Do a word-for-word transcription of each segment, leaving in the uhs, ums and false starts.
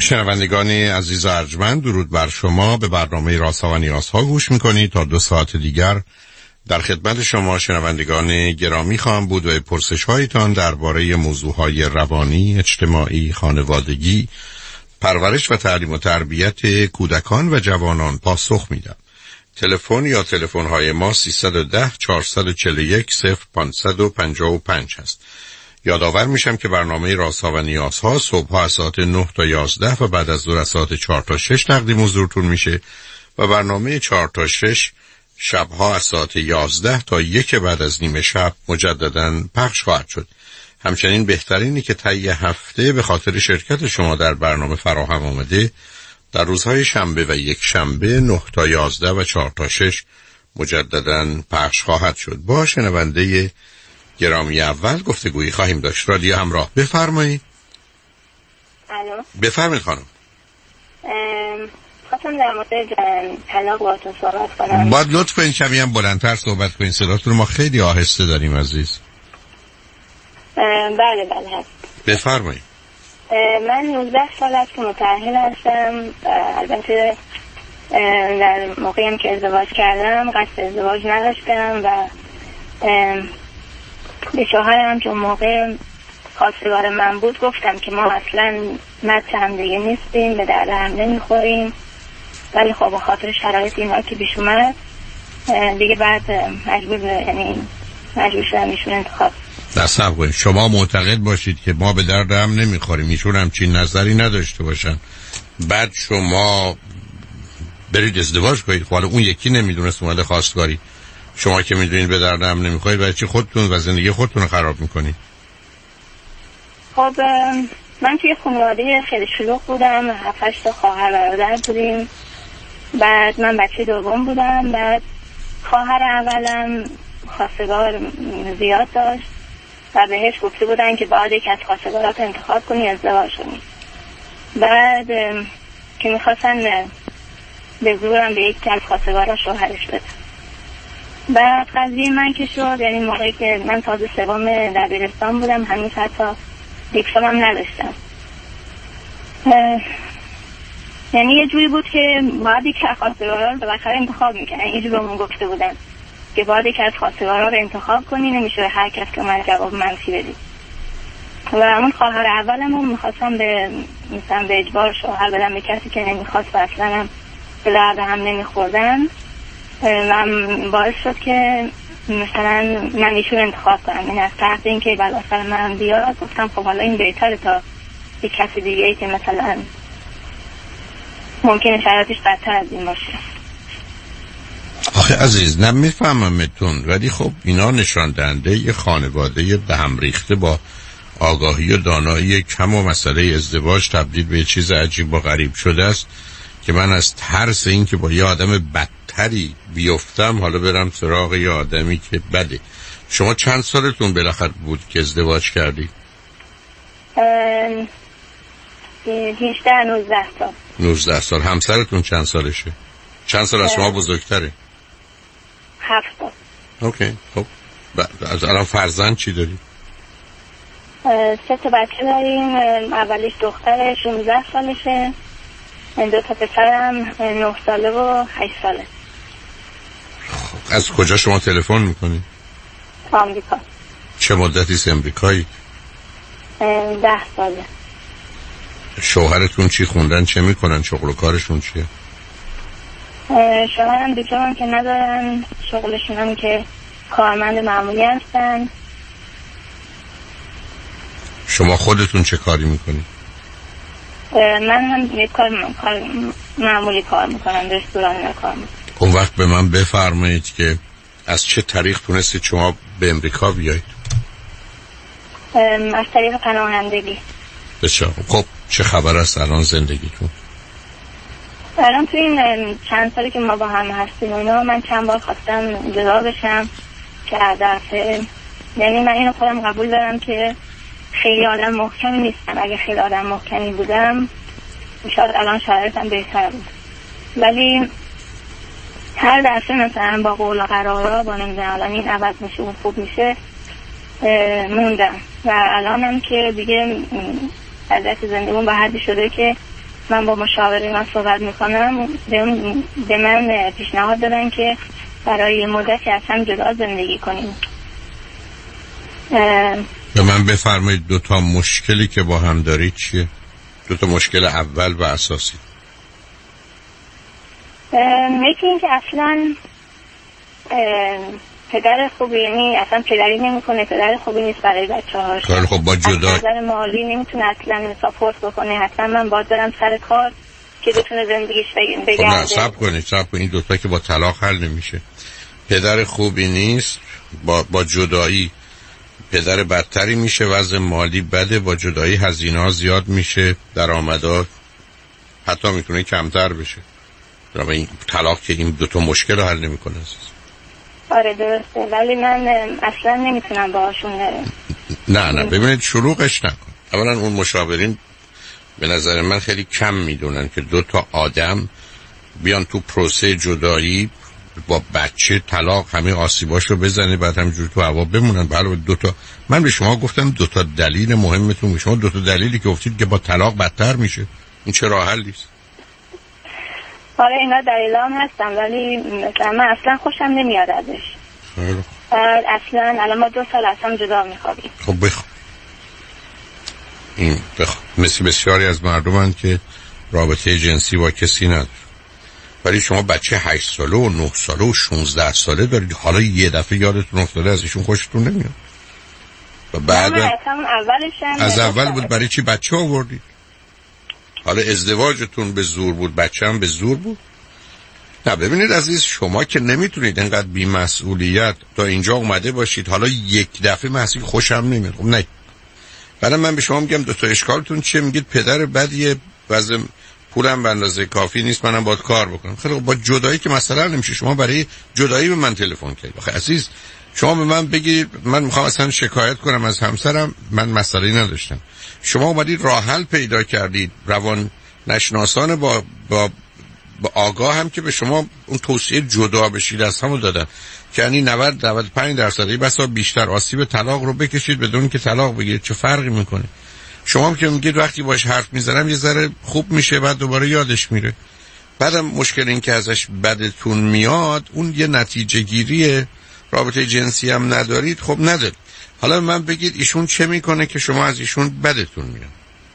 شنوندگان عزیز و ارجمند، درود بر شما. به برنامه رازها و نیازها گوش میکنید. تا دو ساعت دیگر در خدمت شما شنوندگان گرامی خواهم بود و پرسش هایتان درباره موضوع های روانی، اجتماعی، خانوادگی، پرورش و تعلیم و تربیت کودکان و جوانان پاسخ میدم. تلفن یا تلفن های ما سیصد و ده چهارصد و چهل و یک صفر پانصد و پنجاه و پنج هست. یادآور میشم که برنامه رازها و نیازها صبح از ساعت نه تا یازده و بعد از ظهر از ساعت چهار تا شش تقدیم حضورتون میشه و برنامه چهار تا شش شبها از ساعت یازده تا یک بعد از نیمه شب مجدداً پخش خواهد شد. همچنین بهترینی که طی هفته به خاطر شرکت شما در برنامه فراهم آمده در روزهای شنبه و یک شنبه نه تا یازده و چهار تا شش مجدداً پخش خواهد شد. با شنونده گرامی اول گفتگویی خواهیم داشت. رادیو همراه، بفرمایید. الو، بفرمایید خانم. خواستم در مورد طلاق باهاتون صحبت کنم. باید لطف کنید کمی هم بلندتر صحبت کنید، صداتون ما خیلی آهسته داریم عزیز. بله بله هست. بفرمایید. من نوزده سال است که متأهل هستم. البته در موقعی هم که ازدواج کردم قصد ازدواج نداشتم و به شوهرم که اون موقع خواستگار من بود گفتم که ما اصلا مت هم دیگه نیستیم، به درد هم نمیخوریم، ولی خب به خاطر شرایط اینا که پیش اومد دیگه بعد مجبور یعنی مجبور شدم ایشون انتخاب. نصب کنید شما معتقد باشید که ما به درد هم نمیخوریم، ایشون همچین نظری نداشته باشن، بعد شما برید ازدواج کنید. حالا اون یکی نمیدونست اومده خواستگاری، شما که میدونید به درد هم نمیخورید برای چی خودتون و زندگی خودتون رو خراب میکنید؟ خب من توی خانواده خیلی شلوغ بودم، هفت هشت تا خواهر برادر بودیم. بعد من بچه دوم بودم. بعد خواهر اولم خواستگار زیاد داشت و بهش گفته بودن که باید یک از خواستگارات انتخاب کنی ازدواج کنی. بعد که میخواستن به زورم به یک از خواستگارا شوهرش بدن. بعد قضیه من که شد، یعنی موقعی که من تازه سوم دبیرستان بودم، هنوز حتی دیپلم هم نداشتم، یعنی یه جوری بود که باید یک از خواستگارا رو بالاخره انتخاب میکنن. یه جوری بهمون گفته بودن که باید یک از خواستگارا رو انتخاب کنی، نمیشه هر کس که من جواب منفی بدی. و اون خواهر اولم رو میخواستم به مثلا به اجبار شوهر بدم به کسی که نمیخواست و اصلا هم به درد هم نمیخوردن و باعث شد که مثلا من ایشون انتخاب کنم. این از تحت این که بالاخره من بیاد گفتم خب حالا این بهتره تا یک کسی دیگه ای که مثلا ممکنه شرایطش بدتر از این باشه. آخه عزیز نمیفهممتون، ولی خب اینا نشان دهنده یه خانواده به هم ریخته با آگاهی و دانایی کم و مسئله ازدواج تبدیل به چیز عجیب و غریب شده است که من از ترس این که با یه آدم بدتری بیفتم حالا برم سراغ یه آدمی که بده. شما چند سالتون بالاخره بود که ازدواج کردی؟ هجده نوزده سال. نوزده سال. همسرتون چند سالشه؟ چند سال از شما بزرگتره؟ هفت سال. اوکی. خب از الان فرزند چی داری؟ سه تا بچه داریم. اولیش دختره شانزده سالشه، دو تا پسرم نه ساله و هشت ساله. خب از کجا شما تلفن میکنی؟ آمریکا. چه مدتی از امریکایی؟ ده ساله. شوهرتون چی خوندن، چه میکنن، شغل و کارشون چیه؟ شوهرم دیپلم که ندارن، شغلشون هم که کارمند معمولی هستن. شما خودتون چه کاری میکنی؟ من هم یک کار, کار معمولی کار میکنم، رستوران کار میکنم. اون وقت به من بفرمایید که از چه طریق تونستید شما به امریکا بیایید؟ از طریق پناهندگی. بسیار خب چه خبر است الان زندگیتون؟ الان تو این چند سالی که ما با هم هستیم اینا من چند بار خواستم جدا بشم که از دفعه، یعنی من اینو خودم قبول دارم که خیلی آدم محکمی نیستم. اگه خیلی آدم محکمی بودم شاید الان شرایطم بهتر بود، ولی هر دفعه مثلا با قول و قرارا با نمیدونم الان این عوض میشه اون خوب میشه موندم و الانم که دیگه وضعیت زندگیم به حدی شده که من با مشاوره من صحبت میکنم به من پیشنهاد دادن که برای مدتی از هم جدا زندگی کنیم. به من بفرمایید دو تا مشکلی که با هم دارید چیه؟ دو تا مشکل اول و اساسی. یکی این که اصلا پدر خوبی، یعنی اصلا پدری نمیکنه، پدر خوبی نیست برای بچه‌هاش. خب با جدا از نظر مالی نمیتونه اصلا ساپورت بکنه. حتما من باید برم سر کار که بتونه زندگیش بگرده. خب نه صبر کنید صبر کنید این دوتا که با طلاق حل نمیشه. پدر خوبی نیست، با با جدایی پدر بدتری میشه، وضع مالی بده، با جدایی هزینه‌ها زیاد میشه، درآمدها حتی میتونه کمتر بشه. برای این طلاق که این دو تا مشکل رو حل نمیکنه. آره درسته، ولی من اصلا نمیتونم باهاشون نرم. نه نه ببینید شروعش نکن. اولا اون مشاورین به نظر من خیلی کم میدونن که دو تا آدم بیان تو پروسه جدایی با بچه طلاق همه آسیباشو بزنه بعد همینجوری تو هوا بمونن. علاوه دو تا من به شما گفتم دو تا دلیل مهمتون، شما دو تا دلیلی که گفتید که با طلاق بدتر میشه، این چه راه حلی است؟ آره اینا دلیلام هستم، ولی مثلا من اصلا خوشم نمیاد ازش. اصلا الان ما دو سال اصلا جدا میخوابیم. خب بخواب این بخواب مثل بسیاری از مردمن که رابطه جنسی با کسی نداره، ولی شما بچه هشت ساله و نه ساله و شانزده ساله دارید، حالا یه دفعه یادتون افتاده از ایشون خوشتون نمیاد و بعد از اول بود برای چی بچه آوردید؟ حالا ازدواجتون به زور بود، بچه هم به زور بود. نه ببینید عزیز، شما که نمیتونید اینقدر بی‌مسئولیت تا اینجا اومده باشید حالا یک دفعه مسئول خوشم نمیاد. خب نه، بعد من به شما میگم دو تا اشکالتون چیه؟ میگید پدر بدیه، واسه پولم به اندازه کافی نیست منم باید کار بکنم. خیلی با جدایی که مثلا نمیشه. شما برای جدایی به من تلفن کردید. آخه عزیز شما به من بگید من میخوام اصلا شکایت کنم از همسرم، من مسئله نداشتم. شما اومدید راه حل پیدا کردید، روان نشناسان با با با آگاه هم که به شما اون توصیه جدا بشید از همو دادن که یعنی نود تا نود و پنج درصد بسا بیشتر آسیب طلاق رو بکشید بدون که طلاق بگیرید. چه فرقی میکنه؟ شما هم که میگید وقتی باش حرف میزنم یه ذره خوب میشه بعد دوباره یادش میره. بعدم مشکل این که ازش بدتون میاد اون یه نتیجه گیریه. رابطه جنسی هم ندارید، خب ندارید. حالا من بگید ایشون چه میکنه که شما از ایشون بدتون میاد؟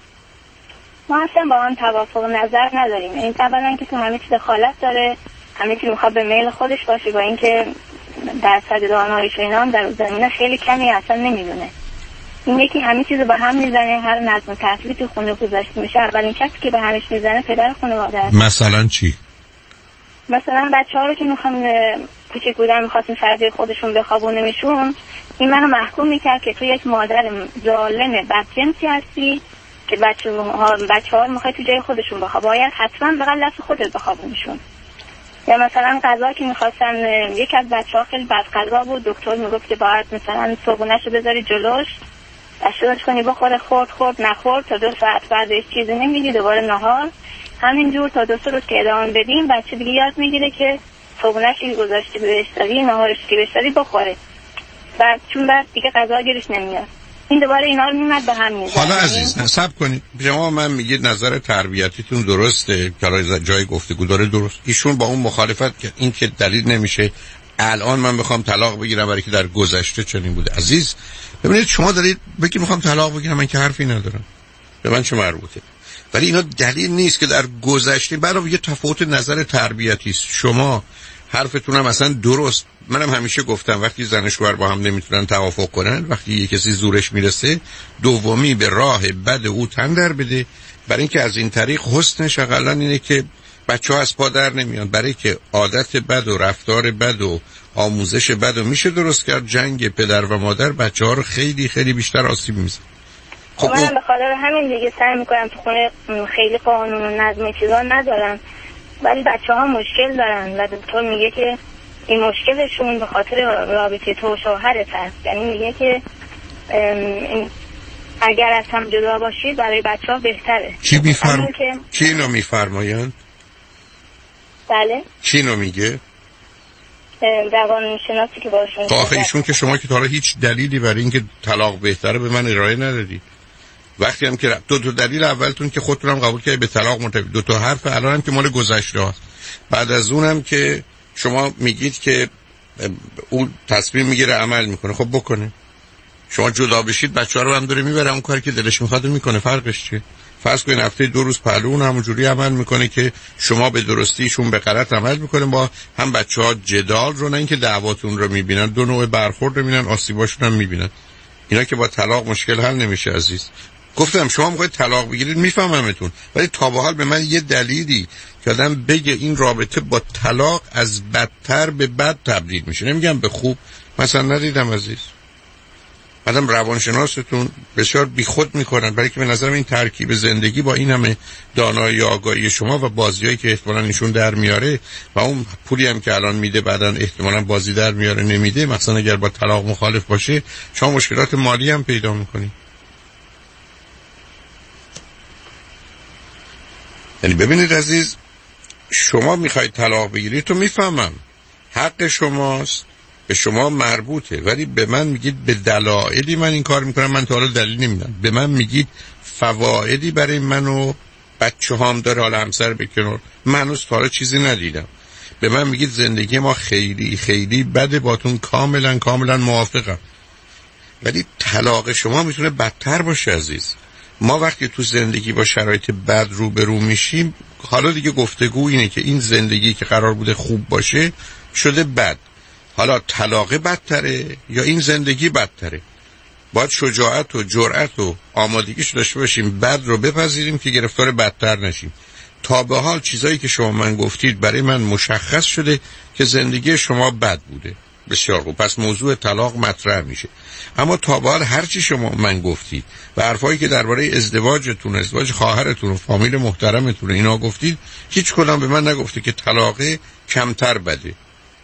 ما اصلا با هم توافق نظر نداریم. این اولا که تو همه چیز دخالت داره، همه چیز میخواد به میل خودش باشه، با اینکه درصد داناییش و اینا هم در زمینه خیلی کمی اصلا نمیدونه. این یکی همه چیز با هم میزنه، هر نظم و ترتیبی تو خونه گذاشته میشه اولین کسی که به همش میزنه پدر خانواده است. مثلا چی؟ مثلا بچه‌ها رو که میخوام کوچیک بودن میخواستیم سر خودشون بخوابونیمشون، این منو محکوم میکرد که تو یک مادر ظالم بدجنسی هستی که بچه‌ها بچه‌ها رو میخوای تو جای خودشون بخواب، باید حتما بغل دست خودت بخوابونیشون. یا مثلا غذا که میخواستن، یک از بچه‌ها خیلی بد غذا بود، دکتر میگفت که باید مثلا صبحونه‌شو بذاری جلوش اشتراش کنی بخوره، خورد خورد نخورد تا دو ساعت بعدش چیزی نمیدی، دوباره نهار، همینجور تا دو سه روز که ادامه بدیم بچه دیگه یاد میگیره که صبحونه‌ش که گذاشتی بهش دادی، نهارش که بهش دادی بخوره. بعد چون بعد دیگه غذا گیرش نمیاد، این دوباره اینا رو میمد به هم میزنه. حالا عزیز صبر کنید، شما من میگید نظر تربیتیتون درسته که جای گفتگو داره درست، ایشون با اون مخالفت که این که دلیل نمیشه الان من بخوام طلاق بگیرم برای که در گذشته چنین بوده. عزیز ببینید شما دارید بگید میخوام طلاق بگیرم، من که حرفی ندارم، به من چه مربوطه؟ ولی اینا دلیل نیست که در گذشته برای یه تفاوت نظر تربیتی است. شما حرفتون هم اصلا درست. منم همیشه گفتم وقتی زن و شوهر با هم نمیتونن توافق کنن، وقتی یه کسی زورش میرسه دومی به راه بد او تن در بده، برای اینکه از این طریق حسنش حداقل اینه که بچه‌ها از پا در نمیان، برای که عادت بد و رفتار بد و آموزش بد و میشه درست کرد. جنگ پدر و مادر بچه‌ها رو خیلی خیلی بیشتر آسیب میزنه. خب من به خاطر همین دیگه سعی میکنم تو خونه خیلی قانون و نظم چیزا ندارم، ولی بچه‌ها مشکل دارن و دکتر میگه که این مشکلشون به خاطر رابطه تو و شوهرت هست. یعنی میگه که اگر از هم جدا باشید برای بچه‌ها بهتره. کی میفرم که... کی اینو میفرمایند؟ بله کی اینو میگه؟ روان شناسی که باشون. آخه ایشون که شما که تا حالا هیچ دلیلی برای اینکه طلاق بهتره به من ارائه ندادی. وقتی هم که دو تا دلیل اولتون که خودتون هم قبول کردید به طلاق منتهی، دو تا حرف الان هم که مال گذشته است. بعد از اونم که شما میگید که اون تصمیم میگیره عمل میکنه، خب بکنه. شما جدا بشید بچه‌ها رو هم داره میبره اون کاری که دلش میخواد میکنه، فرقش چیه؟ فرض کنین هفته دو روز پهلو اون همونجوری عمل میکنه که شما به درستیشون به غلط عمل میکنه، با هم بچه‌ها جدال رو، نه اینکه دعواتون رو میبینن، دو نوع برخورد رو میبینن، آسیباشون هم میبینن. اینا که با طلاق مشکل حل نمیشه عزیز. گفتم شما میخواید طلاق بگیرید، میفهممتون، ولی تا به حال به من یه دلیلی که آدم بگه این رابطه با طلاق از بدتر به بد تبدیل میشه، نمیگم به خوب، مثلا ندیدم عزیز. آدم روانشناستون بسیار بیخود میکنن، برای که به نظرم این ترکیب زندگی با این همه دانایی آگاهی شما و بازیایی که احتمالاً ایشون در میاره و اون پولی هم که الان میده بعداً احتمالاً بازی در میاره نمیده، مثلا اگر با طلاق مخالف باشه شما مشکلات مالی هم پیدا میکنید. یعنی ببینید عزیز، شما میخواید طلاق بگیرید، تو میفهمم حق شماست، به شما مربوطه، ولی به من میگید به دلایلی من این کار میکنم، من تا حالا دلیل نمیدم. به من میگید فوایدی برای من و بچه هام داره، حالا همسر بکنار، من هنوز تا حالا چیزی ندیدم. به من میگید زندگی ما خیلی خیلی بده، باتون کاملا کاملا موافقم، ولی طلاق شما میتونه بدتر باشه عزیز. ما وقتی تو زندگی با شرایط بد روبرو میشیم، حالا دیگه گفتگو اینه که این زندگی که قرار بوده خوب باشه شده بد، حالا طلاق بدتره یا این زندگی بدتره. باید شجاعت و جرأت و آمادگیش داشته باشیم بد رو بپذیریم که گرفتار بدتر نشیم. تا به حال چیزایی که شما من گفتید برای من مشخص شده که زندگی شما بد بوده. بسیار خوب، پس موضوع طلاق مطرح میشه. اما تا به حال هرچی شما من گفتید و حرفایی که درباره ازدواجتون، ازدواج خواهرتون و فامیل محترمتون اینا گفتید، هیچ کدام به من نگفته که طلاق کمتر بده.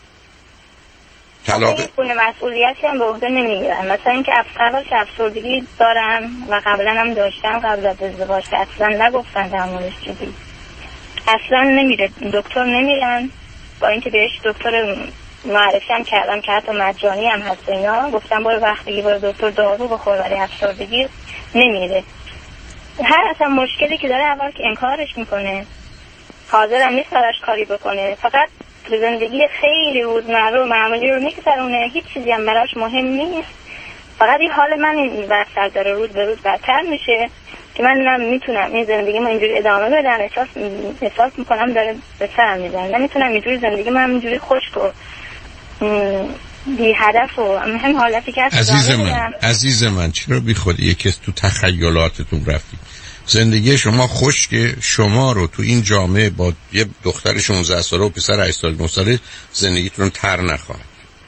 طلاق خونه مسئولیتی هم به عهده نمیگیرن، مثلا اینکه افسردگی افسردگی دارم و قبلا هم داشتم قبل از ازدواج، اصلا نگفتن در موردش چیزی، اصلا نمیره دکتر نمیرن، با اینکه بهش دکتر معرفی هم کردم که حتی مجانی هم هست اینا، گفتم برو وقتی برو دکتر دارو بخور ولی افسردگی نمیره. هر اصلا مشکلی که داره اول که انکارش میکنه، حاضر هم نیست براش کاری بکنه، فقط زندگی خیلی روزمره و معمولی رو میگذرونه، هیچ چیزی هم براش مهم نیست، فقط این حال من این وقت داره روز به روز بدتر میشه که من نمیتونم این زندگی من اینجوری ادامه بدم، احساس احساس میکنم داره به سر میزنه، نمیتونم اینجوری زندگی من اینجوری خشک و بی هدف و هم حالتی که عزیز من عزیز من چرا بی خودی یکی تو تخیلاتتون رفتی؟ زندگی شما خشکه، شما رو تو این جامعه با یه دختر شانزده ساله و پسر هشت ساله نه ساله زندگیتون تر نخواهد.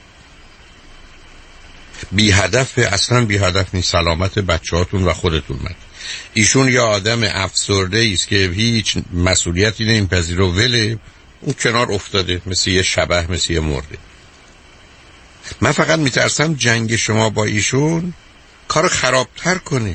بی هدف، اصلا بی هدف نیست، سلامت بچه‌هاتون و خودتون. من ایشون یه آدم افسرده است که هیچ مسئولیتی نمیپذیره و وله اون کنار افتاده، مثل یه شبح، مثل یه مرده. من فقط میترسم جنگ شما با ایشون کار خرابتر کنه.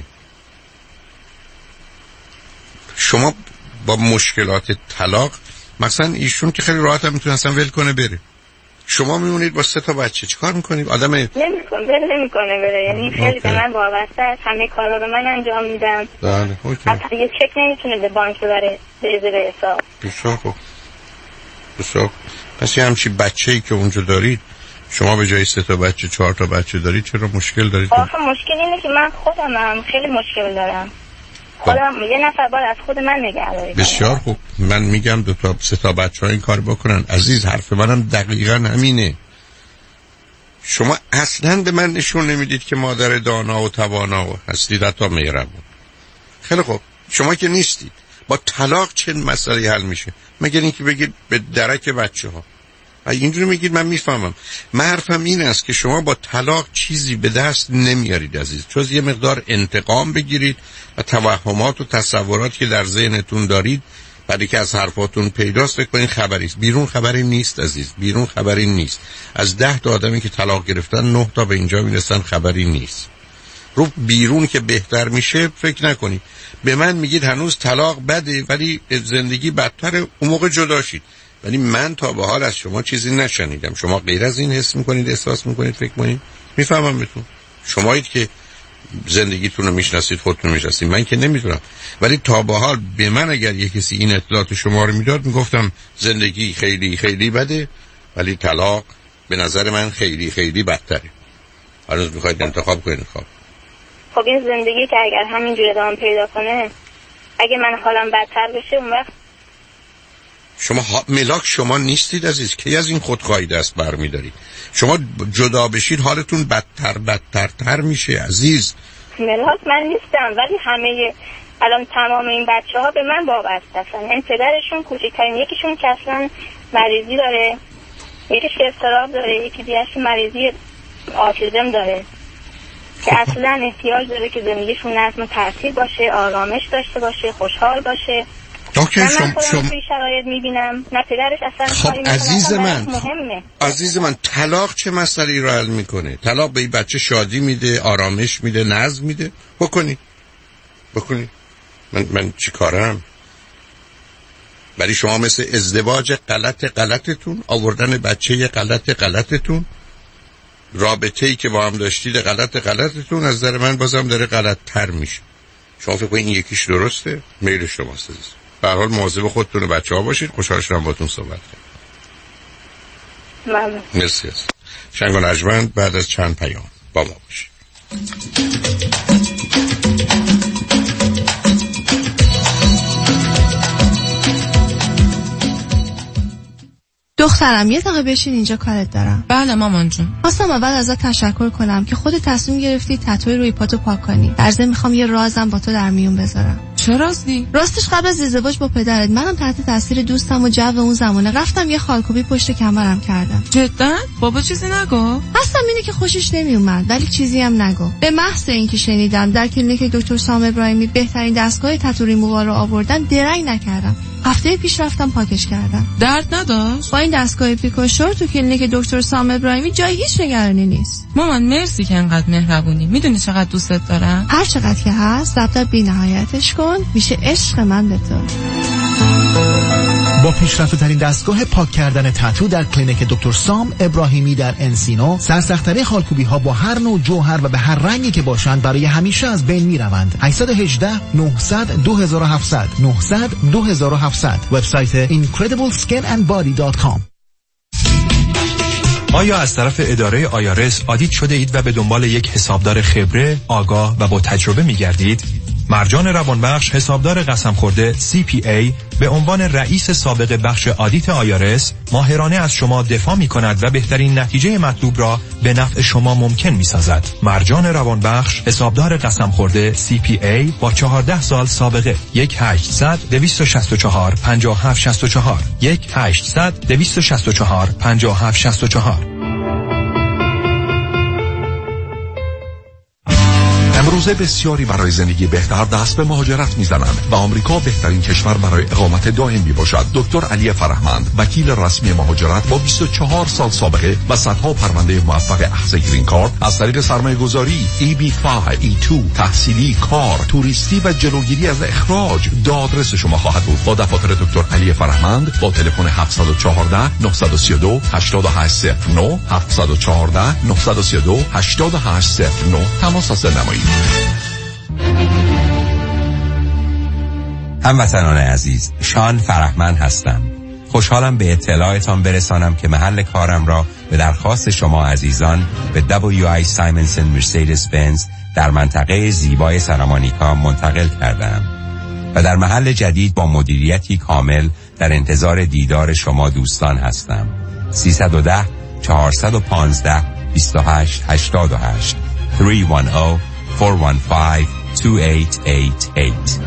شما با مشکلات طلاق، مثلا ایشون که خیلی راحت هم میتونه اصلا ول کنه بره، شما میمونید با سه تا بچه، چیکار میکنید؟ آدم نمیکنه ول نمیکنه بره، یعنی خیلی به من وابسته است، همه کارا رو من انجام میدم. بله اوکی. حتی یه چک نمیتونه به بانک ببره به ازای حساب. بسیار خوب بسیار. پس یه همچی بچه‌ای که اونجا دارید، شما به جای سه تا بچه چهار تا بچه دارید، چرا مشکل دارید؟ آخه مشکل اینه که من خودم هم خیلی مشکل دارم، خودم یه نفر باید از خود من نگهداری کنم. بسیار خوب، من میگم دو تا سه تا بچه‌ها این کار بکنن. عزیز حرف منم دقیقاً همینه. شما اصلاً به من نشون نمیدید که مادر دانا و توانا هستید، حتی مهربون. خیلی خوب، شما که نیستید. با طلاق چه مسئله حل میشه؟ مگر اینکه بگید به درک بچه‌ها. اینجوری میگید من میفهمم. من حرفم این است که شما با طلاق چیزی به دست نمیارید عزیز، جز یه مقدار انتقام بگیرید و توهمات و تصوراتی که در ذهنتون دارید بعدی که از حرفاتون پیداست فکر کنید خبری است. بیرون خبری نیست عزیز، بیرون خبری نیست. از ده تا آدمی که طلاق گرفتن نه تا به اینجا میرسن خبری نیست. رو بیرون که بهتر میشه فکر نکنید. به من میگید هنوز طلاق بده ولی زندگی بدتره، اون موقع جدا شید. ولی من تا به حال از شما چیزی نشنیدم. شما غیر از این حس میکنید، احساس میکنید، فکر میکنید؟ میفهمم بهتون. شمایید که زندگیتون رو میشناسید، خودتون رو میشناسید، من که نمیدونم. ولی تا به حال به من اگر یه کسی این اطلاعات شما رو میداد میگفتم زندگی خیلی خیلی بده، ولی طلاق به نظر من خیلی خیلی بدتره. هنوز میخواید انتخاب کنید. خب خب این زندگی که اگر همینجوری ادامه پیدا کنه، اگه من حالم بدتر بشه، اون وقت شما ها... ملاک شما نیستید عزیز، کی از این خودخواهی دست برمیدارید؟ شما جدا بشید حالتون بدتر بدتر تر میشه عزیز. ملاک من نیستم، ولی همه الان تمام این بچه ها به من وابسته هستن. یعنی پدرشون کوچکترین یکیشون که اصلا مریضی داره، یکیش که اضطراب داره، یکی دیگه‌اش مریضی آتیسم داره که اصلا احتیاج داره که زندگیشون نظم و ترتیب باشه، آرامش داشته باشه، خوشحال باشه. اوکی، من شما خودم شما توی شرایط میبینم نه پدرش اصلا خب کاری عزیز من مهمه. عزیز من طلاق چه مسئله‌ای رو حل میکنه؟ طلاق به این بچه شادی میده، آرامش میده، نظم میده. بکنی بکنی من من چی کارم؟ ولی شما مثل ازدواج غلط غلطتون، آوردن بچه غلط غلطتون، رابطه‌ای که با هم داشتید غلط غلطتون، از نظر من بازم داره غلط تر میشه. شما فکر کنید این یکیش درسته؟ میل شماست عزیز. به هر حال مواظب خودتون و بچه‌ها باشید. خوشحال شدم باهاتون صحبت کردم. ممنون. مرسی. شنگ و نجمند بعد از چند پیام با ما باشید. دخترم یه دقیقه بشین اینجا، کارت دارم. بله مامان جون. خواستم اول ازت تشکر کنم که خودت تصمیم گرفتی تتوی روی پاتو پاک کنی. در ضمن میخوام یه رازم با تو در میون بذارم. چه رازی؟ راستش قبل از ازدواج با پدرت منم تحت تاثیر دوستم و جو اون زمانه رفتم یه خالکوبی پشت کمرم کردم. جدا؟ بابا چیزی نگو؟ هستم اینه که خوشش نمیومد، ولی چیزی هم نگو. به محض اینکه شنیدم در کلینیک دکتر سام ابراهیمی بهترین دستگاه تتو ریمووال رو آوردن، درنگ نکردم. هفته پیش رفتم پاکش کردم. درد نداشت؟ با این دستگاه پیکوشور تو کلینیک دکتر سام ابراهیمی جای هیچ نگرانی نیست. مامان مرسی که انقدر مهربونی. میدونی چقدر دوستت دارم؟ هر چقدر که هست ضبط بی نهایتش کن، میشه عشق من به تو. با پیشرفته ترین دستگاه پاک کردن تتو در کلینیک دکتر سام ابراهیمی در انسینو، سرسخت‌ترین خالکوبی ها با هر نوع جوهر و به هر رنگی که باشند برای همیشه از بین میروند. هشت یک هشت نه صفر صفر دو هفت صفر صفر نه صفر صفر دو هفت صفر صفر وبسایت اینکردیبل اسکین اند بادی دات کام. آیا از طرف اداره آیارس آدیت شده اید و به دنبال یک حسابدار خبره، آگاه و با تجربه می‌گردید؟ مرجان روانبخش، حسابدار قسم خورده سی پی ای، به عنوان رئیس سابق بخش آدیت آیارس ماهرانه از شما دفاع می کند و بهترین نتیجه مطلوب را به نفع شما ممکن می سازد. مرجان روانبخش، حسابدار قسم خورده سی پی ای با چهارده سال سابقه. یک هشتصد دویست و شصت و چهار پنجاه و هفت شصت و چهار یک هشتصد دویست و شصت و چهار پنجاه و هفت شصت و چهار. امروزه بسیاری برای زندگی بهتر دست به مهاجرت میزنند و آمریکا بهترین کشور برای اقامت دائم می باشد. دکتر علی فرهمند، وکیل رسمی مهاجرت با بیست و چهار سال سابقه و صدها پرونده موفق اخذ گرین کارت، از طریق سرمایه گذاری، ای بی پنج، ای دو، تحصیلی، کار، توریستی و جلوگیری از اخراج دادرس شما خواهد بود. با دفاتر دکتر علی فرهمند با تلفن هفت یک چهار نه سه دو هشت هشت صفر نه هفت یک چهار نه سه دو هشت هشت صفر نه تماس حاصل نمایید. هموطنان عزیز، شان فرهمند هستم. خوشحالم به اطلاعتان برسانم که محل کارم را به درخواست شما عزیزان به دبلیو آی سایمنسن مرسیدس بنز در منطقه زیبای سرامانیکا منتقل کردم و در محل جدید با مدیریتی کامل در انتظار دیدار شما دوستان هستم. سیصد و ده چهارصد و پانزده بیست و هشت هشتاد و هشت سه یک صفر چهار یک پنج دو هشت هشت هشت.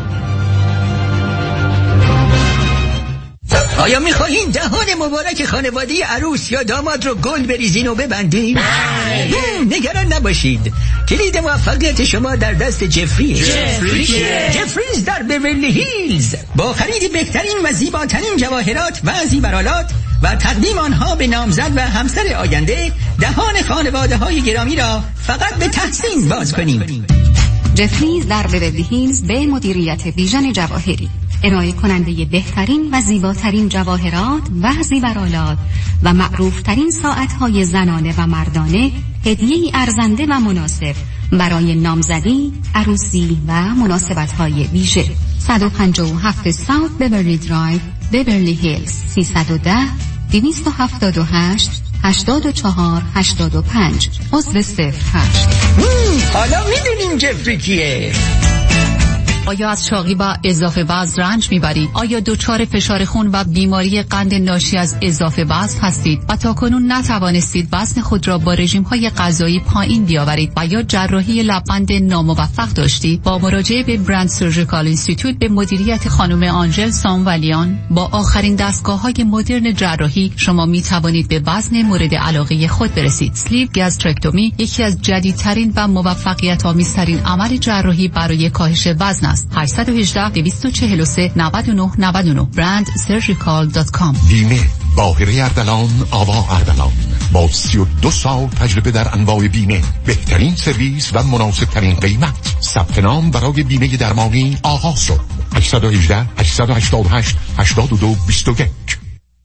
آیا میخواهین دهان مبارک خانواده عروس یا داماد رو گل بریزین و ببندین؟ نگران نباشید، کلید موفقیت شما در دست جفریه. جفری جفریز در بیورلی هیلز با خرید بهترین و زیباترین جواهرات و زیورآلات و تقدیم آنها به نامزد و همسر آینده، دهان خانواده های گرامی را فقط به تحسین باز کنیم. جفریز در بیورلی هیلز به مدیریت ویژن جواهری، ارائه کننده بهترین و زیباترین جواهرات و زیورآلات و معروفترین ساعتهای زنانه و مردانه هدیه‌ای ارزنده و مناسب برای نامزدی، عروسی و مناسبت‌های ویژه. صد و پنجاه و هفت ساوت بیورلی درایو، بیورلی هیلز، سیصد و ده دویست و هفتاد و هشت هشتاد و چهار هشتاد و پنج. عضو صفر هشت. حالا میدونین جفری کیه؟ آیا از چاقی و اضافه وزن رنج میبرید؟ آیا دچار فشار خون و بیماری قند ناشی از اضافه وزن هستید و تاکنون نتوانستید وزن خود را با رژیم‌های غذایی پایین بیاورید و یا جراحی لب‌بند ناموفق داشتید؟ با مراجعه به برند سرجیکال اینستیتوت به مدیریت خانم آنژل سامولیان با آخرین دستگاه‌های مدرن جراحی شما میتوانید به وزن مورد علاقه خود برسید. اسلیو گاسترکتومی یکی از جدیدترین و موفقیت‌آمیزترین عمل جراحی برای کاهش وزن است. هشت یک هشت دو چهار سه نه نه نه نه برند سرجیکال دات کام. بیمه باهره اردلان آوا اردلان با سی و دو سال تجربه در انواع بیمه، بهترین سرویس و مناسب ترین قیمت. ثبت نام برای بیمه درمانی آغاز شد. هشت یک هشت هشت هشت هشت هشت دو دو یک.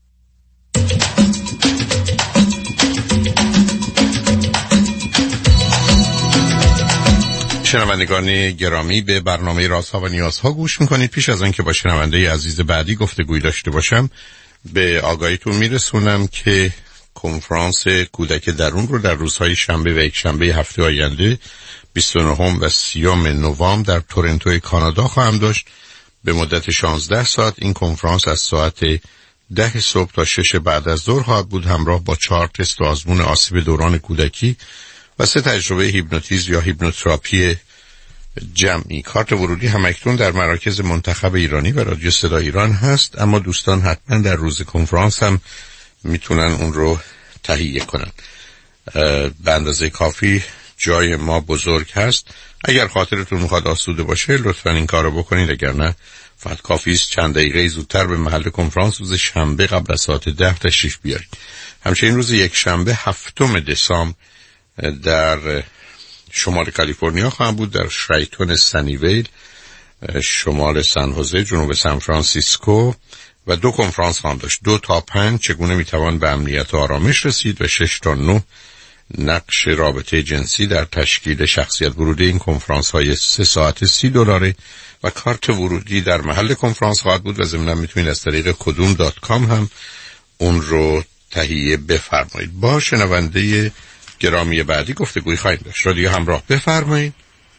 شنوندگان گرامی، به برنامه رازها و نیازها گوش میکنید. پیش از آن که با شنونده عزیز بعدی گفتگوی داشته باشم، به آگاهیتون میرسونم که کنفرانس کودک درون رو در روزهای شنبه و یک شنبه هفته آینده بیست و نه و سی نوامبر در تورنتو کانادا خواهم داشت به مدت شانزده ساعت. این کنفرانس از ساعت ده صبح تا شش بعد از ظهر خواهد بود، همراه با چهار تست و آزمون آسیب دوران کودکی و سه تجربه هیپنوتیزم یا هیپنوتراپی جمعی. کارت ورودی همکنون در مراکز منتخب ایرانی و رادیو صدا ایران هست، اما دوستان حتما در روز کنفرانس هم میتونن اون رو تهیه کنن. به اندازه کافی جای ما بزرگ هست. اگر خاطرتون میخواد آسوده باشه لطفا این کار رو بکنید، اگر نه فقط کافی است چند دقیقه زودتر به محل کنفرانس روز شنبه قبل از ساعت ده تشریف بیارید. همچنین روز یک شنبه هفتم دسامبر در شمال کالیفرنیا خواهم بود، در شرایتون سنیویل شمال سن هوزه جنوب سان فرانسیسکو، و دو کنفرانس خواهم داشت. دو تا پنج چگونه میتوان به امنیت و آرامش رسید و شش تا نه نقش رابطه جنسی در تشکیل شخصیت. ورودی این کنفرانس های سه ساعت سی دلاره و کارت ورودی در محل کنفرانس خواهد بود و ضمناً میتونید از طریق کدوم دات کام هم اون رو تهیه بفرمایید. با شنونده گرامی بعدی گفتگوی خواهیم داشت. رادیو همراه، بفرمایید.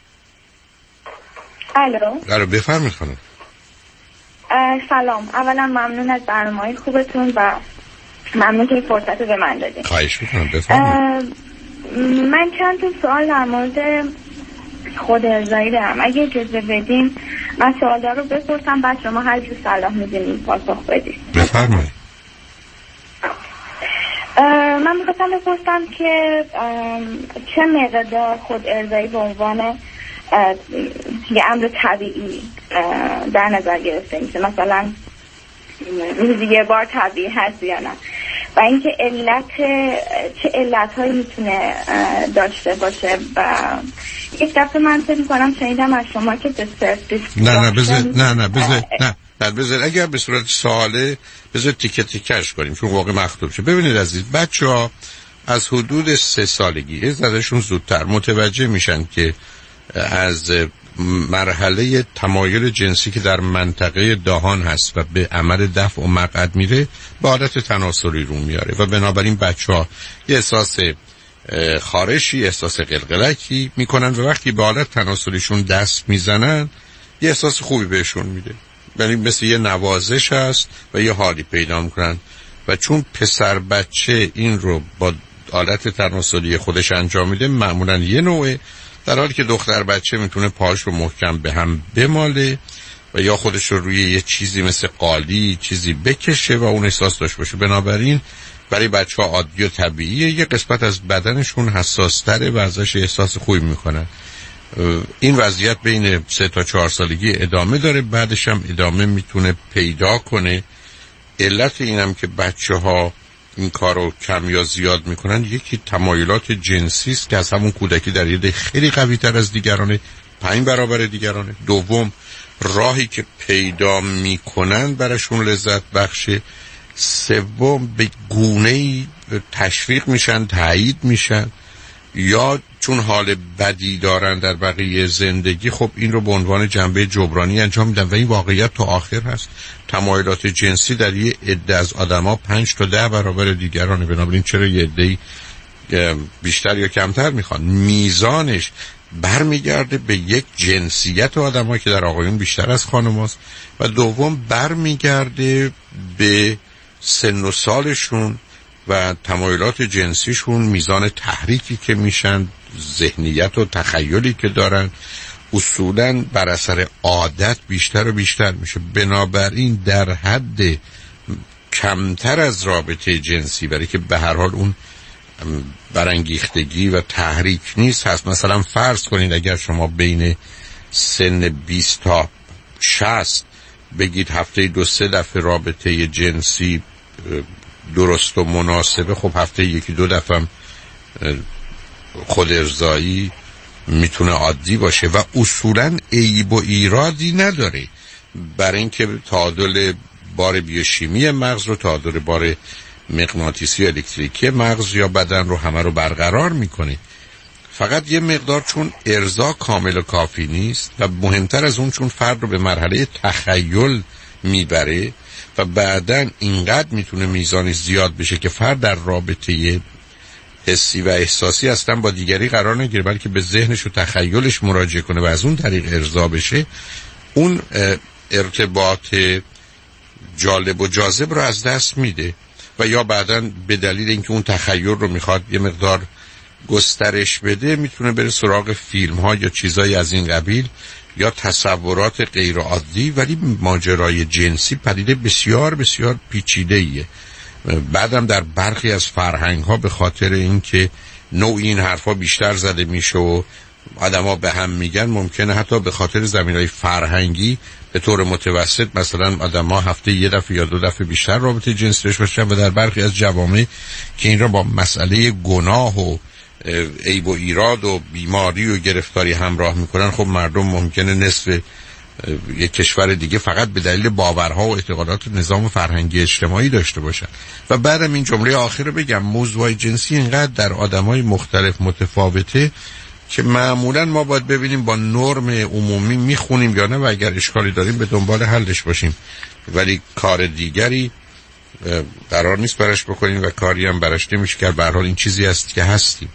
الو. الو بفرمایید خانم. سلام، اولا ممنون از برنامه‌های خوبتون و ممنون که این فرصت رو به من دادین. خواهش می‌کنم، بفرمایید. من چند تا سوال در مورد خود ارضایی دارم. اگه اجازه بدین من سوالا رو بپرسم، بعد شما هر جور صلاح می‌دونید پاسخ بدید. بفرمایید. من میخواستم بپرسم که چه مقدار خود ارضایی به عنوان یه امر طبیعی در نظر گرفته میشه، مثلا روزی یه بار طبیعی هست یا نه، و اینکه علت چه علتهایی میتونه داشته باشه. و یک دفعه من فکر میکنم شنیدم از شما که به صرف نه نه بذار نه نه بذار نه نه بذار اگر به صورت سواله بذار تیکه تیکش کنیم چون واقع مخطوب شه. ببینید عزیز، بچه‌ها از حدود سه سالگی ازشون زودتر متوجه میشن که از مرحله تمایل جنسی که در منطقه دهان هست و به عمل دفع و مقعد میره به عادت تناسلی رو میاره و بنابراین بچه‌ها یه احساس خارشی، احساس قلقلکی میکنن و وقتی به حالت تناسلیشون دست میزنن یه احساس خوبی بهشون میده، یعنی مثل یه نوازش هست و یه حالی پیدا میکنن. و چون پسر بچه این رو با حالت تناسلی خودش انجام میده معمولا یه نوعه، در حالی که دختر بچه میتونه پاهاش رو محکم به هم بماله و یا خودش رو روی یه چیزی مثل قالی چیزی بکشه و اون احساس داشته باشه. بنابراین برای بچه ها عادی و طبیعیه، یه قسمت از بدنشون حساس تره و ازش احساس خوبی میکنن. این وضعیت بین سه تا چهار سالگی ادامه داره، بعدش هم ادامه میتونه پیدا کنه. علت اینم که بچه ها این کار رو کم یا زیاد میکنن، یکی تمایلات جنسی است که از همون کودکی در یه خیلی قوی تر از دیگرانه، پنج برابر دیگرانه. دوم، راهی که پیدا میکنن براشون لذت بخشه. سوم، به گونه‌ای تشویق میشن، تایید میشن یا چون حال بدی دارن در بقیه زندگی، خب این رو به عنوان جنبه جبرانی انجام میدن و این واقعیت تا آخر هست. تمایلات جنسی در یه عده از آدما پنج تا ده برابر دیگرانه، بنابراین چرا یه عده‌ای بیشتر یا کمتر میخوان؟ میزانش برمیگرده به یک جنسیت آدم‌ها که در آقایون بیشتر از خانم‌هاست و دوم برمیگرده به سن و سالشون و تمایلات جنسیشون، میزان تحریکی که میشن، ذهنیت و تخیلی که دارن، اصولاً بر اثر عادت بیشتر و بیشتر میشه. بنابراین در حد کمتر از رابطه جنسی، برای که به هر حال اون برانگیختگی و تحریک نیست هست. مثلا فرض کنید اگر شما بین سن بیست تا شصت بگید هفته دو سه دفعه رابطه جنسی درست و مناسبه، خب هفته یکی دو دفعه خود ارضایی میتونه عادی باشه و اصولاً عیب و ایرادی نداره، برای اینکه تعادل بار بیوشیمی مغز رو، تعادل بار مغناطیسی و الکتریکی مغز یا بدن رو همه رو برقرار میکنه. فقط یه مقدار چون ارضا کامل و کافی نیست و مهمتر از اون چون فرد رو به مرحله تخیل میبره و بعدن اینقدر میتونه میزانش زیاد بشه که فرد در رابطه حسی و احساسی اصلا با دیگری قرار نگیره، بلکه به ذهنش و تخیلش مراجعه کنه و از اون طریق ارضا بشه، اون ارتباط جالب و جاذب رو از دست میده و یا بعدن به دلیل اینکه اون تخیل رو میخواد یه مقدار گسترش بده میتونه بره سراغ فیلم ها یا چیزایی از این قبیل یا تصورات غیر عادی. ولی ماجرای جنسی پدیده بسیار بسیار پیچیده ایه. بعدم در برخی از فرهنگ ها به خاطر اینکه نوع این حرفا بیشتر زده میشه و آدما به هم میگن، ممکنه حتی به خاطر زمینهای فرهنگی به طور متوسط مثلا آدما هفته یه دفعه یا دو دفعه بیشتر رابطه جنسی داشته باشن و در برخی از جوامع که این را با مسئله گناه و عیب و ایراد و بیماری و گرفتاری همراه میکنن، خب مردم ممکنه نصف یک کشور دیگه فقط به دلیل باورها و اعتقادات نظام فرهنگی اجتماعی داشته باشن. و بعدم این جمله آخر رو بگم، موضوع جنسی اینقدر در آدمای مختلف متفاوته که معمولا ما باید ببینیم با نرم عمومی میخونیم یا نه و اگر اشکالی داریم به دنبال حلش باشیم، ولی کار دیگری قرار نیست براش بکنیم و کاری هم براش نمیشه که به هر حال این چیزی هست که هستیم.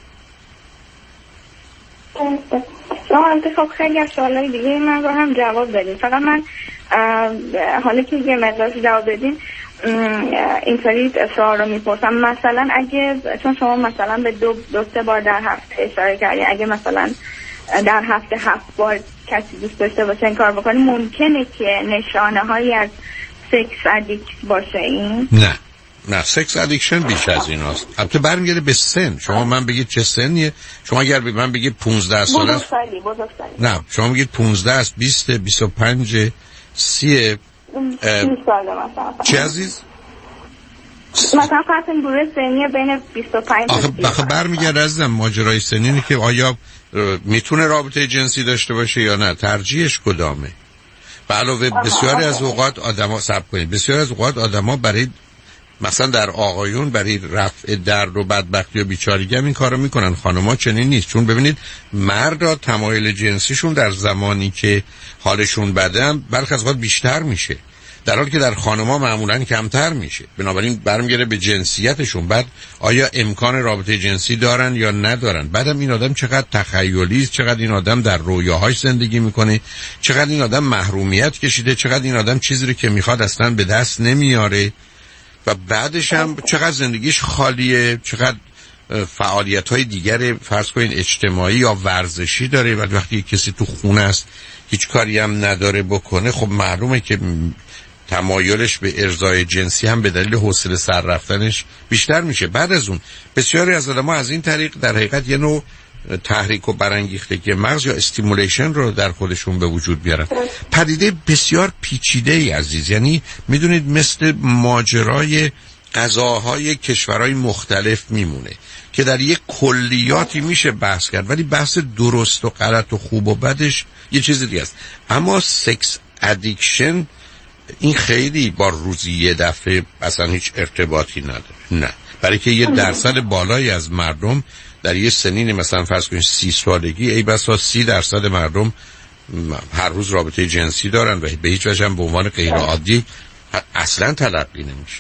شما انتخاب خیلی از سوالای دیگه من رو هم جواب دادین، فقط من حالا که یه مقدار جواب بدین اینطوری سوال رو میپرسم. مثلا اگه چون شما مثلا به دو دو سه بار در هفته اشاره کردین، اگه مثلا در هفته هفت بار کسی دوست داشته باشه این کار بکنه، ممکنه که نشانه هایی از سکس ادیکت باشه این؟ نه نه، سکس ادیکشن بیش از این هست. البته برمیگرده به سن. شما من بگید چه سنیه، شما اگر به من بگید پونزده سال است، نه شما بگید پونزده است، بیست، بیست و پنج، سی، چه عزیز؟ مثلا فرض گروه سنی بین بیست و پنج تا سی. آخه برمیگرده عزیزم ماجرای سنی اینه که آیا میتونه رابطه جنسی داشته باشه یا نه، ترجیحش کدامه. به علاوه بسیاری از اوقات آدما صبر کنید، بسیاری از اوقات آدما برای مثلا در آقایون برای رفع درد و بدبختی و بیچارگی هم این کارو میکنن، خانم‌ها چنین نیست. چون ببینید مردا تمایل جنسیشون در زمانی که حالشون بده هم برخی از اوقات بیشتر میشه، در حالی که در خانم‌ها معمولاً کمتر میشه. بنابراین برمیگره به جنسیتشون. بعد آیا امکان رابطه جنسی دارن یا ندارن، بعدم این آدم چقدر تخیلی است، چقدر این آدم در رویاهاش زندگی میکنه، چقدر این آدم محرومیت کشیده، چقدر این آدم چیزی رو که میخواد اصلا به دست نمیاره و بعدش هم چقدر زندگیش خالیه، چقدر فعالیت‌های دیگر فرض کنین اجتماعی یا ورزشی داره. ولی وقتی کسی تو خونه است هیچ کاری هم نداره بکنه، خب معلومه که تمایلش به ارضای جنسی هم به دلیل حوصله سر رفتنش بیشتر میشه. بعد از اون بسیاری از آدم‌ها از این طریق در حقیقت یه نوع تحریک و برانگیختگی مغز یا استیمولیشن رو در خودشون به وجود بیارن. پدیده بسیار پیچیده ای عزیز، یعنی میدونید مثل ماجرای غذاهای کشورهای مختلف میمونه که در یک کلیاتی میشه بحث کرد، ولی بحث درست و غلط و خوب و بدش یه چیز دیگه است. اما سکس ادیکشن این خیلی با روزی یه دفعه اصلا هیچ ارتباطی نداره، نه، برای که یه درصد بالایی از مردم در یه سنین مثلا فرض کنید سی سالگی ای بسا سی درصد مردم هر روز رابطه جنسی دارن و به هیچ وجه هم به عنوان غیر عادی اصلا تلقی نمیشه.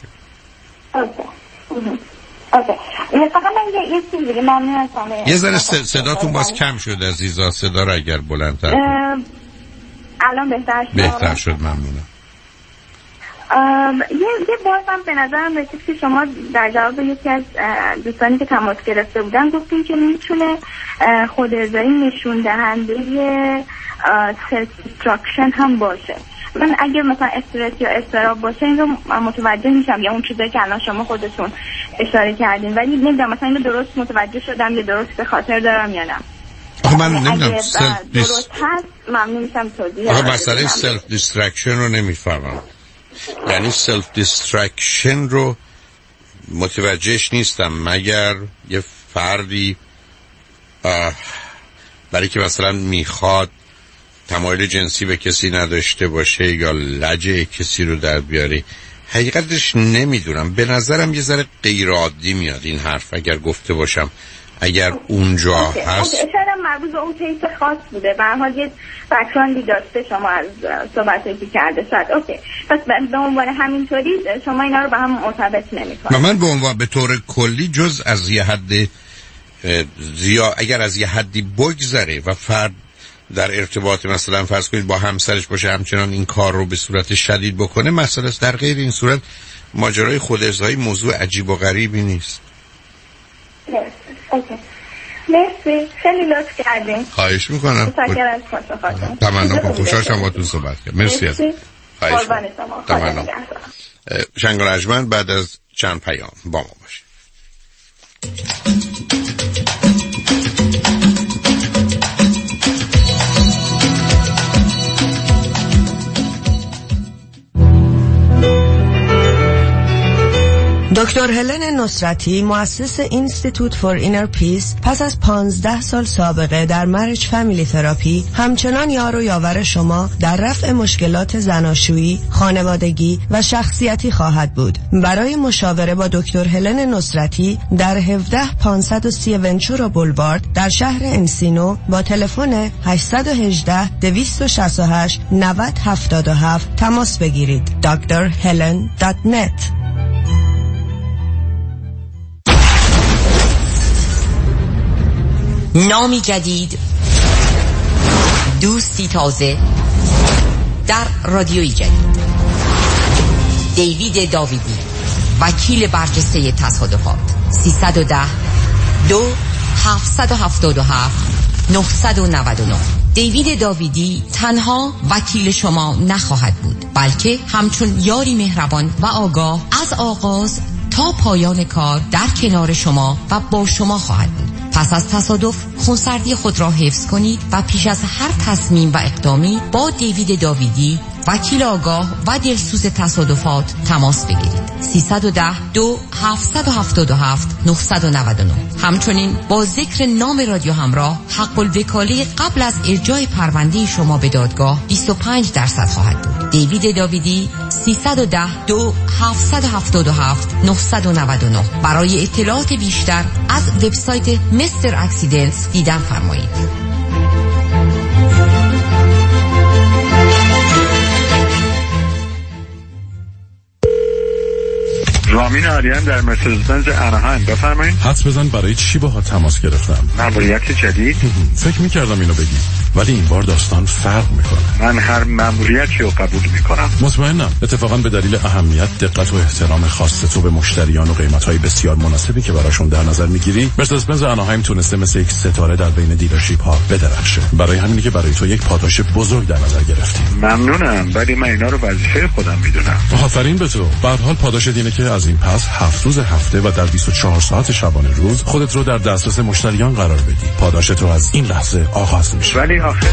یه ذره صداتون باز کم شد عزیزا، صدا رو اگر بلندتر الان بهتر شد. بهتر شد، ممنونم. یه یه بازم به نظرم رسید که شما در جواب یکی از دوستانی که تماس گرفته بودن گفتین که میتونه خود ارضایی نشون دهنده سلف دیستراکشن هم باشه. من اگه مثلا استرس یا اضطراب باشه این رو متوجه میشم، یا اون چیزایی که الان شما خودتون اشاره کردین، ولی نمیدونم مثلا اینو درست متوجه شدم یا درست به خاطر دارم یا نه. آخه من نمیدونم درست هست ممنون میشم توضیح. آخه مسئله سلف دیسترکشن رو نمیفهمم، یعنی سلف دیسترکشن رو متوجهش نیستم مگر یه فردی برای که مثلا میخواد تمایل جنسی به کسی نداشته باشه یا لجه کسی رو در بیاره. حقیقتش نمیدونم، به نظرم یه ذره غیر عادی میاد این حرف اگر گفته باشم اگر اونجا اوکی. هست. اوکی. شاید مربوط به اون کیس خاص بوده، به هر حال یه بک‌گراندی داشته شما از صحبتی که کرده شاید. اوکی، پس به عنوان همینطوری شما اینا رو به هم مرتبط نمی‌کنید. من به عنوان به طور کلی جز از یه حد زیا اگر از یه حدی بگذره و فرد در ارتباط مثلا فرض کنید با همسرش باشه همچنان این کار رو به صورت شدید بکنه مسئله است، در غیر این صورت ماجرای خودارضایی موضوع عجیب و غریبی نیست. اوکی. مرسی، خیلی لطف کردین. خواهش میکنم. متشکرم از پاسختون. تمام کنم. خوشحال شدم باهاتون صحبت کردم. مرسی از خواهش میکنم. شنگال اجمن بعد از چند پیام با ما باشید. دکتر هلن نصرتی مؤسس اینستیتوت فور اینر پیس پس از پانزده سال سابقه در مرج فامیلی تراپی همچنان یار و یاور شما در رفع مشکلات زناشویی، خانوادگی و شخصیتی خواهد بود. برای مشاوره با دکتر هلن نصرتی در هفده پانصد و سی ونچورا بولوارد در شهر انسینو با تلفن هشت یک هشت دو شش هشت نه صفر هفت هفت تماس بگیرید. دکتر هلن دات نت. نامی جدید، دوستی تازه در رادیوی جدید. دیوید داویدی، وکیل برجسته تصادفات. سیصد و ده دو هفتصد و هفتاد و هفت نهصد و نود و نه. دیوید داویدی تنها وکیل شما نخواهد بود، بلکه همچون یاری مهربان و آگاه از آغاز تا پایان کار در کنار شما و با شما خواهد بود. پس از تصادف خونسردی خود را حفظ کنید و پیش از هر تصمیم و اقدامی با دیوید داویدی، وکیل آگاه و دلسوز تصادفات تماس بگیرید. سیصد و ده دو هفتصد و هفتاد و هفت نهصد و نود و نه. همچنین با ذکر نام رادیو همراه حق الوکاله قبل از ارجاع پرونده شما به دادگاه بیست و پنج درصد خواهد بود. دیوید داویدی سیصد و ده دو هفتصد و هفتاد و هفت نهصد و نود و نه. برای اطلاعات بیشتر از وبسایت مستر اکسیدنتس دیدن فرمایید. رامین آریان در مرسدس بنز اناهایم، بفرمایید. حدس بزن برای چی باها تماس گرفتم؟ مأموریت جدید؟ فکر می‌کردم اینو بگی، ولی این بار داستان فرق میکنه. من هر مأموریتی رو قبول میکنم. مطمئنم. اتفاقا به دلیل اهمیت، دقت و احترام خاص تو به مشتریان و قیمت‌های بسیار مناسبی که براشون در نظر میگیری، مرسدس بنز اناهایم تونسته مثل یک ستاره در بین دیلرشیپ ها بدرخشه. برای همینه که برای تو یک پاداش بزرگ در نظر گرفتیم. ممنونم، ولی من اینا رو وظیفه خودم میدونم. آفرین به تو. به هر حال پاداش اینه که از این پس هفت روز هفته و در بیست و چهار ساعت شبانه روز خودت رو در دسترس مشتریان قرار بدی. پاداش تو از این لحظه آغاز میشه. ولی آخر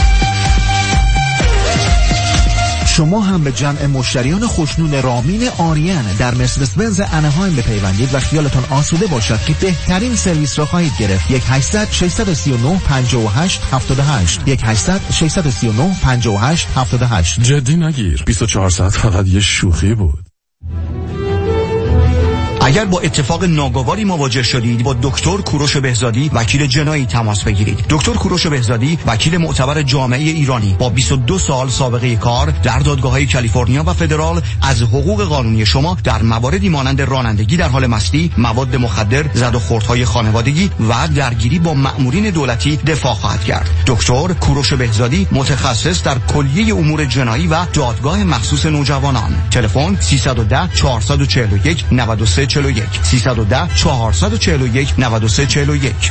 شما هم به جمع مشتریان خوشنون رامین آریان در مرسدس بنز اناهایم بپیوندید و خیالتان آسوده باشد که بهترین سرویس را خواهید گرفت. یک هشتصد ششصد و سی و نه پنجاه و هشت هفتاد و هشت یک هشتصد ششصد و سی و نه پنجاه و هشت هفتاد و هشت. جدی نگیر، بیست و چهار ساعت فقط یه شوخی بود. اگر با اتفاق ناگواری مواجه شدید با دکتر کوروش بهزادی وکیل جنایی تماس بگیرید. دکتر کوروش بهزادی وکیل معتبر جامعه ایرانی با بیست و دو سال سابقه کار در دادگاه‌های کالیفرنیا و فدرال از حقوق قانونی شما در مواردی مانند رانندگی در حال مستی، مواد مخدر، زد و خوردهای خانوادگی و درگیری با مأمورین دولتی دفاع خواهد کرد. دکتر کوروش بهزادی متخصص در کلیه امور جنایی و دادگاه مخصوص نوجوانان. تلفن سیصد و ده چهارصد و چهل و یک نود و سه چهل و یک سیصد و ده چهارصد و چهل و یک نود و سه چهل و یک.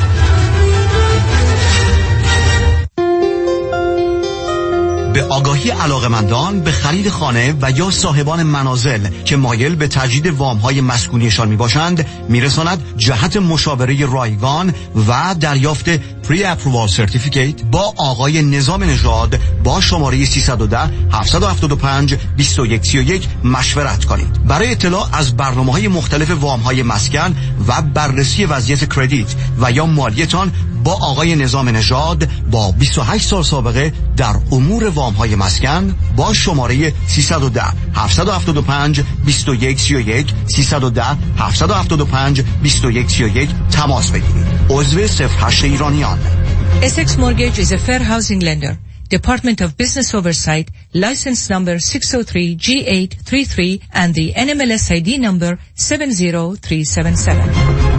به آگاهی علاقمندان به خرید خانه و یا صاحبان منازل که مایل به تجدید وام‌های مسکونیشان میباشند میرساند جهت مشاوره رایگان و دریافت پری اپرووال سرتیفیکیت با آقای نظام نژاد با شماره سیصد و ده هفتصد و هفتاد و پنج بیست و یک سی و یک مشورت کنید. برای اطلاع از برنامه‌های مختلف وام‌های مسکن و بررسی وضعیت کردیت و یا مالیتان با آقای نظام نژاد با بیست و هشت سال سابقه در امور وام‌های مسکن با شماره سیصد و ده هفتصد و هفتاد و پنج بیست و یک سی و یک سیصد و ده هفتصد و هفتاد و پنج بیست و یک سی و یک تماس بگیرید. عضو صفر هشت ایرانیان. Essex Mortgage is a fair housing lender. Department of Business Oversight, license number six oh three G eight three three and the N M L S I D number seven zero three seven seven.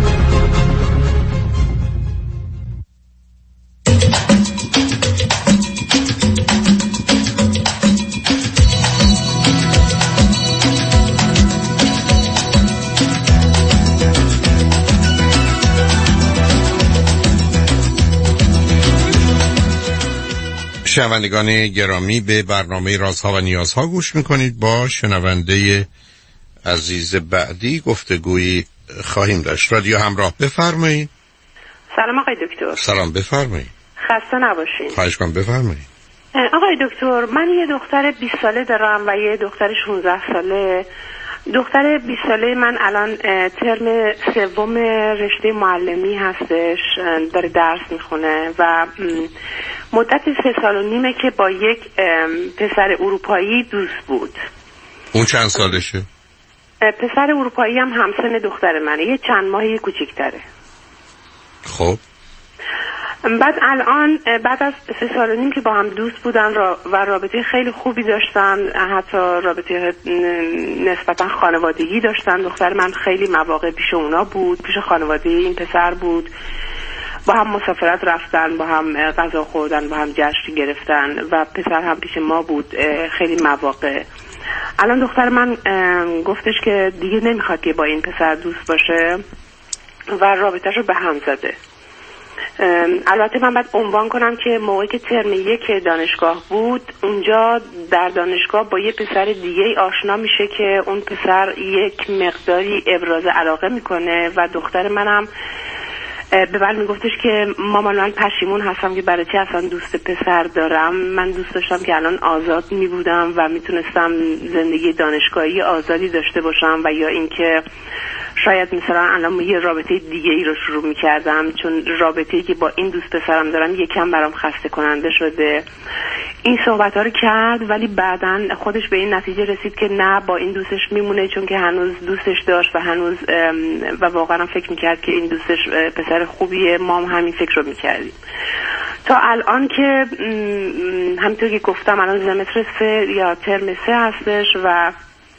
شنوندگان گرامی، به برنامه رازها و نیازها گوش میکنید. با شنونده عزیز بعدی گفتگویی خواهیم داشت. رادیو همراه، بفرمایید. سلام آقای دکتر. سلام، بفرمایید. خسته نباشین. خواهش کنم، بفرمایید. آقای دکتر، من یه دختر بیست ساله دارم و یه دختر شانزده ساله. دختر بیست ساله من الان ترم سوم رشته معلمی هستش، داره درس میخونه و مدت سه سال و نیمه که با یک پسر اروپایی دوست بود. اون چند سالشه؟ پسر اروپایی هم همسن دختر منه، یه چند ماهی کوچیک‌تره. خب بعد الان بعد از سه سال و نیم که با هم دوست بودن و رابطه خیلی خوبی داشتن، حتی رابطه نسبتا خانوادگی داشتن. دختر من خیلی مواقع پیش اونا بود، پیش خانواده این پسر بود، با هم مسافرت رفتن، با هم غذا خوردن، با هم جشن گرفتن و پسر هم پیش ما بود خیلی مواقع. الان دختر من گفتش که دیگه نمیخواد که با این پسر دوست باشه و رابطه‌شو رو به هم زده. البته من باید عنوان کنم که موقعی که ترم یک دانشگاه بود، اونجا در دانشگاه با یه پسر دیگه آشنا میشه که اون پسر یک مقداری ابراز علاقه میکنه و دختر منم به من میگفتش که مامان من پشیمون هستم که برای چی اصلا دوست پسر دارم. من دوست داشتم که الان آزاد میبودم و میتونستم زندگی دانشگاهی آزادی داشته باشم و یا اینکه شاید مثلا الان یه رابطه دیگه ای رو شروع میکردم، چون رابطه‌ای که با این دوست پسرم دارم یکم برام خسته کننده شده. این صحبت ها رو کرد ولی بعداً خودش به این نتیجه رسید که نه، با این دوستش میمونه چون که هنوز دوستش داشت و هنوز و واقعا فکر میکرد که این دوستش پسر خوبیه. ما هم همین فکر رو میکردیم تا الان که همینطور که گفتم الان زمستر سه یا ترم سه هستش و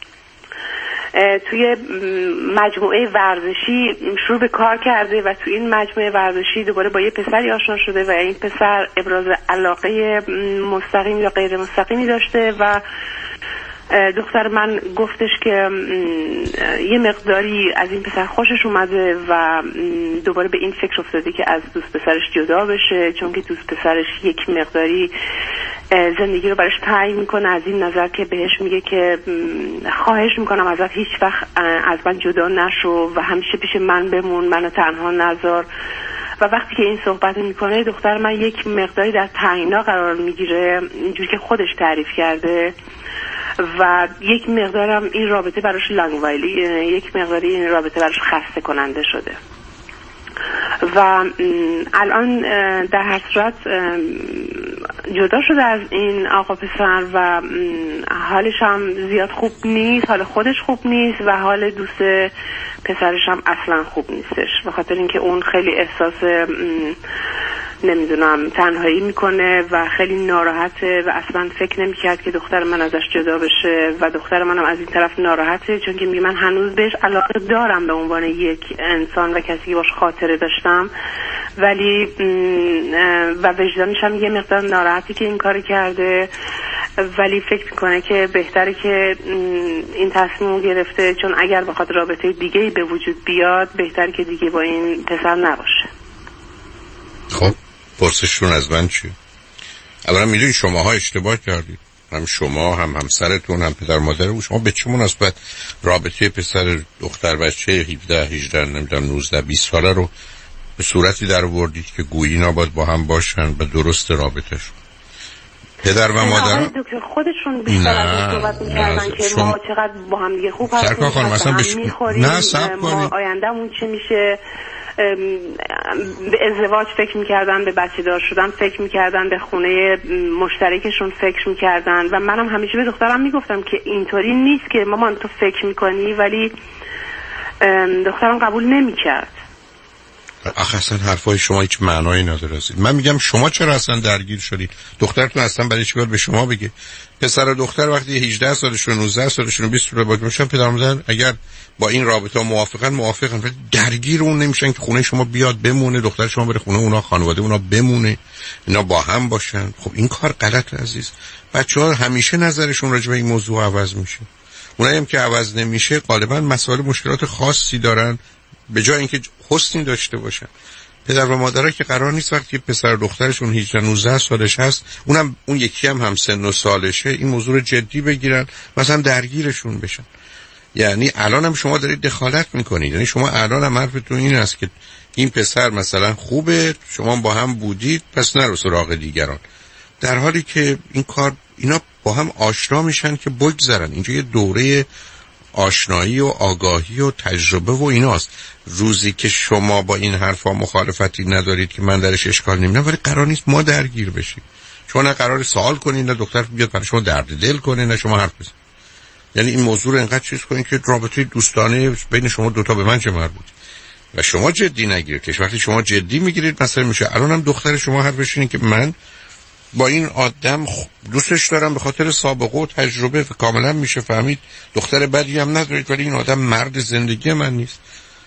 توی مجموعه ورزشی شروع به کار کرده و توی این مجموعه ورزشی دوباره با یه پسری آشنا شده و این پسر ابراز علاقه مستقیم یا غیر مستقیمی داشته و دختر من گفتش که یه مقداری از این پسر خوشش اومده و دوباره به این فکر افتاده که از دوست پسرش جدا بشه، چون که دوست پسرش یک مقداری زندگی رو برش تعیین میکنه از این نظر که بهش میگه که خواهش میکنم ازت هیچ وقت از من جدا نشو و همیشه پیش من بمون، منو تنها نذار. و وقتی که این صحبت میکنه دختر من یک مقداری در تعیینا قرار میگیره اینجوری که خودش تعریف کرده و یک مقدارم این رابطه براش لنگوایلی، یک مقداری این رابطه براش خسته کننده شده و الان در هر صورت جدا شده از این آقا پسر و حالش هم زیاد خوب نیست، حال خودش خوب نیست و حال دوست پسرش هم اصلا خوب نیستش، به خاطر اینکه اون خیلی احساس نمیدونم تنهایی میکنه و خیلی ناراحته و اصلا فکر نمیکرد که دختر من ازش جدا بشه و دختر منم از این طرف ناراحته، چون که میگه من هنوز بهش علاقه دارم به عنوان یک انسان و کسی که باش خاطره داشتم، ولی و وجدانش هم یه مقدار ناراحتی که این کار کرده، ولی فکر میکنه که بهتره که این تصمیم گرفته، چون اگر بخواد رابطه دیگه‌ای به وجود بیاد بهتره که دیگه با این پسر نباشه. خب پرسششون از من چیه؟ اولا میدونی شماها اشتباه کردید، هم شما هم همسرتون هم پدر مادر او، شما به چه مناسبت رابطه پسر دختر بچه هفده هجده نمیدونم نوزده بیست ساله رو به صورتی در آوردید که گویی نباید با هم باشن و درست رابطهشون. پدر و مادر دکتر خودشون بیشتر از صحبت می‌کردن که شما... ما چقدر با هم دیگه خوب هستیم، سرکار خانم مثلا بش... نه صبر ما آیندهمون چی میشه، به ازدواج فکر میکردن، به بچه دار شدن فکر میکردن، به خونه مشترکشون فکر میکردن و منم همیشه به دخترم میگفتم که اینطوری نیست که مامان تو فکر میکنی، ولی دخترم قبول نمیکرد. آخه اصلا حرفای شما هیچ معنایی نداره. من میگم شما چرا اصلا درگیر شدید؟ دخترتون اصلا برای چیکار به شما بگه؟ پسر و دختر وقتی هجده سالشون نوزده سالشون بیست سال باید باشن، پدر مادر اگر با این رابطه موافقن موافقن، ولی درگیر اون نمیشن که خونه شما بیاد بمونه، دختر شما بره خونه اونا، خانواده اونا بمونه، اینا با هم باشن. خب این کار غلط عزیز. بچه‌ها همیشه نظرشون راجع به این موضوع عوض میشه. اونایی هم که عوض نمیشه غالبا مسائل مشکلات خاصی دارن به جای اینکه حسنی داشته باشن. پدر و مادرها که قرار نیست وقتی پسر دخترشون هجده نوزده سالش هست، اونم اون یکی هم هم سن و سالشه، این موضوع رو جدی بگیرن، مثلا درگیرشون بشن. یعنی الان هم شما دارید دخالت میکنید، یعنی شما الان هم حرفتون این است که این پسر مثلا خوبه، شما با هم بودید پس نرو سراغ دیگران، در حالی که این کار اینا با هم آشنا میشن که بگذرن. اینجا یه دوره آشنایی و آگاهی و تجربه و ایناست. روزی که شما با این حرفا مخالفتی ندارید که من درش اشکال نمیبینم، ولی قرار نیست ما درگیر بشیم. شما نه قرار سوال کنید، نه دختر بیاد برای شما درد دل کنه، نه شما حرف بزنید. یعنی این موضوع رو انقدر چیز کنید که رابطه دوستانه بین شما دوتا به من چه مربوط و شما جدی نگیرید. که وقتی شما جدی میگیرید مثلا میشه. الان هم دختر شما حرفش اینه که من با این آدم دوستش دارم به خاطر سابقه و تجربه، و کاملا میشه فهمید دختر بدی هم ندارید، ولی این آدم مرد زندگی من نیست.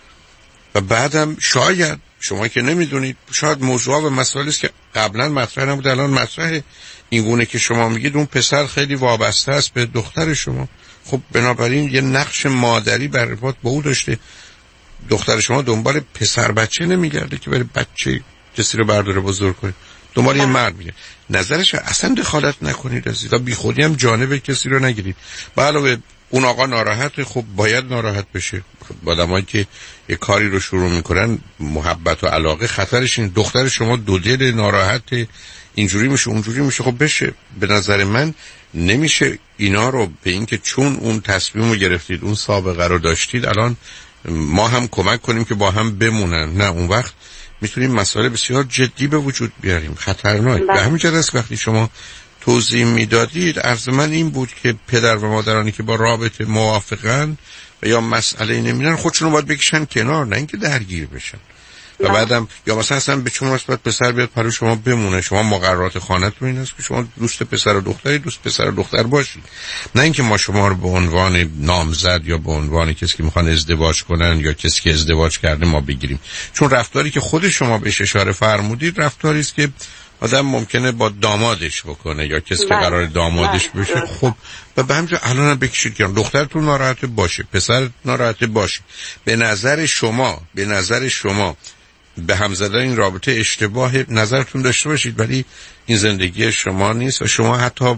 و بعدم شاید شما که نمیدونید، شاید موضوع و مسائلی است که قبلا مطرح نبود الان مطرحه. این گونه که شما میگید اون پسر خیلی وابسته است به دختر شما، خب بنابراین یه نقش مادری بر ارتباط با او داشته. دختر شما دنبال پسر بچه نمیگرده که بره بچه کسی رو برداره بزرگ کنه، دنبال یه مرد میگه. نظرش اصلا دخالت نکنید عزیزا، بی خودی هم جانب کسی رو نگیرید. به علاوه اون آقا ناراحته، خب باید ناراحت بشه. آدمایی که یه کاری رو شروع میکنن محبت و علاقه خطرش این. دختر شما دو دل ناراحت اینجوری میشه اونجوری میشه، خب بشه. به نظر من نمیشه اینا رو به این که چون اون تصمیم رو گرفتید، اون سابقه رو داشتید، الان ما هم کمک کنیم که با هم بمونن. نه، اون وقت میتونیم مسائل بسیار جدی به وجود بیاریم، خطرناک. به همین جهت است وقتی شما توضیح میدادید عرض من این بود که پدر و مادرانی که با رابطه موافقن و یا مسئله نمیدن خودشون رو باید بکشن کنار، نه اینکه درگیر بشن. و بعدم یا مثلا اصلا به چون مثبت پسر بیاد پرو شما بمونه. شما مقررات خانه‌تون این است که شما دوست پسر و دختری دوست پسر و دختر باشید، نه اینکه ما شما رو به عنوان نامزد یا به عنوان کسی که میخوان ازدواج کنن یا کسی که ازدواج کرده ما بگیریم. چون رفتاری که خود شما بهش اشاره فرمودید رفتاری است که آدم ممکنه با دامادش بکنه یا کسی که قرار دامادش بشه. خب و به همین الان هم بکشید که دخترتون ناراحت باشه، پسر ناراحت باشه. به نظر شما به نظر شما به هم زدن این رابطه اشتباه نظرتون داشته باشید، ولی این زندگی شما نیست و شما حتی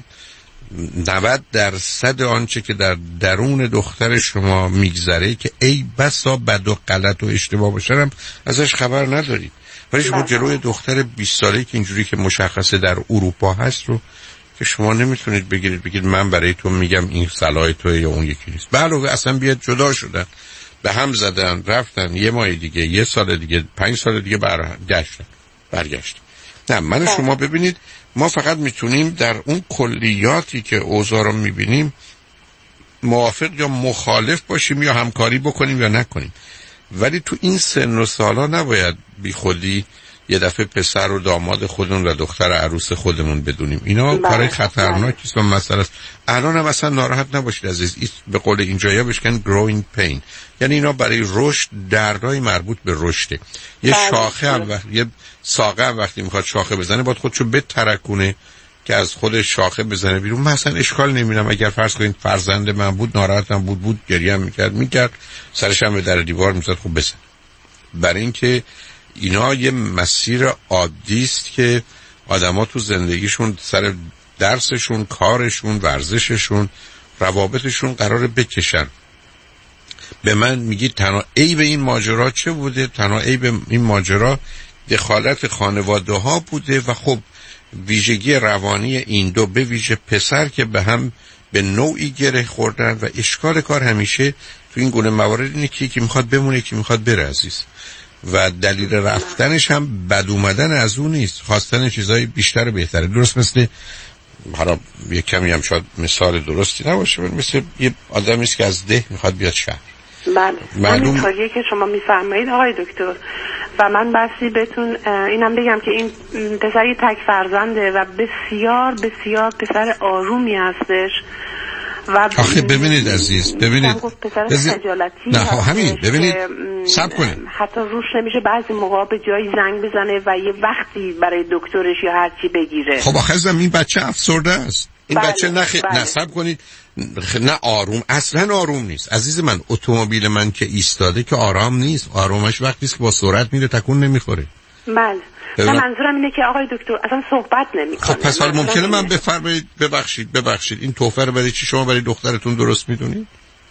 نود درصد آنچه که در درون دختر شما میگذره که ای بسا بد و غلط و اشتباه باشه هم ازش خبر ندارید. ولی شما جلوی دختر بیست ساله‌ای که اینجوری که مشخصه در اروپا هست رو که شما نمیتونید بگیرید بگید من برای تو میگم این صلاح توئه یا اون یکی نیست. بله اصلا بیاد جدا شدن، به هم زدن، رفتن، یه ماه دیگه، یه سال دیگه، پنج سال دیگه برگشتن برگشتن. نه من شما ببینید ما فقط میتونیم در اون کلیاتی که اوضاع رو میبینیم موافق یا مخالف باشیم یا همکاری بکنیم یا نکنیم. ولی تو این سن و سالا نباید بی خودی یه دفعه پسر و داماد خودمون و دختر عروس خودمون بدونیم. اینا کار خطرناکی است و مسئله است. الان هم اصلا ناراحت نباشید عزیز. به قول اینجایا بشکن growing pain، یعنی اینا برای رشد دردای مربوط به رشده. یه شاخه هم وقت یه ساقه هم وقتی میخواد شاخه بزنه باید خودشو بترکونه که از خود شاخه بزنه بیرون. من اصلا اشکال نمیبینم اگر فرض کنید فرزند من بود، ناراحتم بود بود گریه هم میکرد میکرد سرش هم به در دیوار میزد خب بزن. برای اینکه اینا یه مسیر عادی است که آدما تو زندگیشون سر درسشون، کارشون، ورزششون، روابطشون قراره بکشن. به من میگید تنها عیب این ماجرا چه بوده؟ تنها عیب این ماجرا دخالت خانواده ها بوده و خب ویژگی روانی این دو به ویژه پسر که به هم به نوعی گره خوردن و اشکال کار همیشه تو این گونه موارد اینه که یکی میخواد بمونه یکی میخواد بره عزیز. و دلیل رفتنش هم بد اومدن از اون نیست، خواستن چیزای بیشتر و بهتره. درست مثل حالا یه کمی هم شاید مثال درستی نباشه ولی مثل یه آدمی است که از ده میخواد بیاد شهر. بله معلوم... همین کاریه که شما میفرمایید آقای دکتر. و من بسی بهتون اینم بگم که این پسر یه تک فرزنده و بسیار بسیار پسر آرومی هستش و آخه ببینید عزیز ببینید پسر خجالتی نه همین ببینید صبر کنید حتی روش نمیشه بعضی موقع به جایی زنگ بزنه و یه وقتی برای دکترش یا هر چی بگیره. خب آخه زمین این بچه افسرده است. این بله، بچه نخ... بله. نصب کنید نه آروم، اصلا آروم نیست عزیز من. اتومبیل من که ایستاده که آرام نیست، آرومش وقتی است که با سرعت میره تکون نمیخوره. بله نه منظورم اینه که آقای دکتر اصلا صحبت نمیکنه. خب پس حال ممکنه من بفرمایید ببخشید ببخشید این تحفه رو برای چی شما برای دخترتون درست میدونید؟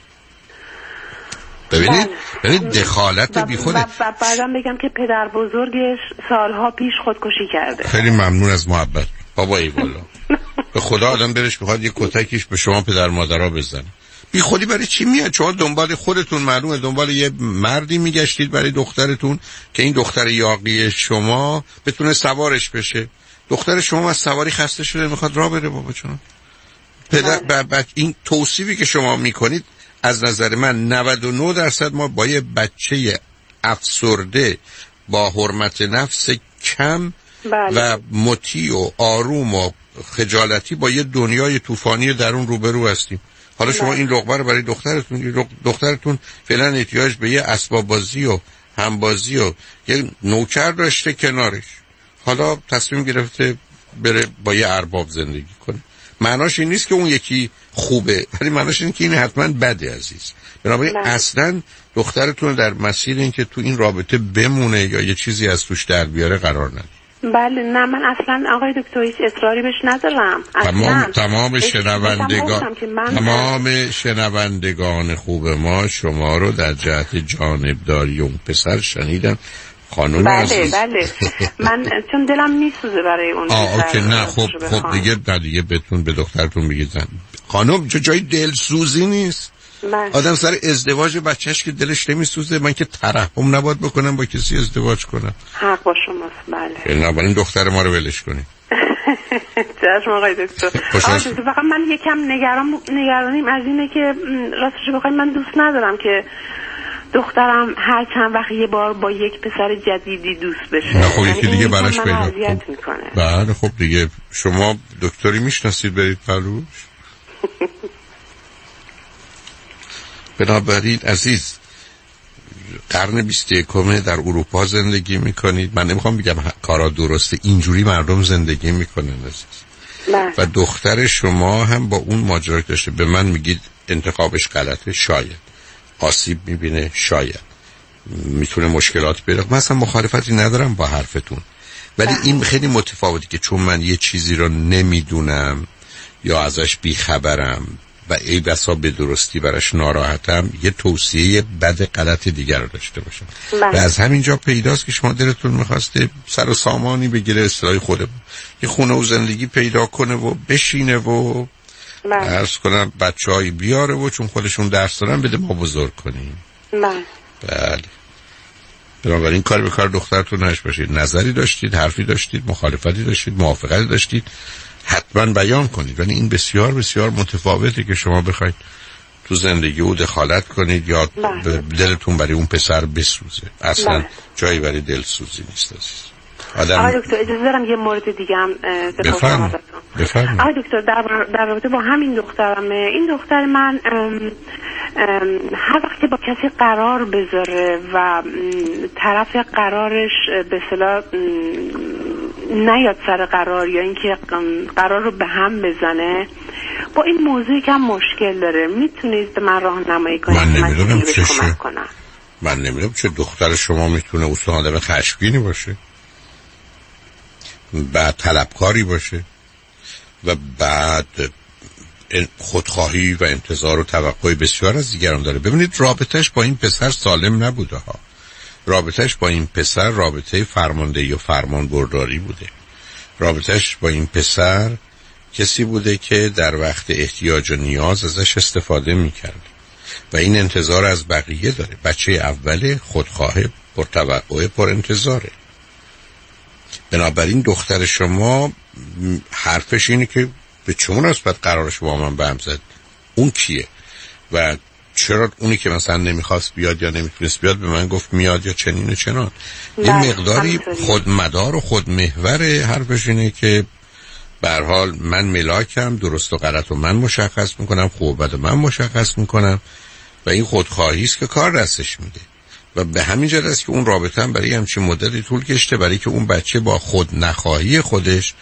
ببینید ببینید دخالت بی خود. و بعدم بگم که پدر بزرگش سالها پیش خودکشی کرده. خیلی ممنون از محبت بابا ای والا. به خدا آدم دلش میخواد یه کتکیش به شما پدر مادرها بزنه. بی خودی برای چی میاد؟ شما دنبال خودتون معلومه دنبال یه مردی میگشتید برای دخترتون که این دختر یاغی شما بتونه سوارش بشه. دختر شما از سواری خسته شده میخواد راه بره بابا جون. پدر ب... ب... این توصیفی که شما میکنید از نظر من نود و نه درصد ما با یه بچه افسرده با حرمت نفس کم بله. و مطیع و آروم و خجالتی با یه دنیای طوفانی درون روبرو هستیم. حالا شما بله. این لقمه رو برای دخترتون دخترتون فعلا احتیاج به یه اسباب بازی و همبازی و یه نوکر داشته کنارش، حالا تصمیم گرفته بره با یه ارباب زندگی کنه. معناش این نیست که اون یکی خوبه، ولی معناش این که این حتما بده عزیز. بنابراین اصلا دخترتون در مسیر این که تو این رابطه بمونه یا یه چیزی از توش در بیاره قرار ندید. بله نه من اصلا آقای دکتر هیچ اصراری بش ندارم. تمام تمام شنوندگان تمام شنوندگان خوب ما شما رو در جهت جانبداری اون پسر شنیدن. خانم بله عزیز. بله من چون دلم میسوزه برای اون آه اوکی نه خب خب دیگه نه دیگه بهتون به دخترتون بگید خانم چه جای دلسوزی نیست. من. آدم سر ازدواج بچهش که دلش نمیسوزه من که ترحم نباید بکنم با کسی ازدواج کنم. حق با شماست. بله نه ولی دختر ما رو ولش کنید. چشم آقای دکتر. آقای دکتر فقط من یکم نگران نگرانیم از اینه که راستش بخواید من دوست ندارم که دخترم هر چند وقت یه بار با یک پسر جدیدی دوست بشه. نه خب یکی دیگه براش پیدا میکنه. بله خب دیگه شما دکتری میشناسید برید پلوش. بنابراین عزیز قرن بیست و یکم در اروپا زندگی میکنید. من نمیخوام بگم کارا درسته، اینجوری مردم زندگی میکنن عزیز. و دختر شما هم با اون ماجرا داشته. به من میگید انتخابش غلطه، شاید آسیب میبینه، شاید میتونه مشکلات بیاره. من اصلا مخالفتی ندارم با حرفتون، ولی این خیلی متفاوتی که چون من یه چیزی رو نمیدونم یا ازش بیخبرم و ای بسا به درستی براش ناراحتم یه توصیه بد غلط دیگر رو داشته باشم. و از همینجا پیداست که شما دلتون میخواسته سر و سامانی بگیره، اصطلاح خودمون یه خونه و زندگی پیدا کنه و بشینه و درس کنم بچه هایی بیاره و چون خودشون درس دارن بده ما بزرگ کنیم. من. بله بنابراین کار به کار دخترتون نش باشید. نظری داشتید، حرفی داشتید، مخالفتی داشتید، موافقتی داشتید، حتما بیان کنید. ولی این بسیار بسیار متفاوته که شما بخواید تو زندگی او دخالت کنید یا دلتون برای اون پسر بسوزه. اصلا بله. جایی برای دلسوزی نیست عزیز. آدم... آقای دکتر اجازه دارم یه مورد دیگه هم بپرسم ازتون. بفرمایید. آقای دکتر در, در رابطه با همین دخترمه، این دختر من ام ام هر وقت که با کسی قرار بذاره و طرف قرارش به اصطلاح نیاد سر قرار یا اینکه قرار رو به هم بزنه، با این موضوعی که هم مشکل داره، میتونید به من راهنمایی کنید؟ من نمیدونم چه شه. من نمیدونم چه دختر شما میتونه اصلا آدم خشمگینی باشه، بعد طلبکاری باشه و بعد خودخواهی و انتظار و توقع بسیار از دیگران داره. ببینید رابطهش با این پسر سالم نبوده ها. رابطهش با این پسر رابطه فرماندهی و فرمان برداری بوده. رابطهش با این پسر کسی بوده که در وقت احتیاج و نیاز ازش استفاده میکرد و این انتظار از بقیه داره. بچه اوله، خودخواه، پرتوقع، پر انتظاره. بنابراین دختر شما حرفش اینه که به چه مناسبت قرارش با من به هم زد؟ اون کیه؟ و چرا اونی که مثلا نمیخواست بیاد یا نمیتونست بیاد به من گفت میاد یا چنین و چنان؟ یه مقداری خودمدار و خودمحور حرفش اینه که به هر حال من ملاکم، درست و غلط و من مشخص میکنم، خوب و بد من مشخص میکنم و این خودخواهی است که کار دستش میده و به همین جهت است که اون رابطه هم برای همچین مدتی طول کشته، برای که اون بچه با خود نخواهی خودش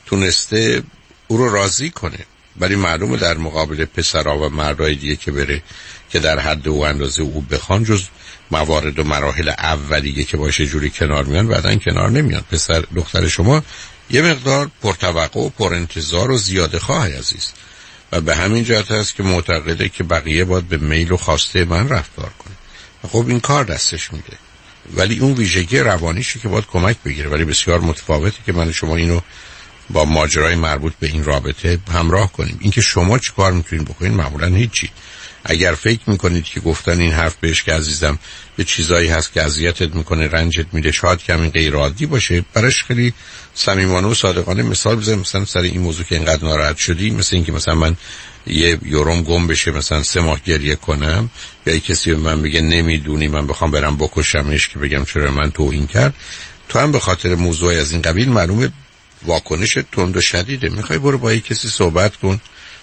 تونسته او رو راضی کنه. برای معلومه در مقابل پسرها و مردای دیگه که بره که در حد و اندازه او بخوان، جز موارد و مراحل اولیه که باشه جوری کنار میان، بعدن کنار نمیان. پسر دختر شما یه مقدار پرتوقع و پرانتظار و زیاده خواه عزیز و به همین جهت است که معتقده که بقیه باید به میل و خواسته من رفتار کنه. خب این کار دستش میده، ولی اون ویژگی روانیشه که باید کمک بگیره. ولی بسیار متفاوته که من شما اینو با ماجرای مربوط به این رابطه همراه کنیم. اینکه شما چی کار میتونید بکنید معمولا هیچی. اگر فکر میکنید که گفتن این حرف بهش که عزیزم یه چیزایی هست که اذیتت میکنه، رنجت میده، شاید کمی غیر عادی باشه، براش خیلی صمیمانه و صادقانه مثال بزنم. مثلا سر این موضوع که اینقدر ناراحت شدی، مثل اینکه مثلا من یه یوروم گم بشه مثلا سه ماه گریه کنم، یا یه کسی به من بگه نمیدونی من بخوام برم بکشمش که بگم چرا من توهین کرد، تو هم به خاطر موضوعی از این قبیل معلومه واکنش تند و شدیده. میخوای برو با یه کسی صحبت کن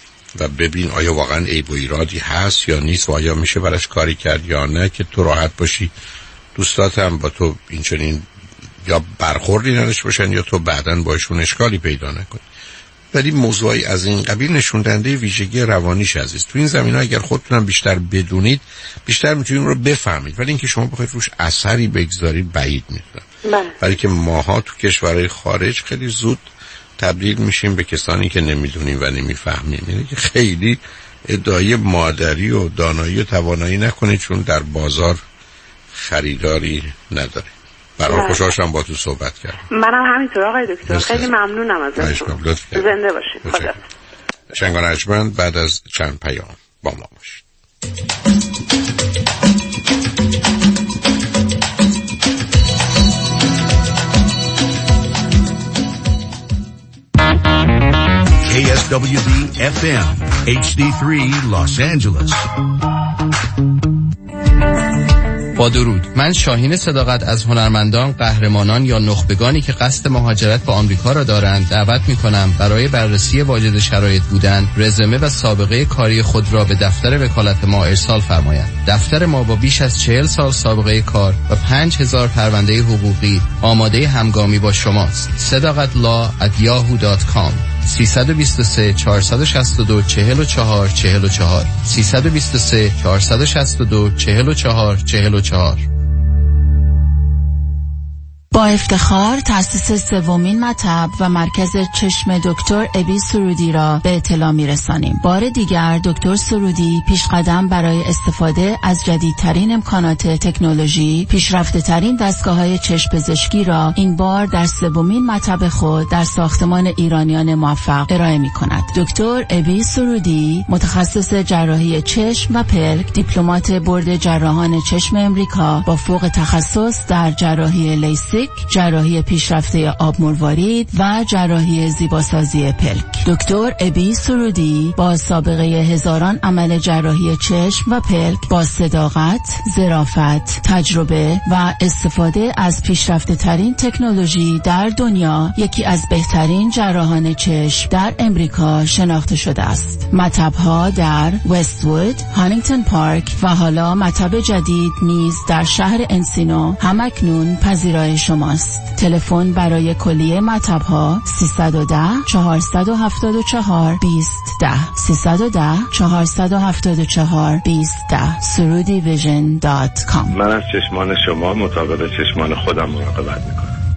و ببین آیا واقعا عیب و ایرادی هست یا نیست و آیا میشه براش کاری کرد یا نه، که تو راحت باشی، دوستات هم با تو این چنین یا برخوردی نداشته باشن یا تو بعداً باشون اشکالی پیدا نکنی. ولی موضوعی از این قبیل نشون دهنده ویژگی روانیش عزیز. تو این زمینه اگر خودتونم بیشتر بدونید بیشتر میتونید رو بفهمید، ولی اینکه شما بخواید روش اثری بگذارید بعید میدونم. ولی که ماها تو کشورهای خارج خیلی زود تبدیل میشیم به کسانی که نمیدونیم و نمیفهمیم. یعنی که خیلی ادعای مادری و دانایی و توانایی نکنید، چون در بازار خریداری نداره. برای خوشحالم با تو صحبت کردم. منم همینطور آقای دکتر. خیلی ممنونم ازتون. زنده باشید. خدا. شنگان ارجمند بعد از چند پیام با ما باشید. K S W B F M H D three Los Angeles. با درود، من شاهین صداقت از هنرمندان، قهرمانان یا نخبگانی که قصد مهاجرت به آمریکا را دارند دعوت می‌کنم برای بررسی واجد شرایط بودن، رزومه و سابقه کاری خود را به دفتر وکالت ما ارسال فرمایند. دفتر ما با بیش از چهل سال سابقه کار و پنج هزار پرونده حقوقی آماده همگامی با شماست. صداقت لا ات یاهو دات کام سه دو سه چهار شش دو چهار چهار چهار چهار سه دو سه چهار شش دو چهار چهار چهار چهار. با افتخار تأسیس سومین مطب و مرکز چشم دکتر ابی سرودی را به اطلاع می‌رسانیم. بار دیگر دکتر سرودی پیشقدم برای استفاده از جدیدترین امکانات تکنولوژی، پیشرفته‌ترین دستگاه‌های چشم پزشکی را این بار در سومین مطب خود در ساختمان ایرانیان موفق ارائه می‌کند. دکتر ابی سرودی متخصص جراحی چشم و پلک، دیپلمات بورد جراحان چشم امریکا با فوق تخصص در جراحی لیسیک، جراحی پیشرفته آب مروارید و جراحی زیباسازی پلک. دکتر ابی سرودی با سابقه هزاران عمل جراحی چشم و پلک با صداقت، ظرافت، تجربه و استفاده از پیشرفته ترین تکنولوژی در دنیا یکی از بهترین جراحان چشم در امریکا شناخته شده است. مطب‌ها در وست‌وود، هانینگتون پارک و حالا مطب جدید نیز در شهر انسینو همکنون پذیرای شماست. تلفن برای کلیه مطب‌ها سیصد و ده چهارصد و هفتاد و چهار بیست ده سیصد و ده چهارصد و هفتاد و چهار بیست ده سرودی ویژن دات کام. من از چشمان شما مطابق چشمان خودم مراقبت میکنم.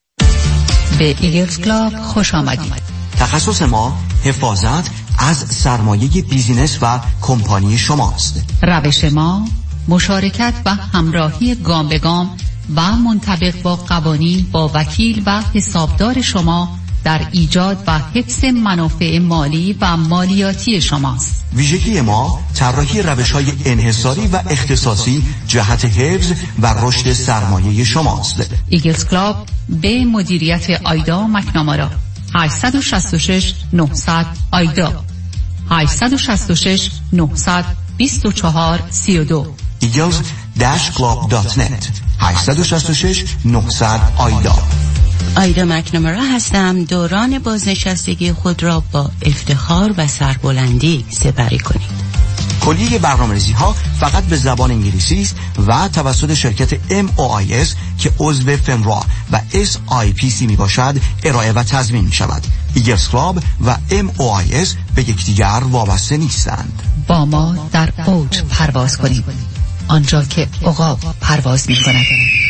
به ایگلز کلاب خوش آمدید. تخصص ما حفاظت از سرمایه بیزینس و کمپانی شماست. روش ما مشارکت و همراهی گام به گام و منطبق با قوانین با وکیل و حسابدار شما در ایجاد و حفظ منافع مالی و مالیاتی شماست. ویژگی ما طراحی روش‌های انحصاری و اختصاصی جهت حفظ و رشد سرمایه شماست. ایگلز کلاب به مدیریت آیدا مکنامارا. هشت شش شش نهصد آیدا هشت شش شش نهصد بیست و چهار سی و دو ایگلز کلاب دات نت هشت شش شش نهصد آیدا. آیدا مکنامارا هستم. دوران بازنشستگی خود را با افتخار و سربلندی سپری کنید. کلیه برنامه‌ریزی ها فقط به زبان انگلیسی است و توسط شرکت ام او آی اس که عضو فمرا و اس آی پی سی می باشد ارائه و تضمین می شود. ایگلز کلاب و ام او آی اس به یکدیگر وابسته نیستند. با ما در اوج پرواز کنید، آنجا که عقاب پرواز می کند.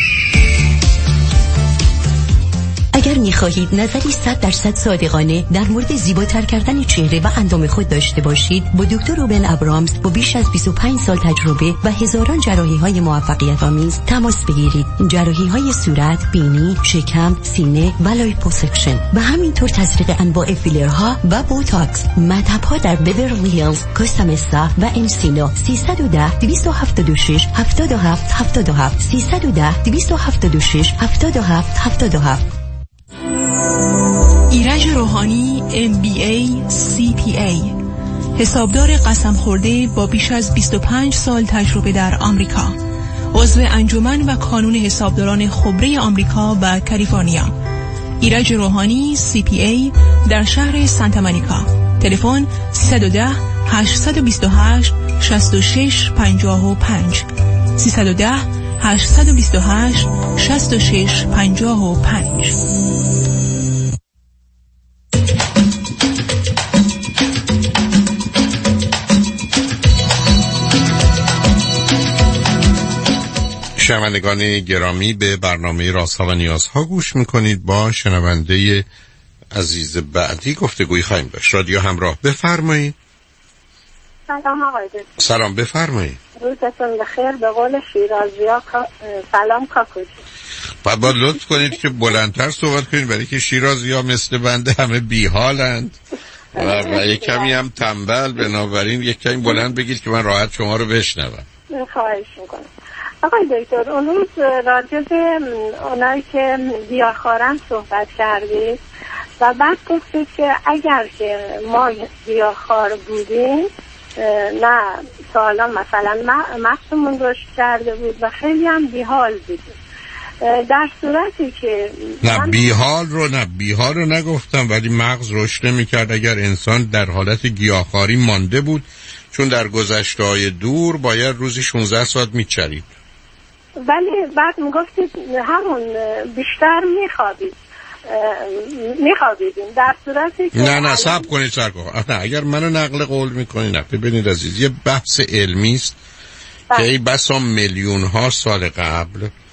اگر می‌خواهید نظری صد درصد صادقانه در مورد زیباتر کردن چهره و اندام خود داشته باشید، با دکتر روبن ابرامز با بیش از بیست و پنج سال تجربه و هزاران جراحی‌های موفقیت آمیز تماس بگیرید. جراحی‌های صورت، بینی، شکم، سینه و لایپوسکشن و همینطور تزریق انواع فیلرها و بوتاکس. مطب‌ها در بیورلی هیلز، کوستا مستا و انسینو. سیصد و ده دویست و هفتاد و شش هفتاد و هفت هفتاد و هفت سیصد و ده دویست و هفتاد و شش هفتاد و هفت هفتاد و هفت. ایرج روحانی ام بی ای سی پی ای، حسابدار قسم خورده با بیش از بیست و پنج سال تجربه در آمریکا، عضو انجمن و کانون حسابداران خبره آمریکا و کالیفرنیا. ایرج روحانی سی پی ای در شهر سانتا مونیکا. تلفن سیصد و ده هشتصد و بیست و هشت شصت و شش پنجاه و پنج سیصد و ده هشتصد و بیست و هشت شصت و شش پنجاه و پنج. شنوندگان گرامی، به برنامه رازها و نیازها گوش میکنید. با شنونده عزیز بعدی گفتگوی خواهیم داشت. رادیو همراه، بفرمایید. سلام آقای دکتر. سلام، بفرمایید. روزتون بخیر. به قول شیرازی‌ها سلام کاکوجی. باید با لطف کنید که بلندتر صحبت کنید، برای که شیرازی‌ها مثل بنده همه بیحالند و, و یک کمی هم تنبل، بنابراین یک کمی بلند بگید که من راحت شما رو بشنوم. خواهش میکنم. آقای دکتر، اون روز راجع به اونایی که گیاهخوارن صحبت کردید و بعد گفتید که اگر که ما گیاهخوار بودیم نه سالا مثلا مغزمون رشد کرده بود و خیلی هم بیحال بودیم. در صورتی که نه بیحال رو نه بیحال رو نگفتم، ولی مغز رشد نمی‌کرد اگر انسان در حالت گیاهخواری مانده بود، چون در گذشته‌های دور باید روزی شانزده ساعت می‌چرید. ولی بعد میگفتید همون بیشتر میخوابید میخوابیدیم در صورتی که نه نه صبر کنید صبر کنید نه اگر منو نقل قول میکنید، نه ببینید عزیز، یه بحث علمی است که ای بسا میلیون ها سال قبل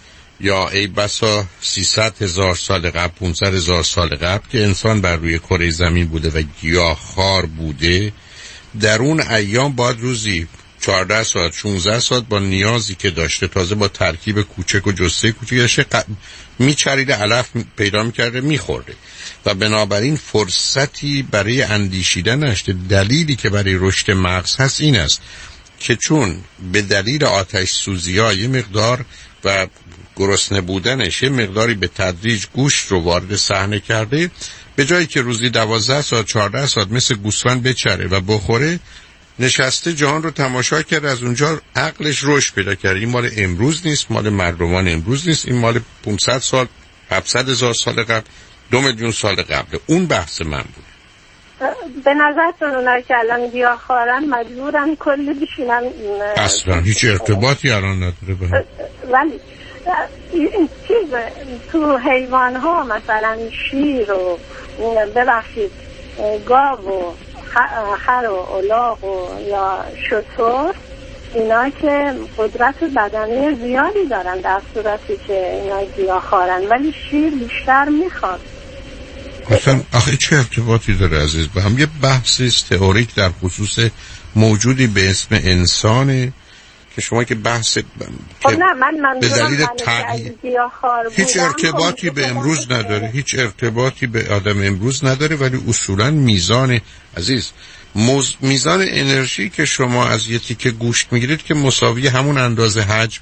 یا ای بسا سیصد هزار سال قبل، پانصد هزار سال قبل که انسان بر روی کره زمین بوده و گیاهخوار بوده، در اون ایام باید روزی چهارده ساعت شانزده ساعت با نیازی که داشته، تازه با ترکیب کوچک و جسته کوچک داشته، ق... میچریده، علف پیدا میکرده، میخورده و بنابراین فرصتی برای اندیشیدن نشده. دلیلی که برای رشد مغز هست این است که چون به دلیل آتش سوزی ها یه مقدار و گرسنه بودنش یه مقداری به تدریج گوشت رو وارد صحنه کرده، به جایی که روزی دوازده ساعت چهارده ساعت مثل گوسفند بچره و بخوره، نشسته جهان رو تماشا کرد، از اونجا عقلش رشد پیدا کرد. این مال امروز نیست، مال مردمان امروز نیست، این مال پانصد سال هفتصد هزار سال قبل، دو میلیون سال قبل. اون بحث من بود. به نظرتون اونایی که الان گیاهخوارن مجبورن کلی بشینن؟ اصلا هیچ ارتباطی الان نداره به هم. ولی این چیز تو حیوان ها مثلا شیر و ببخشید گاو و خر و الاغ و یا شتر، اینا که قدرت بدنی زیادی دارن در صورتی که اینا گیاهخوارن، ولی شیر بیشتر میخواد. اصلا آخه چه ارتباطی داره عزیز به هم؟ یه بحثی تئوریک در خصوص موجودی به اسم انسانه که شما که بحث خب نه من من به دلیل تغییر هیچ ارتباطی به امروز نداره، هیچ ارتباطی به آدم امروز نداره، ولی اصولا میزان عزیز موز... میزان انرژی که شما از یه تیکه گوشت میگیرید که مساوی همون اندازه حجم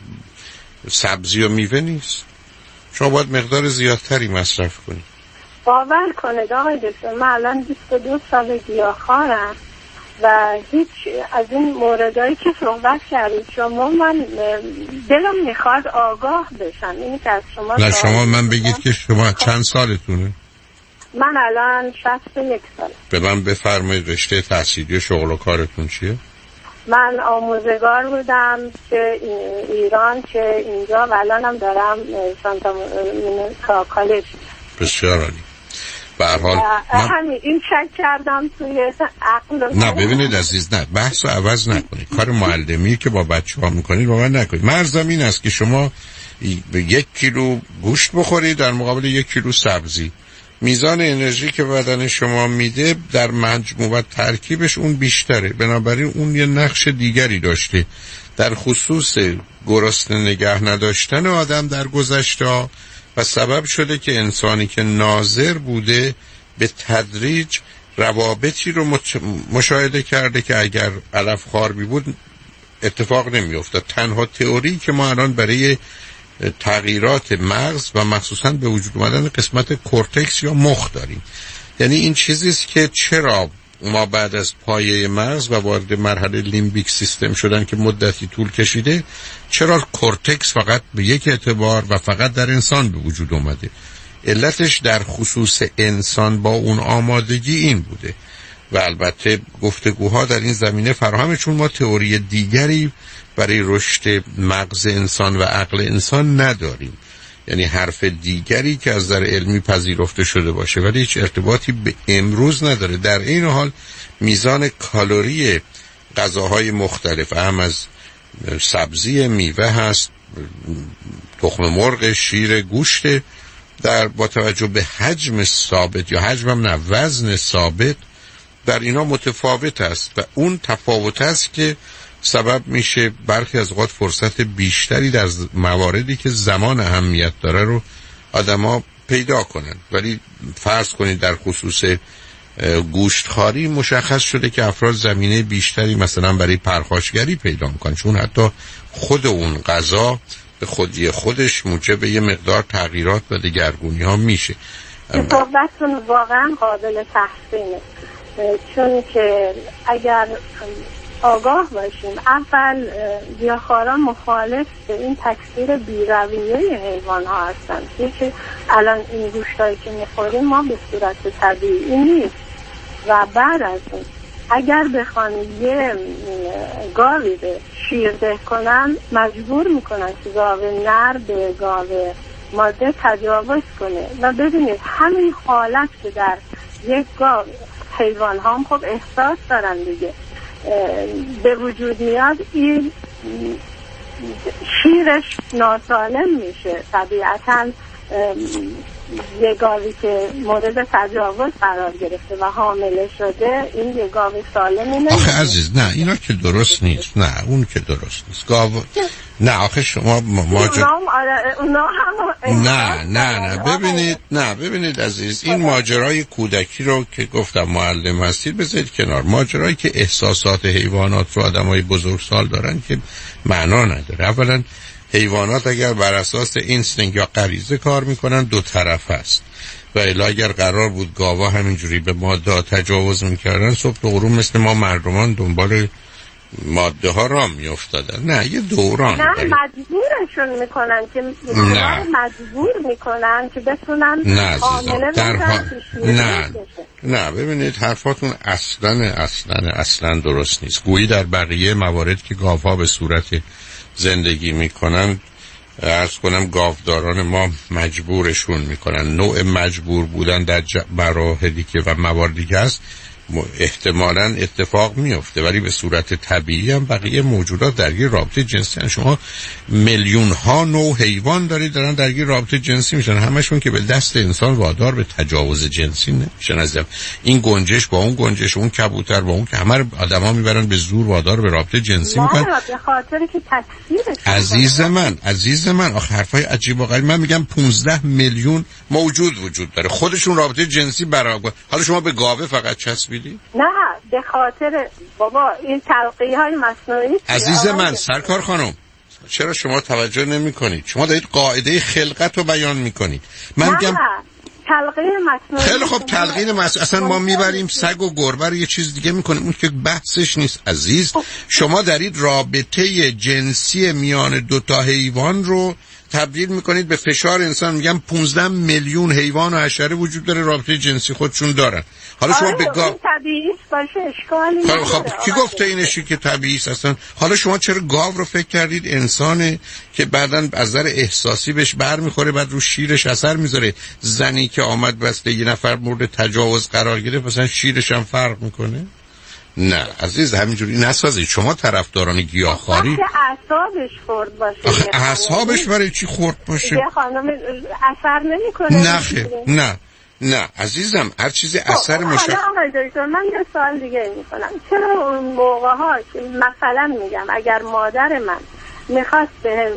سبزی و میوه نیست. شما باید مقدار زیادتری مصرف کنید. باور کنید آقای دکتر، من الان بیست و دو سال گیاهخوارم و هیچ از این موردایی که صحبت کردید شما، من دلم میخواد آگاه بشم. اینی که از شما نه شما من بگید که شما چند سالتونه؟ من الان شصت و یک سال. به من بفرمایید رشته تحصیلی و شغل و کارتون چیه؟ من آموزگار بودم که ایران، که اینجا و الانم دارم سانتا مونیکا کالج. بسیار عالی. به هر حال من... همین این شک کردم توی عقل. نه ببینید عزیز، نه بحث رو عوض نکنید. کار معلمی که با بچه ها میکنید با من نکنید. مرزم این است که شما یک کیلو گوشت بخورید در مقابل یک کیلو سبزی، میزان انرژی که بدن شما میده در مجموع و ترکیبش اون بیشتره. بنابراین اون یه نقش دیگری داشته در خصوص گرسنه نگه نداشتن آدم در گذشته و سبب شده که انسانی که ناظر بوده به تدریج روابطی رو مشاهده کرده که اگر علف خوار بی بود اتفاق نمی افتاد. تنها تئوری که ما الان برای تغییرات مغز و مخصوصا به وجود اومدن قسمت کورتکس یا مخ داریم. یعنی این چیزیست که چرا ما بعد از پایه مغز و وارد مرحله لیمبیک سیستم شدن که مدتی طول کشیده، چرا کورتکس فقط به یک اعتبار و فقط در انسان به وجود اومده؟ علتش در خصوص انسان با اون آمادگی این بوده و البته گفتگوها در این زمینه فراهمه، چون ما تئوری دیگری برای رشد مغز انسان و عقل انسان نداریم، یعنی حرف دیگری که از نظر علمی پذیرفته شده باشه، ولی هیچ ارتباطی به امروز نداره. در این حال میزان کالری غذاهای مختلف، هم از سبزی، میوه هست، تخم مرغ، شیر، گوشت، در با توجه به حجم ثابت یا حجم نه وزن ثابت در اینا متفاوت است و اون تفاوت است که سبب میشه برخی از اوقات فرصت بیشتری در مواردی که زمان اهمیت داره رو آدما پیدا کنن. ولی فرض کنید در خصوص گوشتخواری مشخص شده که افراد زمینه بیشتری مثلا برای پرخاشگری پیدا میکنن، چون حتی خود اون غذا به خودی خودش موجب یه مقدار تغییرات و دگرگونی ها میشه. صحبتتون واقعا قابل تحسینه، چون که اگر آگاه باشیم، اول گیاهخواران مخالف به این تکثیر بی‌رویه حیوان ها هستن که الان این گوشتایی که میخوریم ما به صورت طبیعی نیست و بعد از اون اگر بخوان یه گاوی به شیرده کنن مجبور میکنن که گاو نر به گاو ماده تجاوز کنه و ببینید همین حالت که در یک گاو، حیوان ها هم خب احساس دارن دیگه، به وجود میاد. این شیرش ناسالم میشه. طبیعتاً یه گاوی که مورد تجاوز قرار گرفته و حامله شده، این یه گاوی سالمی نمیشه. آخه عزیز نه، اینا که درست نیست. نه اون که درست نیست. گاو نه آخه شما ماجر اونا هم نه نه نه ببینید نه ببینید عزیز، این ماجرای کودکی رو که گفتم معلم هستید بذارید کنار. ماجرایی که احساسات حیوانات رو آدمای بزرگسال دارن که معنا نداره. اولا حیوانات اگر بر اساس اینستینکت یا غریزه کار میکنن دو طرف است و الا اگر قرار بود گاوا همینجوری به ماده تجاوز میکردن صبح تا غروب مثل ما مردمان دنبال ماده ها را میافتادن. نه یه دوران نه مجبورشون میکنن که نه مجبور میکنن که بتونن نه در ها... نه نه ببینید حرفاتون اصلا اصلا اصلا درست نیست. گویی در بقیه موارد که گاوها به صورت زندگی میکنن، عرض کنم گاوداران ما مجبورشون میکنن. نوع مجبور بودن در مراحلی که و مواردی که هست احتمالاً اتفاق میفته، ولی به صورت طبیعی هم بقیه موجودات درگیر رابطه جنسی هستند. شما میلیون ها نوع حیوان دارید دارن درگیر رابطه جنسی میشن، همشون که به دست انسان وادار به تجاوز جنسی نمیشن. از این گنجش با اون گنجش، اون کبوتر با اون، که همه آدما میبرن به زور وادار به رابطه جنسی میکنن. به خاطر که تکثیرش عزیز من عزیز من آخه حرفای عجیب و غریب. من میگم پانزده میلیون موجود وجود داره، خودشون رابطه جنسی برقرار. حالا شما به گاوه فقط چسبیدی؟ نه به خاطر بابا این تلقیه های مصنوعی. عزیز من سرکار خانم چرا شما توجه نمی کنید؟ شما دارید قاعده خلقت رو بیان می کنید. من نه میگم تلقیه مصنوعی. خیلی خب تلقیه مصنوعی اصلا ما میبریم سگ و گربه رو یه چیز دیگه میکنیم، اون که بحثش نیست عزیز. شما دارید رابطه جنسی میان دو تا حیوان رو تبدیل میکنید به فشار انسان. میگم پانزده میلیون حیوان و حشره وجود داره رابطه جنسی خودشون دارن. حالا شما آره به گاو طبیعی باشه اشکالی نداره. خب کی گفته اینشی که طبیعی است اصلا؟ حالا شما چرا گاو رو فکر کردید انسانه که بعداً از نظر احساسی بهش بر میخوره، بعد رو شیرش اثر میذاره؟ زنی که آمد بس یه نفر مورد تجاوز قرار گرفت مثلا شیرش هم فرق میکنه؟ نه عزیز همینجوری نسازید. شما طرفداران گیاهخواری اعصابش خورد باشه. آخه اعصابش برای چی خورد باشه؟ یه خانم اثر نمیکنه. نه خیر نه نه عزیزم هر چیزی اثر مشخص. حالا آقای دکتر من یه سوال دیگه میکنم، چرا اون موقع ها مثلا میگم اگر مادر من میخواست به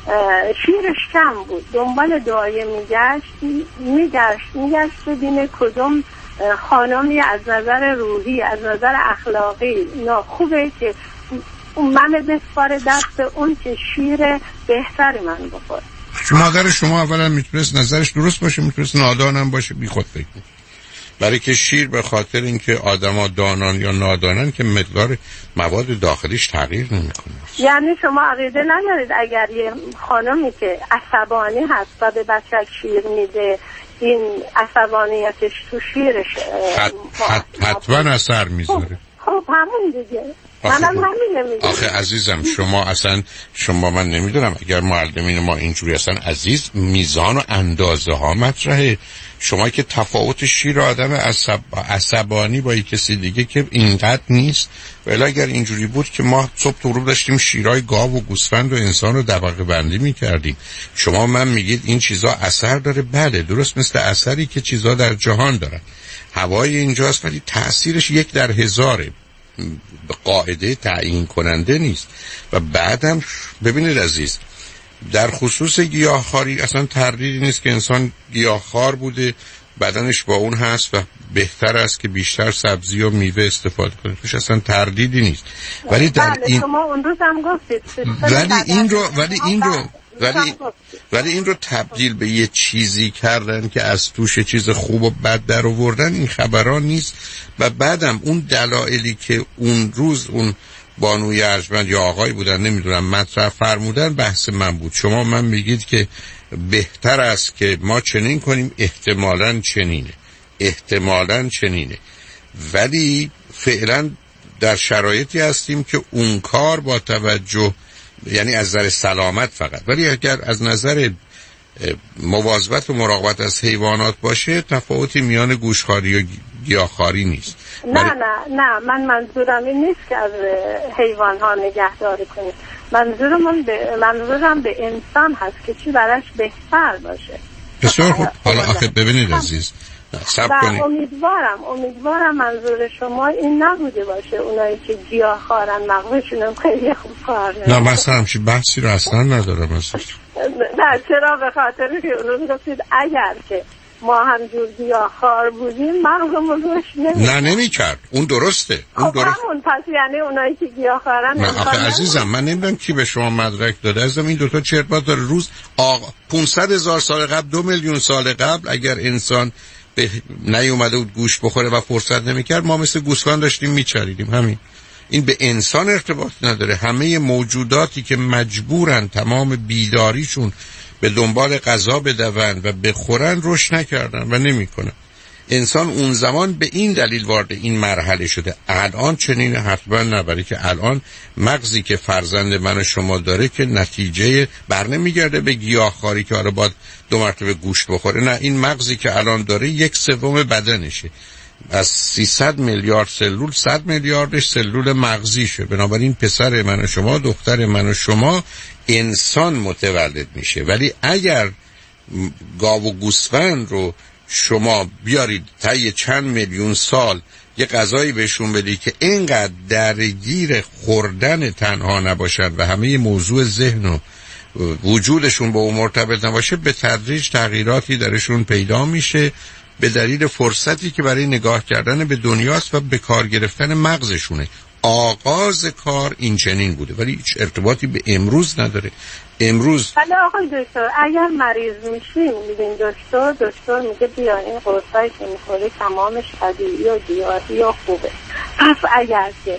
شیرش کم بود دنبال دعایه میگشت میگشت میگشت ببینه کدوم خانمی از نظر روحی از نظر اخلاقی خوبه که من بسپاره دست اون که شیر بهتری من بخوره. مادر شما اولا میتونست نظرش درست باشه، میتونست نادانم باشه، بی خود فکر کنه. برای که شیر به خاطر اینکه آدما دانان یا نادانن که مقدار مواد داخلیش تغییر نمیکنه. یعنی شما عقیده ندارید اگر یه خانمی که عصبانی هست و به بچه‌ش شیر میده این عصبانیتش تو شیرش حت حت حتما اثر میذاره؟ خب همون دیگه. منم همینه میگم. آخه عزیزم شما اصلا شما من نمیدونم اگر معلمین ما اینجوری اصلا عزیز میزان و اندازه ها مطرحه. شما که تفاوت شیر آدم عصب... عصبانی با یک کسی دیگه که اینقدر نیست. ولی اگر اینجوری بود که ما صبح تو غروب داشتیم شیرای گاو و گوسفند و انسان رو طبقه بندی میکردیم. شما من میگید این چیزا اثر داره. بله درست مثل اثری که چیزا در جهان دارن. هوای اینجاست ولی تأثیرش یک در هزاره، به قاعده تعیین کننده نیست. و بعدم ببینید عزیز در خصوص گیاهخواری اصلا تردیدی نیست که انسان گیاهخوار بوده، بدنش با اون هست و بهتر است که بیشتر سبزی و میوه استفاده کنه، توش اصلا تردیدی نیست. ولی در این شما اون روز هم گفتید ولی این رو ولی این رو ولی ولی این رو تبدیل به یه چیزی کردن که از توش چیز خوب و بد در آوردن، این خبران نیست. و بعدم اون دلایلی که اون روز اون بانوی ارجمند یا آقای بودن نمیدونم مطرح فرمودن بحث من بود. شما من میگید که بهتر است که ما چنین کنیم، احتمالاً چنینه احتمالاً چنینه ولی فعلا در شرایطی هستیم که اون کار با توجه یعنی از نظر سلامت فقط، ولی اگر از نظر مواظبت و مراقبت از حیوانات باشه تفاوتی میان گوشخواری و گیاهخواری نیست. نه نه نه من منظورم این نیست که از حیوان ها نگهداری کنیم. منظورم به منظورم به انسان هست که چی براش بهتر باشه. بسیار خوب. حالا آخه ببینید عزیز، صبر کنید. امیدوارم امیدوارم منظور شما این نبوده باشه اونایی که گیاهخوارن مغزشون هم خیلی خوب کار نه مثلا همچین بحثی رو اصلا ندارم مثلا. نه چرا؟ به خاطر که اونو گفتید اگر که ما هم جور گیاهخوار بودیم مغزمون روش نمی نه نمی کرد. اون درسته. اون خب درست. همون پس یعنی اونایی که گیاهخوارن من آخه عزیزم من نمیدونم کی به شما مدرک داده. عزیزم این دوتا چرت بات داره. روز آقا پانصد هزار سال قبل، دو میلیون سال قبل اگر انسان به نیومده بود گوشت بخوره و فرصت نمیکرد ما مثل گوسفند داشتیم میچریدیم. همین. این به انسان ارتباط نداره. همه موجوداتی که مجبورن تمام بیداریشون به دنبال غذا بدوند و بخورن رشد نکردن و نمیکنن. انسان اون زمان به این دلیل وارد این مرحله شده. الان چنین حتما نه، برای که الان مغزی که فرزند من و شما داره که نتیجه بر نمیگرده به گیاهخواری که حالا باید دو مرتبه گوشت بخوره. نه، این مغزی که الان داره یک سوم بدنشه. از سیصد میلیارد سلول صد میلیاردش سلول مغزیشه. بنابراین پسر من و شما، دختر من و شما انسان متولد میشه. ولی اگر گاو و گوسفند رو شما بیارید طی چند میلیون سال یه غذایی بهشون بدی که اینقدر درگیر خوردن تنها نباشن و همه موضوع ذهن و وجودشون با اون مرتبط نباشه، به تدریج تغییراتی درشون پیدا میشه به دلیل فرصتی که برای نگاه کردن به دنیاست و به کار گرفتن مغزشونه. آغاز کار این چنین بوده ولی هیچ ارتباطی به امروز نداره. امروز حالا آقای دکتر اگر مریض میشیم میبین دکتر دکتر میگه بیا این قرصایی که میخوری تمامش طبیعی و گیاهی و خوبه. پس اگر که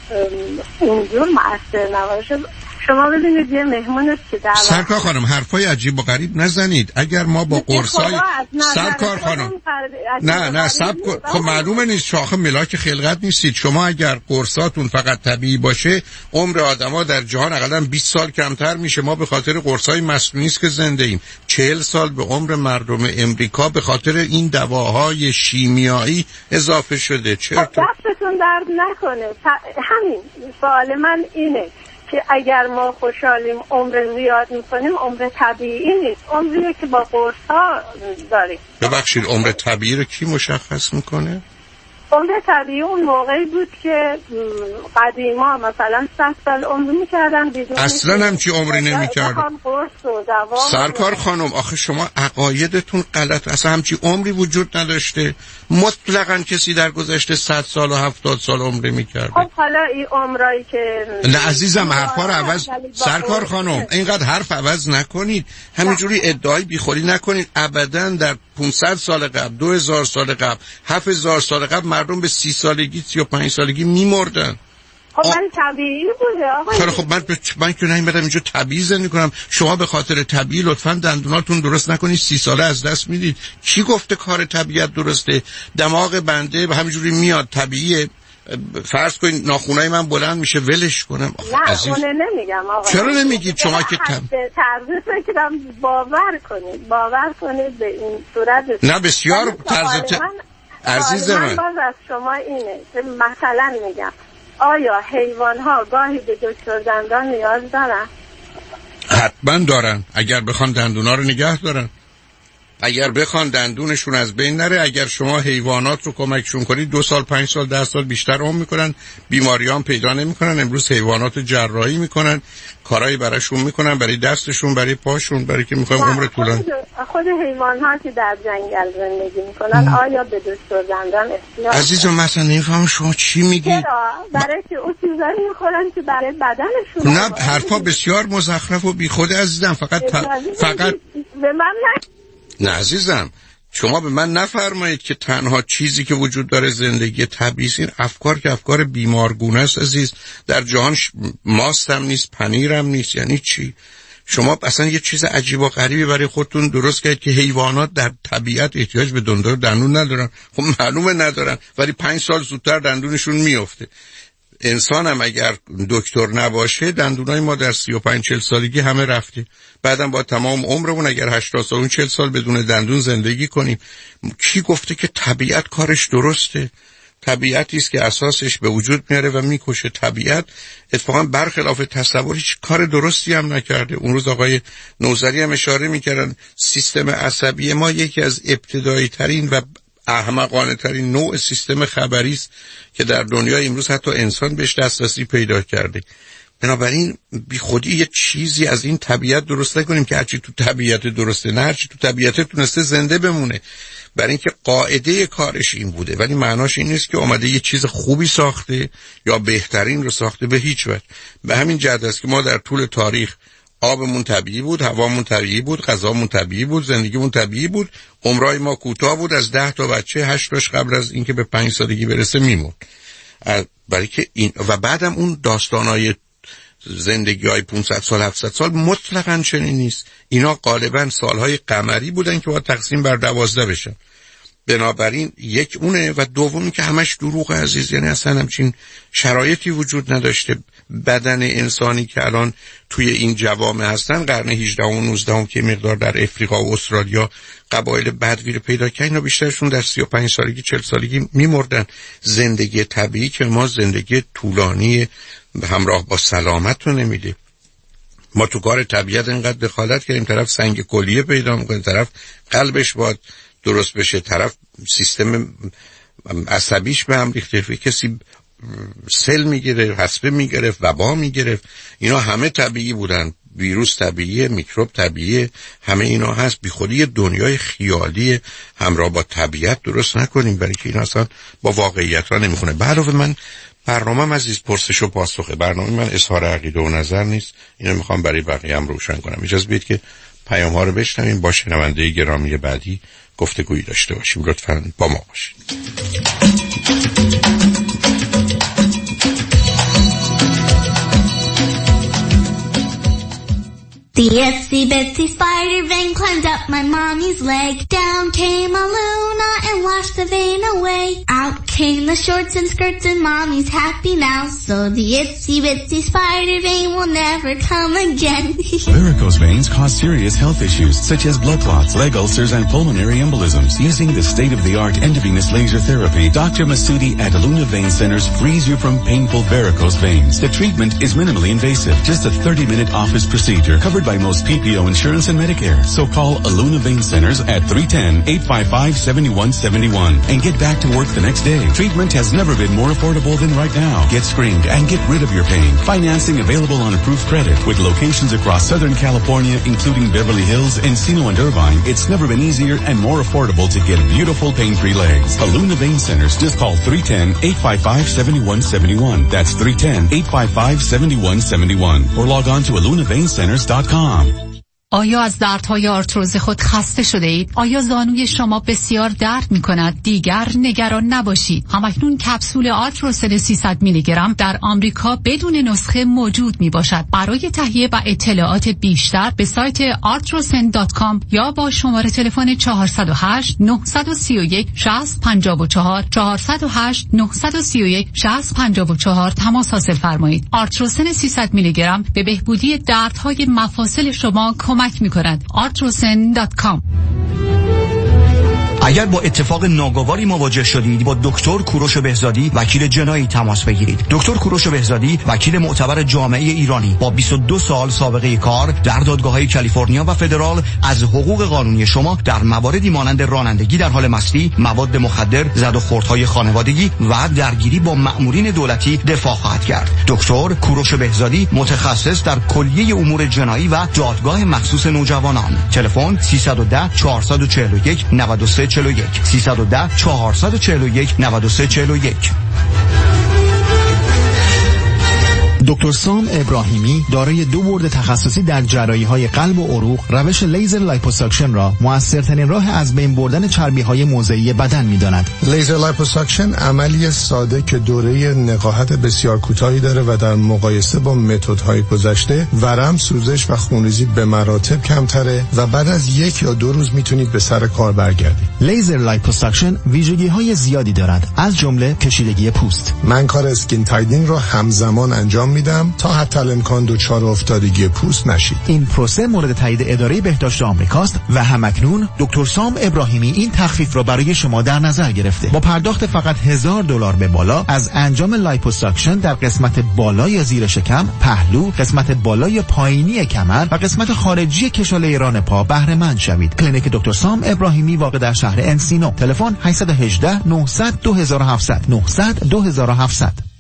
اونجور مؤثر نباشه، شما ببینید یه مهمون است که در سرکار خانم حرفای عجیب و غریب نزنید. اگر ما با قرصای سرکار خانم نه نه سب خب معلومه نیست شاخه ملاک خلقت نیستید شما. اگر قرصاتون فقط طبیعی باشه عمر آدما در جهان حداقل بیست سال کمتر میشه. ما به خاطر قرصای مصنوعی است که زنده ایم. چهل سال به عمر مردم امریکا به خاطر این دواهای شیمیایی اضافه شده. چرا دستتون درد نکنه. همین سوال من اینه که اگر ما خوشحالیم عمر زیاد میکنیم عمر طبیعی نیست، عمریه که با قرص ها داریم. ببخشید عمر طبیعی رو کی مشخص میکنه؟ عمر طبیعی اون موقعی بود که قدیما مثلا صد سال عمر میکردن بدون اصلا همچی عمری نمیکردن. سرکار خانم آخه شما عقایدتون غلط. اصلا همچی عمری وجود نداشته. مطلقاً کسی در گذشته صد سال و هفتاد سال عمری میکرده. خب حالا این عمرایی که نه عزیزم حرفا رو عوض سرکار خانم اینقدر حرف عوض نکنید. همینجوری ادعای بیخودی نکنید. ابداً در پانصد سال قبل، دو هزار سال قبل، هفت هزار سال قبل مردم به سی سالگی، سی و پنج سالگی میمردن. خب من طبیعی بوده آقای. خب خب من ب... من که نمیدونم اینجا طبیعی زندگی کنم. شما به خاطر طبیعی لطفاً دندوناتون درست نکنید، سی ساله از دست میدید. کی گفته کار طبیعت درسته؟ دماغ بنده به همینجوری میاد طبیعیه. فرض کنید ناخونای من بلند میشه ولش کنم. نه عزیز... اونه نمیگم آقا. چرا نمیگید شما که تم... طرز فکرم باور کنید باور کنید به این صورت. نه بسیار طرز ت... عزیز من باز از شما اینه که مثلا میگم آیا حیوان ها گاهی به دکتر دندان نیاز دارن؟ حتما دارن. اگر بخوان دندونا رو نگه دارن، اگر بخوان دندونشون از بین نره. اگر شما حیوانات رو کمکشون کنید دو سال، پنج سال، ده سال بیشتر عمر میکنن، بیماریان پیدا نمیکنن. امروز حیوانات جراحی میکنن، کارایی براشون میکنن، برای دستشون، برای پاشون، برای که میخوایم عمر طولانی. خود حیوان ها که در جنگل زندگی میکنن آیا به دکتر دندان احتیاج؟ عزیزم مثلا نمیفهم شما چی میگید. برای که او چیزایی میخورن که برای بدنشون. نه حرفا بسیار مزخرف و بیخود عزیزم. فقط ت... فقط به من نه نه عزیزم شما به من نفرمایید که تنها چیزی که وجود داره زندگی طبیعی. این افکار که افکار بیمارگونه است عزیز. در جهان ماست هم نیست، پنیر هم نیست. یعنی چی؟ شما اصلا یه چیز عجیب و غریبی برای خودتون درست کردید که حیوانات در طبیعت احتیاج به دندون دندون ندارن. خب معلومه ندارن ولی پنج سال زودتر دندونشون میفته. انسان هم اگر دکتر نباشه دندونای ما در سی و پنج چل سالگی همه رفته. بعدم با تمام عمرمون اگر هشتاد سال چل سال بدون دندون زندگی کنیم. کی گفته که طبیعت کارش درسته؟ طبیعتی است که اساسش به وجود میاره و میکشه. طبیعت اتفاقا برخلاف تصور هیچ کار درستی هم نکرده. اون روز آقای نوذری هم اشاره میکردن سیستم عصبی ما یکی از ابتدایی ترین و احمقانه ترین نوع سیستم خبری است که در دنیا امروز حتی انسان بهش دسترسی پیدا کرده. بنابراین بی خودی یه چیزی از این طبیعت درست نکنیم که هرچی تو طبیعت درسته، نه هرچی تو طبیعت تونسته زنده بمونه، برای اینکه قاعده کارش این بوده. ولی معناش این نیست که اومده یه چیز خوبی ساخته یا بهترین رو ساخته، به هیچ وجه. به همین جهت است که ما در طول تاریخ آبمون طبیعی بود، هوامون طبیعی بود، غذامون طبیعی بود، زندگیمون طبیعی بود، عمرای ما کوتاه بود، از ده تا بچه هشت تاش قبل از اینکه به پنج سالگی برسه میمرد. برای که این و بعدم اون داستانای زندگی های پانصد سال هفتصد سال مطلقاً چنین نیست. اینا غالباً سالهای قمری بودن که باید تقسیم بر دوازده بشن. بنابراین یک اونه و دومی که همش دروغ عزیز، یعنی اصلا همچین شرایطی وجود نداشته. بدن انسانی که الان توی این جوامع هستن قرن هجدهم و نوزدهم که مقدار در افریقا و استرالیا قبایل بدوی پیدا کردن و بیشترشون در سی و پنج سالگی چهل سالگی میمردن. زندگی طبیعی که ما زندگی طولانی همراه با سلامت رو نمیده. ما تو کار طبیعت اینقدر دخالت کردیم، طرف سنگ کلیه پیدا میکنه، طرف قلبش باید درست بشه، طرف سیستم عصبیش به هم ریخته، کسی سل میگیره، حصبه میگرفت، وبا میگرفت. اینا همه طبیعی بودن، ویروس طبیعیه، میکروب طبیعیه، همه اینا هست. بی خودی دنیای خیالی همراه با طبیعت درست نکنیم، برای که این اصلا با واقعیت ها نمیخونه. علاوه من برنامه‌ام عزیز پرسش و پاسخه، برنامه من اظهار عقیده و نظر نیست. اینو میخوام برای بقیه هم روشن کنم. اجازه بدید که پیام ها رو بشنویم، با شنونده گرامی بعدی گفتگویی داشته باشیم. لطفاً با ما باشید. The itsy bitsy spider vein climbed up my mommy's leg. Down came a Luna and washed the vein away. Out came the shorts and skirts and mommy's happy now. So the itsy bitsy spider vein will never come again. Varicose veins cause serious health issues such as blood clots, leg ulcers, and pulmonary embolisms. Using the state-of-the-art endovenous laser therapy, Doctor Masudi at Luna Vein Centers frees you from painful varicose veins. The treatment is minimally invasive, just a thirty-minute office procedure covered by most P P O insurance and Medicare. So call Aluna Vein Centers at three one zero, eight five five, seven one seven one and get back to work the next day. Treatment has never been more affordable than right now. Get screened and get rid of your pain. Financing available on approved credit with locations across Southern California, including Beverly Hills, Encino, and Irvine. It's never been easier and more affordable to get beautiful pain-free legs. Aluna Vein Centers. Just call three one zero, eight five five, seven one seven one. That's three one zero, eight five five, seven one seven one. Or log on to aluna vein centers dot com. آیا از دردهای آرتروز خود خسته شده اید؟ آیا زانوی شما بسیار درد می کند؟ دیگر نگران نباشید. همکنون کپسول آرتروسن سیصد میلی گرم در آمریکا بدون نسخه موجود می باشد. برای تهیه و اطلاعات بیشتر به سایت آرتروسن دات کام یا با شماره تلفن چهار صفر هشت، نه سه یک، شصت پنجاه و چهار چهار صفر هشت، نه سه یک، شصت پنجاه و چهار تماس حاصل فرمایید. آرتروسن سیصد میلی گرم به بهبودی دردهای مفاصل شما کمک می‌کند. آرتروسن دات کام. اگر با اتفاق ناگواری مواجه شدید با دکتر کوروش بهزادی وکیل جنایی تماس بگیرید. دکتر کوروش بهزادی وکیل معتبر جامعه ایرانی با بیست و دو سال سابقه کار در دادگاه‌های کالیفرنیا و فدرال از حقوق قانونی شما در مواردی مانند رانندگی در حال مستی، مواد مخدر، زد و خوردهای خانوادگی و درگیری با مأمورین دولتی دفاع خواهد کرد. دکتر کوروش بهزادی متخصص در کلیه امور جنایی و دادگاه مخصوص نوجوانان. تلفن سیصد و ده، چهارصد و چهل و یک، نود و سه چهل و یک سیصد و ده، چهارصد و چهل و یک، نود و سه چهل و یک. دکتر سام ابراهیمی دارای دو بورد تخصصی در جراحی‌های قلب و عروق، روش لیزر لایپوساکشن را مؤثرترین راه از بین بردن چربی‌های موضعی بدن می‌داند. لیزر لایپوساکشن عملی ساده که دوره نقاهت بسیار کوتاهی داره و در مقایسه با متدهای گذشته ورم، سوزش و خونریزی به مراتب کمتره و بعد از یک یا دو روز میتونید به سر کار برگردید. لیزر لایپوساکشن ویژگی‌های زیادی دارد، از جمله کشیدگی پوست. من کار اسکین تایدینگ را همزمان انجام میدم تا حتی الامکان دچار افتادگی پوست نشید. این پروسه مورد تایید اداره بهداشت آمریکاست و همکنون دکتر سام ابراهیمی این تخفیف را برای شما در نظر گرفته. با پرداخت فقط هزار دلار به بالا از انجام لایپوساکشن در قسمت بالای زیر شکم، پهلو، قسمت بالای پایینی کمر و قسمت خارجی کشاله ران پا بهره مند شوید. کلینیک دکتر سام ابراهیمی واقع در شهر انسینو. تلفن هشت یک هشت نه صفر صفر دو هفت صفر صفر نه صفر صفر دو هفت صفر صفر.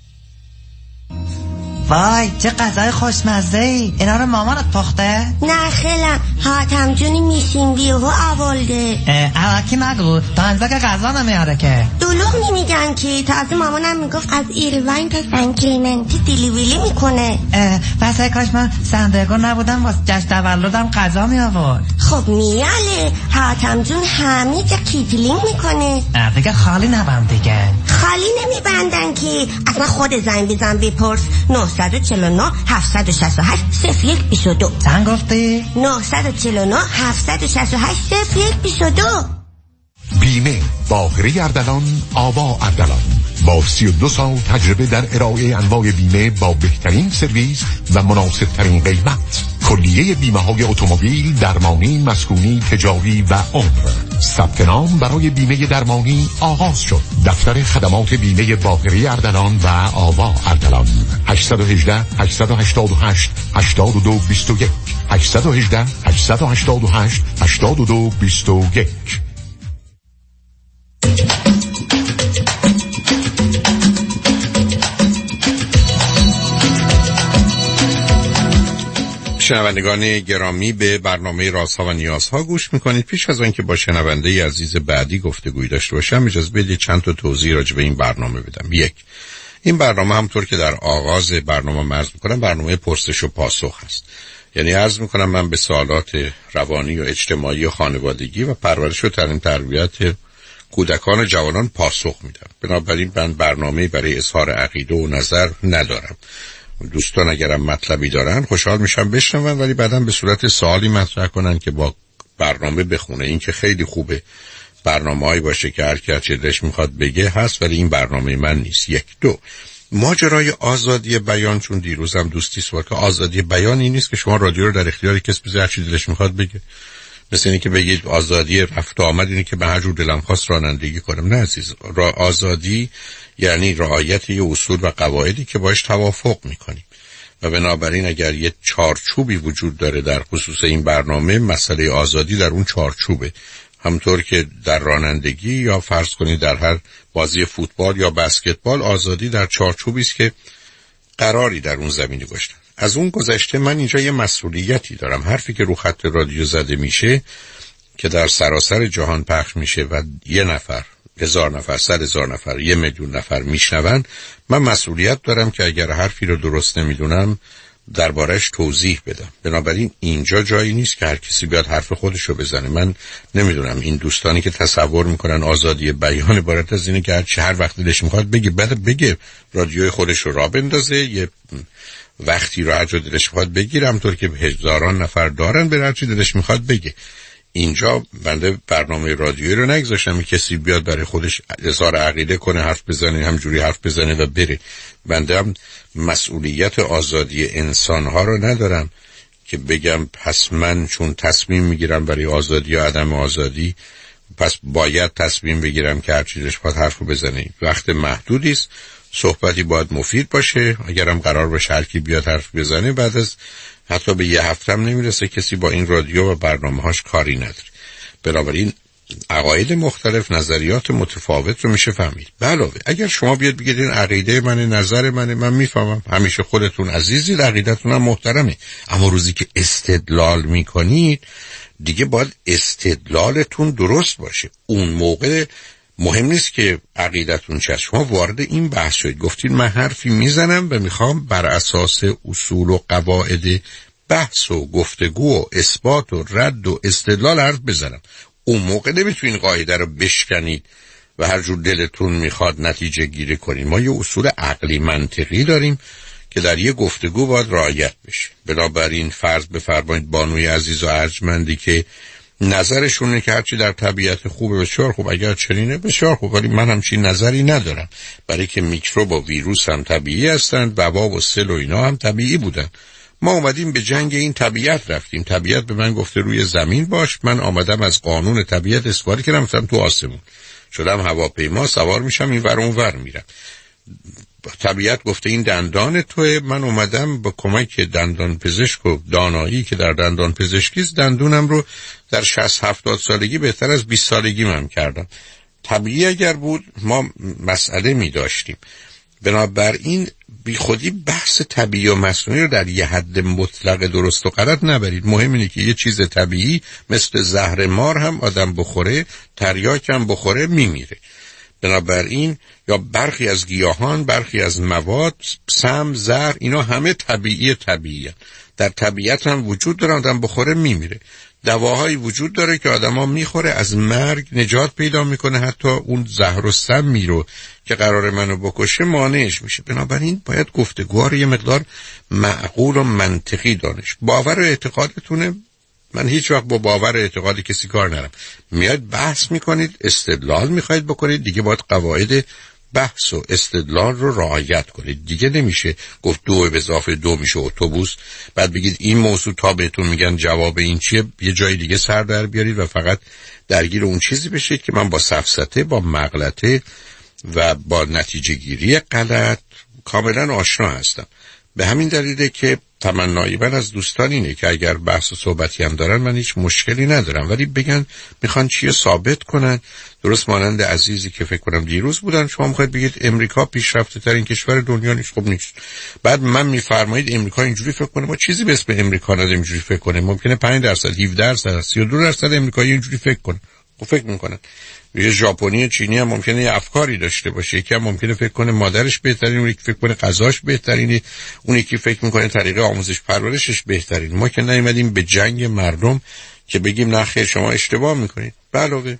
وای چه غذای خوشمزه ای. اینا رو مامانت پخته؟ نه خیلم حاتم جونی میشین بیهو اولده. اواکی مگو تانزا که غذا نمیاره که. دلوغ نمیگن که تازه مامانم میگفت از ایرواین تا سن کلیمنتی دیلیویلی میکنه. پس ای کاش من سندرگو نبودم واسه جشن تولدم غذا می آورد. خب میاله حاتم جون همه جا کیتلینگ میکنه. دیگه خالی نبند دیگه. خالی نمیبندن که اصلا خود زنگ بزن بپرس. نه چهار نه هفت شش هشت صفر یک دو دو. چند گفتی؟ نه چهار نه هفت شش هشت صفر یک دو دو. بیمه باقری اردلان آوا اردلان با سی و دو سال تجربه در ارائه انواع بیمه با بهترین سرویس و مناسب ترین قیمت. کلیه بیمه های اتومبیل، درمانی، مسکونی، تجاری و عمر. ثبت نام برای بیمه درمانی آغاز شد. دفتر خدمات بیمه باقری اردلان و آوا اردلان. هشت یک هشت هشت هشت هشت هشت دو دو یک هشت یک هشت هشت هشت هشت هشت دو دو یک. شنوندگان گرامی به برنامه رازها و نیازها گوش میکنید. پیش از آنکه با شنونده عزیز بعدی گفتگوی داشته باشم اجازه بدید چند تا توضیح راجع به این برنامه بدم. یک، این برنامه همطور که در آغاز برنامه عرض میکنم برنامه پرسش و پاسخ هست. یعنی عرض میکنم من به سوالات روانی و اجتماعی و خانوادگی و پرورش و تعلیم تربیت کودکان و جوانان پاسخ میدم. بنابراین من برنامه برای اظهار عقیده و نظر ندارم. دوستان اگرم مطلبی دارن خوشحال میشم بشنون، ولی بعدم به صورت سوالی مطرح کنن که با برنامه بخونه. این که خیلی خوبه برنامه‌ای باشه که هر کی چه دلش میخواد بگه هست، ولی این برنامه من نیست. یک. دو، ماجرای آزادی بیان، چون دیروزم دوستی سوال که آزادی بیان این نیست که شما رادیو رو در اختیار کسی بذارید هر چی دلش میخواد بگه. مثل اینکه بگید آزادی رفت و آمد اینه که به هر جور دلم خواست رانندگی کنم. نه عزیز، را آزادی یعنی رعایت یه اصول و قواعدی که باش توافق میکنیم و بنابراین اگر یه چارچوبی وجود داره در خصوص این برنامه، مسئله آزادی در اون چارچوبه. همطور که در رانندگی یا فرض کنید در هر بازی فوتبال یا بسکتبال آزادی در چارچوبی است که قراری در اون زمینه گذاشتن. از اون گذشته من اینجا یه مسئولیتی دارم. حرفی که رو خط رادیو زده میشه که در سراسر جهان پخش میشه و یه نفر، هزار نفر، صد هزار نفر، یه میلیون نفر میشنون، من مسئولیت دارم که اگر حرفی رو درست نمیدونم دربارش توضیح بدم. بنابراین اینجا جایی نیست که هر کسی بیاد حرف خودش رو بزنه. من نمیدونم این دوستانی که تصور میکنن آزادی بیان عبارت از اینه که هر چه هر وقت دلش میخواد بگه، بعد بگه رادیوی خودش رو راه بندازه، یه وقتی رو هر جا دلش میخواد بگیره، همونطور که هزاران نفر دارن به هر چی دلش میخواد بگه. اینجا بنده برنامه رادیویی رو نگذاشتم کسی بیاد برای خودش اظهار عقیده کنه، حرف بزنه، همجوری حرف بزنه و بره. بنده هم مسئولیت آزادی انسانها رو ندارم که بگم پس من چون تصمیم میگیرم برای آزادی یا عدم آزادی پس باید تصمیم بگیرم که هر چیزش باید حرف بزنه. وقت محدودی است، صحبتی باید مفید باشه. اگرم قرار باشه هر کی بیاد حرف بزنه، بعد از حتی به یه هفته هم نمیرسه کسی با این رادیو و برنامه‌هاش کاری نداره. بنابراین عقاید مختلف، نظریات متفاوت رو میشه فهمید. به علاوه اگر شما بیاد بگید این عقیده منه، نظر منه، من میفهمم، همیشه خودتون عزیزید، عقیدتون هم محترمه، اما روزی که استدلال میکنید دیگه باید استدلالتون درست باشه. اون موقع مهم نیست که عقیدتون چیه. شما وارد این بحث شدید، گفتید من حرفی میزنم و میخوام بر اساس اصول و قواعد بحث و گفتگو و اثبات و رد و استدلال حرف بزنم. اون موقع نمیتونین قاعده رو بشکنید و هر جور دلتون میخواد نتیجه گیری کنید. ما یه اصول عقلی منطقی داریم که در یه گفتگو باید رعایت بشه. بنابراین فرض بفرمایید بانوی عزیز و ارجمندی که نظرشونه که هرچی در طبیعت خوبه بسیار خوب، اگر چنینه بسیار خوب، ولی من همچین نظری ندارم، برای که میکروب و ویروس هم طبیعی هستند، وبا و سل و اینا هم طبیعی بودن. ما اومدیم به جنگ این طبیعت رفتیم. طبیعت به من گفته روی زمین باش، من آمدم از قانون طبیعت استفاده کردم، رفتم تو آسمون، شدم هواپیما سوار میشم این ور اون ور میرم. طبیعت گفته این دندان توه، من اومدم با کمک دندان پزشک و دانایی که در دندان پزشکی است دندونم رو در شصت هفتاد سالگی بهتر از بیست سالگی من کردم. طبیعی اگر بود ما مسئله می داشتیم. بنابراین بی خودی بحث طبیعی و مصنوعی رو در یه حد مطلق درست و غلط نبرید. مهم اینه که یه چیز طبیعی مثل زهر مار هم آدم بخوره، تریاک هم بخوره میمیره. بنابراین یا برخی از گیاهان، برخی از مواد، سم، زهر، اینا همه طبیعی طبیعی در طبیعت هم وجود داره، آدم بخوره میمیره. دواهایی وجود داره که آدم ها میخوره از مرگ نجات پیدا میکنه، حتی اون زهر و سمی رو که قرار منو بکشه مانعش میشه. بنابراین باید گفتگوها رو یه مقدار معقول و منطقی دانش. باور و اعتقادتونه، من هیچ وقت با باور و اعتقاد کسی کار ندارم. میاد بحث میکنید، استدلال میخواید بکنید، دیگه باید قواعد بحث و استدلال رو رعایت کنید. دیگه نمیشه گفت دو به اضافه دو میشه اتوبوس، بعد بگید این موضوع تا بهتون میگن جواب این چیه، یه جای دیگه سر در بیارید و فقط درگیر اون چیزی بشید که من با سفسطه، با مغلطه و با نتیجه گیری غلط کاملا آشنا هستم. به همین دلیله که تمنای من از دوستان اینه که اگر بحث و صحبتی هم دارن من هیچ مشکلی ندارم، ولی بگن میخوان چیه ثابت کنن. درست مانند عزیزی که فکر کنم دیروز بودن، شما میخواید بگید امریکا پیشرفته ترین کشور دنیا نیست. خب نیست. بعد من میفرمایید امریکا اینجوری فکر کنه، ما چیزی به اسم امریکا نداریم اینجوری فکر کنه. ممکنه پنج درصد، هفده درصد، سی و دو درصد امریکایی اینجوری فکر کنه. خب فکر میکنن. یه ژاپنی، چینی هم ممکنه یه افکاری داشته باشه، یکی هم ممکنه فکر کنه مادرش بهترین، اون یکی فکر کنه غذاش بهترینه، اون یکی فکر میکنه طریقه آموزش پرورشش بهترین. ما که نیومدیم به جنگ مردم که بگیم نه خیر شما اشتباه میکنید. علاوه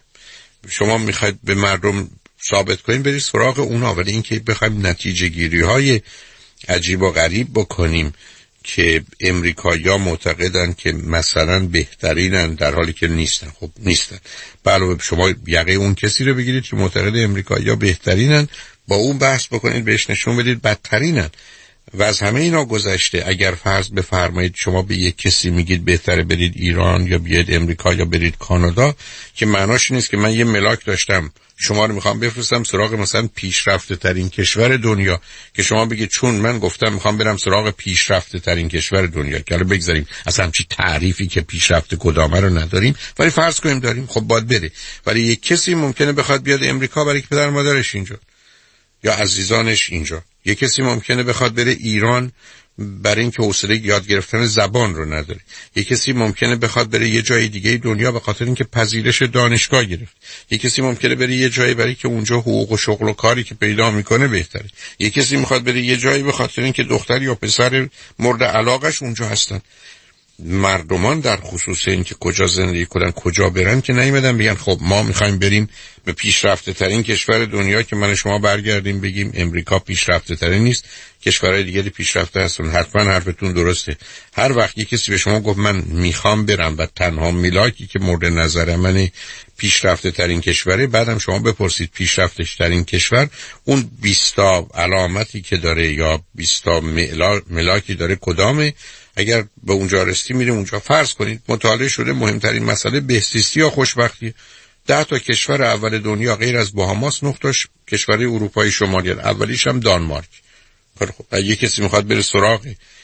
شما میخواید به مردم ثابت کنید برید سراغ اونا، ولی اینکه بخوایم نتیجه گیری های عجیب و غریب بکنیم که امریکایی‌ها معتقدن که مثلا بهترینن در حالی که نیستن. خب نیستن. علاوه شما یقه اون کسی رو بگیرید که معتقد امریکایی‌ها بهترینن، با اون بحث بکنید، بهش نشون بدید بدترینن. و از همه اینا گذشته اگر فرض بفرمایید شما به یک کسی میگید بهتره برید ایران یا بیاید امریکا یا برید کانادا، که معناش نیست که من یه ملاک داشتم شما رو میخوام بفرستم سراغ مثلا پیشرفته ترین کشور دنیا که شما بگید چون من گفتم میخوام برم سراغ پیشرفته ترین کشور دنیا، که حالا بگذاریم اصلا همچی تعریفی که پیشرفته کدامه رو نداریم، ولی فرض کنیم داریم، خب باید بره. ولی یک کسی ممکنه بخواد بیاد امریکا برای که پدر مادرش اینجا یا عزیزانش اینجا، یک کسی ممکنه بخواد بره ایران برای اینکه حوصله یاد گرفتن زبان رو نداره، یک کسی ممکنه بخواد بره یه جای دیگه دنیا به خاطر اینکه پذیرش دانشگاه گرفت، یک کسی ممکنه بره یه جایی برای که اونجا حقوق و شغل و کاری که پیدا میکنه بهتره، یک کسی میخواد بره یه جایی به خاطر اینکه دختر یا پسر مورد علاقش اونجا هستن. مردمان در خصوص اینکه کجا زندگی کنن کجا برن که نیومدن بگن خب ما میخوایم بریم به پیشرفته ترین کشور دنیا که من شما برگردیم بگیم امریکا پیشرفته ترین نیست، کشورهای دیگری پیشرفته هستن. حتما حرفتون درسته. هر وقت یک کسی به شما گفت من میخوام برم و تنها ملاکی که مورد نظر من پیشرفته ترین کشوره، بعدم شما بپرسید پیشرفته ترین کشور اون بیست تا علامتی که داره یا بیست تا ملاکی داره کدامه؟ اگر به اونجا رسیدی میریم اونجا. فرض کنید مطالعه شده مهمترین مسئله بهزیستی یا خوشبختی. ده تا کشور اول دنیا غیر از باهاماس نقطهش کشور اروپای شمالی، اولیش هم دانمارک. خب اگه کسی میخواد بره سراغ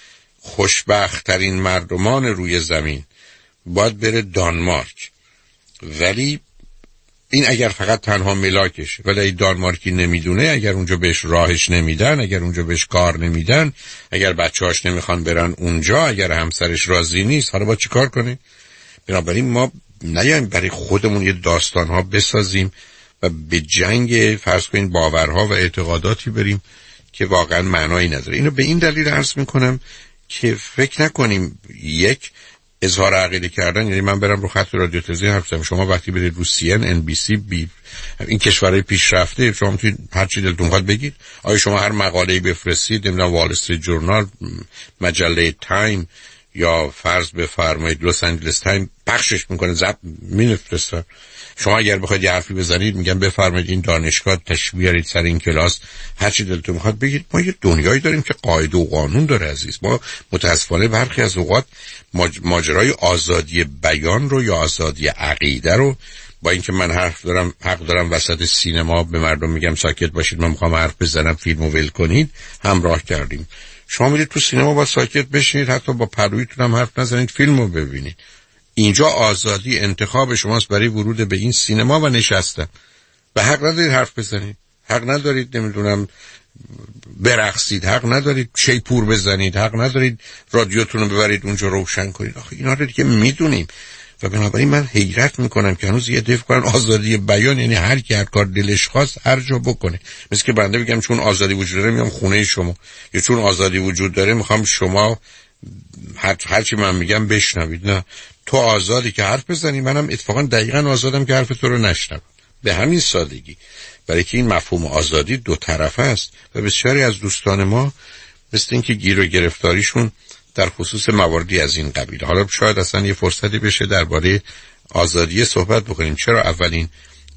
خوشبخت ترین مردمان روی زمین باید بره دانمارک. ولی این اگر فقط تنها ملاکشه، ولی ای دانمارکی نمیدونه، اگر اونجا بهش راهش نمیدن، اگر اونجا بهش کار نمیدن، اگر بچه‌هاش نمیخوان برن اونجا، اگر همسرش راضی نیست، حالا با چی کار کنه؟ بنابراین ما نیایم برای خودمون یه داستان‌ها بسازیم و به جنگ فرض کنین باورها و اعتقاداتی بریم که واقعا معنایی نداره. اینو به این دلیل عرض میکنم که فکر نکنیم یک اظهار عقیده کردن یعنی من برم رو خط رادیو تلویزیون حرف بزنم. شما وقتی برید رو سی ان، ان بی سی، بی این کشورهای پیشرفته شما میتونید هر چی دلتون خواهد بگید. آیا شما هر مقاله‌ای بفرستید، نمیدونم وال استریت جورنال، مجله تایم یا فرض بفرمایید لس آنجلس تایم، پخشش میکنه، ضبط میفرسته. شما اگر بخواید یه حرفی بزنید میگم بفرمایید این دانشگاه تشریف بیارید سر این کلاس، هر چی دلتون میخواد بگید. ما یه دنیایی داریم که قاعده و قانون داره عزیز. ما متاسفانه برخی از اوقات ماجرای آزادی بیان رو یا آزادی عقیده رو، با اینکه من حرف دارم حق دارم وسط سینما به مردم میگم ساکت باشید من میخوام حرف بزنم فیلمو ول کنید، همراه کردیم. شما میرید تو سینما با ساکت بشینید، حتی با پلویتون هم حرف نزنید، فیلمو ببینید. اینجا آزادی انتخاب شماست برای ورود به این سینما و نشستن و حق ندارید حرف بزنید، حق ندارید نمیدونم برقصید، حق ندارید شیپور بزنید، حق ندارید رادیوتون رو ببرید اونجا روشن کنید. آخه اینا رو دیگه میدونیم و بنابراین من حیرت میکنم که هنوز یه دفعه کنن آزادی بیان یعنی هر کی هر کار دلش خواست هر جا بکنه. مثل که بنده بگم چون آزادی وجود داره میام خونه شما، یا چون آزادی وجود داره میخوام شما هر هرچی من میگم بشنوید. نه، تو آزادی که حرف بزنی، منم اتفاقا دقیقاً آزادم که حرف تو رو نشنوم، به همین سادگی. برای که این مفهوم آزادی دو طرفه است و بسیاری از دوستان ما مثل این که گیر و گرفتاریشون در خصوص مواردی از این قبیل. حالا شاید اصلا یه فرصتی بشه درباره آزادی صحبت بکنیم. چرا اولین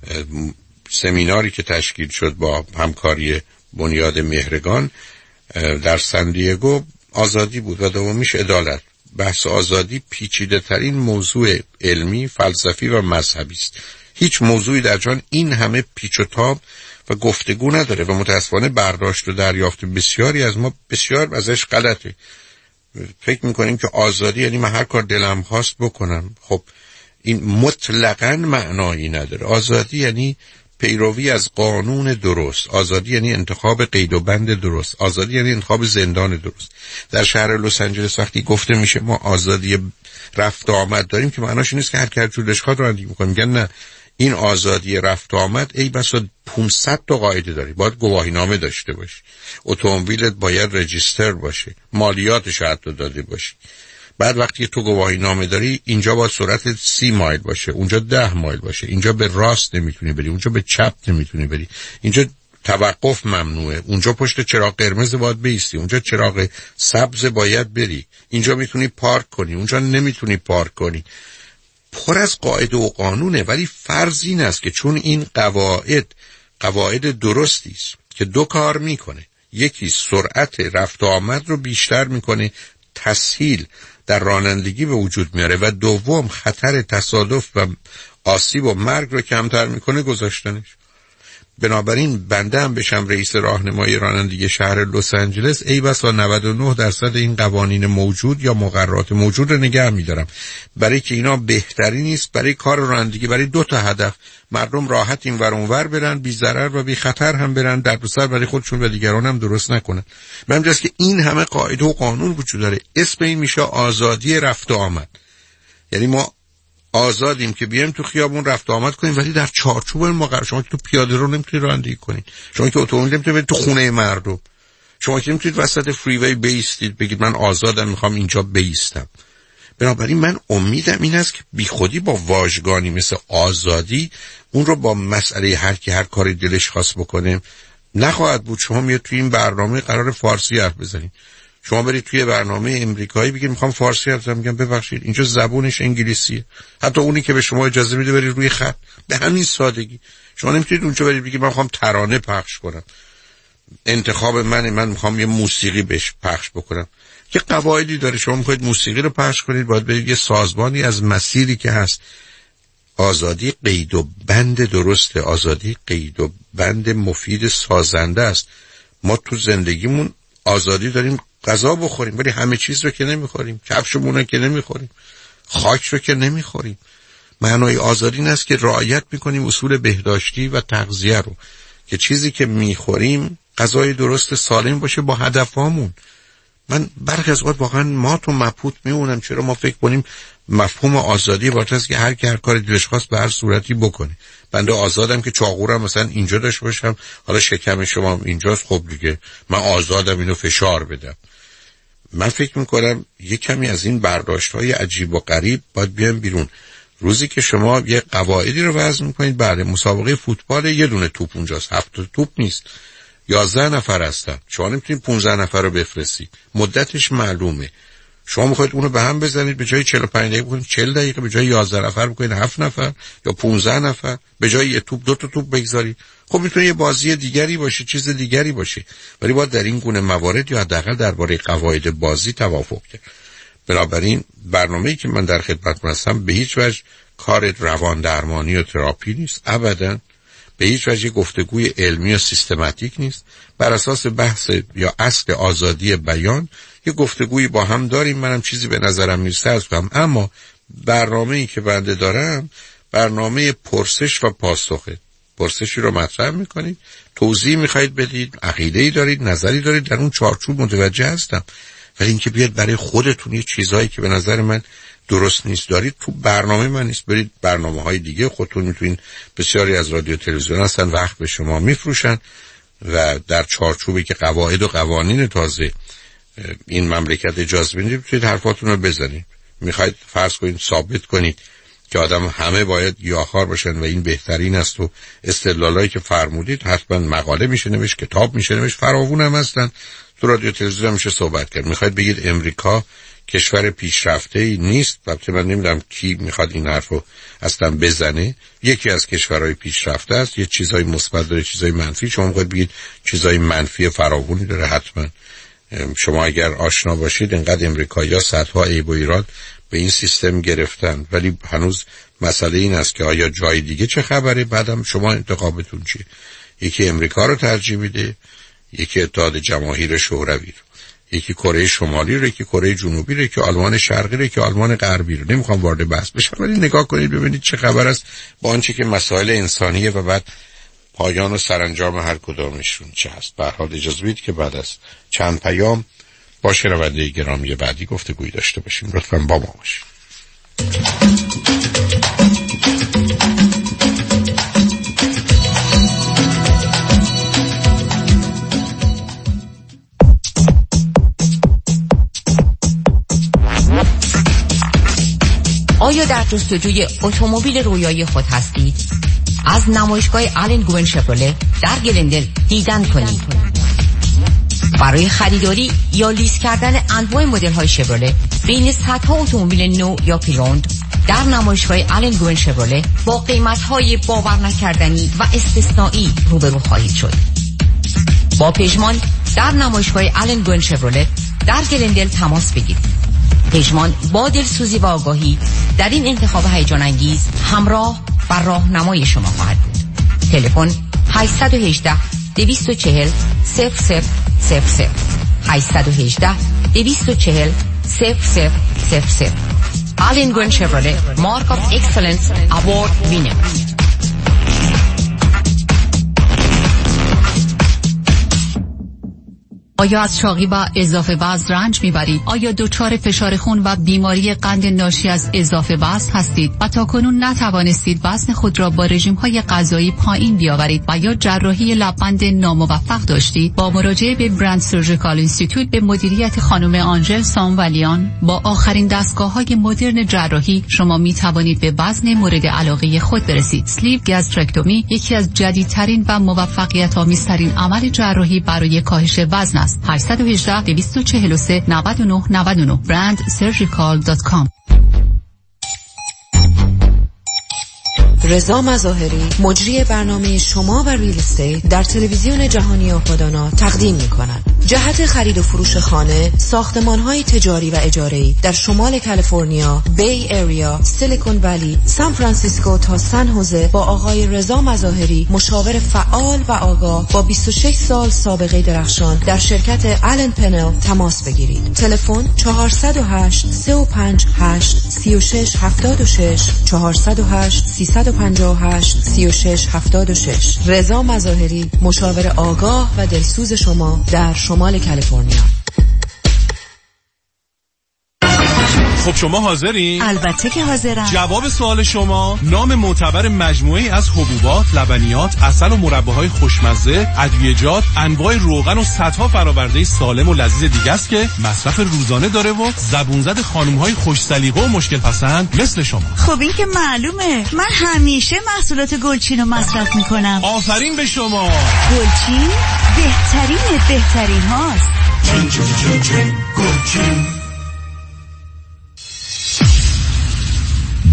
سمیناری که تشکیل شد با همکاری بنیاد مهرگان در سندیگو آزادی بود و دومیش عدالت. بحث آزادی پیچیده ترین موضوع علمی، فلسفی و مذهبی است. هیچ موضوعی در جهان این همه پیچ و تاب و گفتگو نداره و متاسفانه برداشت و دریافت بسیاری از ما بسیار ازش غلطه. فکر میکنیم که آزادی یعنی من هر کار دلم خواست بکنم. خب این مطلقاً معنایی نداره. آزادی یعنی پیروی از قانون درست، آزادی یعنی انتخاب قید و بند درست، آزادی یعنی انتخاب زندان درست. در شهر لس آنجلس وقتی گفته میشه ما آزادی رفت و آمد داریم که معناش این نیست که هر کی جورش خواد رانندگی میکنه. میگن نه، این آزادی رفت و آمد ای بسا پانصد تا قاعده داری. باید گواهینامه داشته باشی، اتومبیلت باید رجیستر باشه، مالیاتش حتی داده باشی. بعد وقتی تو گواهینامه داری اینجا باید سرعت سی مایل باشه، اونجا ده مایل باشه، اینجا به راست نمیتونی بری، اونجا به چپ نمیتونی بری، اینجا توقف ممنوعه، اونجا پشت چراغ قرمز باید بایستی، اونجا چراغ سبز باید بری، اینجا میتونی پارک کنی، اونجا نمیتونی پارک کنی. پر از قاعده و قانونه. ولی فرض این است که چون این قواعد قواعد درستی است که دو کار میکنه، یکی سرعت رفت و آمد رو بیشتر میکنه، تسهیل در رانندگی به وجود میاره، و دوم خطر تصادف و آسیب و مرگ رو کمتر میکنه گذاشتنش. بنابراین بنده هم بشم رئیس راهنمایی رانندگی شهر لس آنجلس، ای بسا نود و نه درصد این قوانین موجود یا مقررات موجود رو نگه میدارم، برای که اینا بهتری نیست برای کار رانندگی، برای دو تا هدف: مردم راحت این ور اون ور برن، بی ضرر و بی خطر هم برن، در سر برای خودشون و دیگران هم درست نکنن. من میگم که این همه قاعده و قانون وجود داره، اسم این میشه آزادی رفت و آمد. یعنی ما آزادیم که بیایم تو خیابون رفت و آمد کنیم، ولی در چارچوب مقرر. شما که تو پیاده رو نمیتونید رانندگی کنید، شما که اتومبیل نمیتونید تو خونه مردم، شما که نمیتونید وسط فریوی بیستید بگید من آزادم میخوام اینجا بیستم. بنابراین من امیدم این است که بیخودی با واژگانی مثل آزادی اون رو با مسئله هر کی هر کاری دلش خواست بکنه نخواهد بود. شما میاد توی این برنامه قرار فارسی حرف بزنید، شما برید توی برنامه امریکایی بگید میخوام فارسی حرف بزنم، میگم ببخشید اینجا زبونش انگلیسیه، حتی اونی که به شما اجازه میده برید روی خط. به همین سادگی شما نمیتونید اونجا برید بگید من میخوام ترانه پخش کنم، انتخاب منه، من میخوام یه موسیقی بهش پخش بکنم. که قواعدی داره. شما میخواید موسیقی رو پخش کنید، باید برید یه سازمانی از مسیری که هست. آزادی قید و بند درسته، آزادی قید و بند مفید سازنده است. ما تو زندگیمون آزادی داریم غذا بخوریم، ولی همه چیز رو که نمیخوریم، کفشمون رو که نمیخوریم، خاک رو که نمیخوریم. معنای آزادی این است که رعایت میکنیم اصول بهداشتی و تغذیه رو، که چیزی که میخوریم غذای درست سالم باشه با هدفامون. من برخی از اوقات واقعا ما تو مبهوت میمونم چرا ما فکر کنیم مفهوم آزادی باید است که هر کی هر کاری دلش خواست به هر صورتی بکنه. بنده آزادم که چاقورم مثلا اینجا داشته باشم، حالا شکم شما اینجاست، خب دیگه من آزادم اینو فشار بدم. من فکر میکنم یک کمی از این برداشت‌های عجیب و غریب باید بیان بیرون. روزی که شما یه قواعدی رو وضع میکنید، بله مسابقه فوتبال یه دونه توپ اونجاست، هفت توپ نیست، یازده نفر هستن، شما نمیتونید پونزده نفر رو بفرستید، مدتش معلومه، شما میخواید اونو به هم بزنید، به جای چهل و پنج دقیقه بکنید چهل دقیقه، به جای یازده نفر بکنید هفت نفر یا پانزده نفر، به جای یه توپ دو تا توپ بگذارید. خب میتونه یه بازی دیگری باشه، چیز دیگری باشه، ولی باید در این گونه موارد یا حداقل درباره قواعد بازی توافق کرد. بنابراین برنامه‌ای که من در خدمتتون هستم به هیچ وجه کار روان درمانی و تراپی نیست، ابداً به هیچ وجه گفتگوی علمی و سیستماتیک نیست. بر اساس بحث یا اصل آزادی بیان یه گفتگویی با هم داریم، منم چیزی به نظرم نیست عرض کنم، اما برنامه‌ای که بنده دارم برنامه پرسش و پاسخه. پرسشی رو مطرح میکنید، توضیح میخواید بدید، عقیده‌ای دارید، نظری دارید، در اون چارچوب متوجه هستم، ولی اینکه بیاد برای خودتون یه چیزایی که به نظر من درست نیست دارید تو برنامه من نیست. برید برنامه‌های دیگه خودتون میتونین، بسیاری از رادیو تلویزیون هستن وقت به شما میفروشن و در چارچوبی که قواعد و قوانین تازه این مملکت اجازه میده میتونید حرفاتون رو بزنید. میخواید فرض کنید ثابت کنید که آدم همه باید گیاهخوار باشن و این بهترین است و استدلالایی که فرمودید حتما مقاله میشه نوشت، کتاب میشه نوشت، فراوون هم هستن، تو رادیو تلویزیون میشه صحبت کرد. میخواید بگید امریکا کشور پیشرفته‌ای نیست، البته من نمیدونم کی میخواد این حرفو اصلا بزنه، یکی از کشورهای پیشرفته است، یه چیزای مثبت داره، چیزای منفی. شما میخواید بگید چیزای منفی فراوانی داره، حتما شما اگر آشنا باشید انقدر امریکایی‌ها صدها عیب و ایراد به این سیستم گرفتن، ولی هنوز مسئله این است که آیا جای دیگه چه خبره؟ بعدم شما انتخابتون چیه؟ یکی امریکا رو ترجیح میده، یکی اتحاد جماهیر شوروی رو، یکی کره شمالی رو، یکی کره جنوبی رو، یکی آلمان شرقی رو، یکی آلمان غربی رو. نمیخوام وارد بحث بشم، ولی نگاه کنید ببینید چه خبر است با آنچه که مسائل انسانیه و بعد پایان و سرانجام هر کدامشون چه هست. به هر حال اجازه بدید که بعد از چند پیام با شنونده گرامی بعدی گفتگویی داشته باشیم. لطفاً با ما باشید. آیا در جستجوی اتومبیل رویایی خود هستید؟ از نمایشگاه آلن گوین شفرله در گلندل دیدن کنید. برای خریداری یا لیز کردن انواع مدل های شفرله بین صدها اتومبیل نو یا پیروند در نمایشگاه آلن گوین شفرله با قیمت های باور نکردنی و استثنایی روبرو خواهید شد. با پژمان در نمایشگاه آلن گوین شفرله در گلندل تماس بگیرید. پژمان با دلسوزی و آگاهی در این انتخاب هیجان انگیز همراه و راهنمای شما خواهد بود. تلفن هشت یک هشت دو چهار صفر صفر صفر صفر هشت یک هشت دو چهار صفر صفر صفر صفر. آلن گوین شفرله مارک آف اکسلنس اوارد وینر. آیا از چاقی و اضافه وزن رنج میبرید؟ آیا دچار فشار خون و بیماری قند ناشی از اضافه وزن هستید و تاکنون نتوانستید وزن خود را با رژیم‌های غذایی پایین بیاورید و یا جراحی لبخند ناموفق داشتید؟ با مراجعه به برند سرجیکال اینستیتوت به مدیریت خانم آنژل سامولیان با آخرین دستگاه‌های مدرن جراحی شما میتوانید به وزن مورد علاقه خود برسید. اسلیو گاسترکتومی یکی از جدیدترین و موفقیت‌آمیزترین عمل جراحی برای کاهش وزن است. هشت یک هشت دو چهار سه نه نه نه نه برند سرجیکال دات کام. رضا مظاهری مجری برنامه شما و ریل استیت در تلویزیون جهانی آپادانا تقدیم می‌کند. جهت خرید و فروش خانه، ساختمان‌های تجاری و اجاره‌ای در شمال کالیفرنیا، بی ایریا، سیلیکون ولی، سان فرانسیسکو تا سن هوزه با آقای رضا مظاهری مشاور فعال و آگاه با بیست و شش سال سابقه درخشان در شرکت آلن پنل تماس بگیرید. تلفن چهار صفر هشت سه پنج هشت سه شش هفت شش چهار صفر هشت سه پنج هشت سه شش هفت شش. رضا مظاهری مشاور آگاه و دلسوز شما در شمال کالیفرنیا. خب شما حاضرین؟ البته که حاضرم. جواب سوال شما نام معتبر مجموعی از حبوبات، لبنیات، عسل و مرباهای خوشمزه، ادویه‌جات، انواع روغن و صدها فرآورده سالم و لذیذ دیگه است که مصرف روزانه داره و زبون زد خانم‌های خوش سلیقه و مشکل پسند مثل شما. خب این که معلومه، من همیشه محصولات گلچین رو مصرف میکنم. آفرین به شما. گلچین بهترین بهترین هاست. چین چین چین چین گلچین.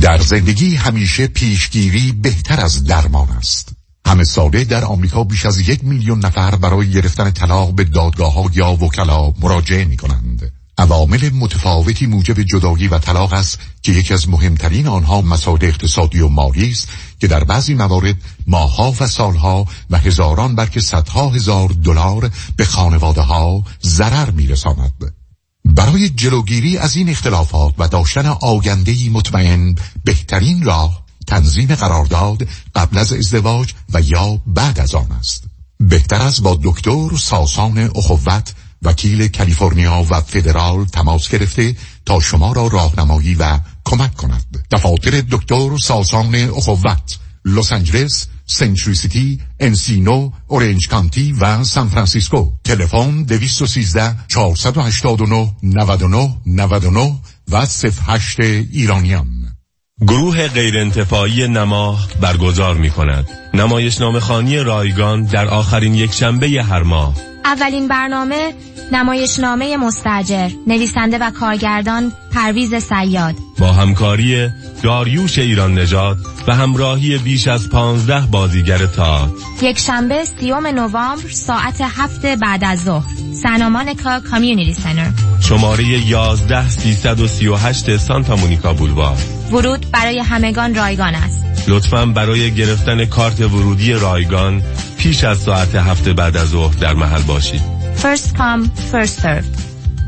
در زندگی همیشه پیشگیری بهتر از درمان است. همه ساله در آمریکا بیش از یک میلیون نفر برای گرفتن طلاق به دادگاه‌ها یا وکلا مراجعه می‌کنند. عوامل متفاوتی موجب جدایی و طلاق است که یکی از مهمترین آنها مسائل اقتصادی و مالی است که در بعضی موارد ماه‌ها و سالها و هزاران بلکه صدها هزار دلار به خانواده‌ها ضرر می‌رساند. برای جلوگیری از این اختلافات و داشتن آینده‌ای مطمئن بهترین راه تنظیم قرارداد قبل از ازدواج و یا بعد از آن است. بهتر است با دکتر ساسان اخوت وکیل کالیفرنیا و فدرال تماس گرفته تا شما را راهنمایی و کمک کند. دفاتر دکتر ساسان اخوت لس آنجلس، سنچوری سیتی، انسینو، اورنج کانتی و سان فرانسیسکو. تلفن دویست و سیزده چهارصد و هشتاد و نه نود و نه نود و نه و صفر هشت ایرانیان. گروه غیرانتفاعی نماه برگزار می کند نمایشنامه‌خوانی رایگان در آخرین یک شنبه هر ماه. اولین برنامه نمایشنامه مستاجر، نویسنده و کارگردان پرویز صیاد، با همکاری داریوش ایران نژاد و همراهی بیش از پانزده بازیگر تئاتر. یک شنبه سیوم نوامبر ساعت هفت بعد از ظهر، سانتا مونیکا کامیونیتی سنتر. شماره یازده سیصد و سی و هشت سانتا مونیکا بولوار. ورود برای همگان رایگان است. لطفاً برای گرفتن کارت ورودی رایگان پیش از ساعت هفت بعد از ظهر در محل باشید. First come, first served.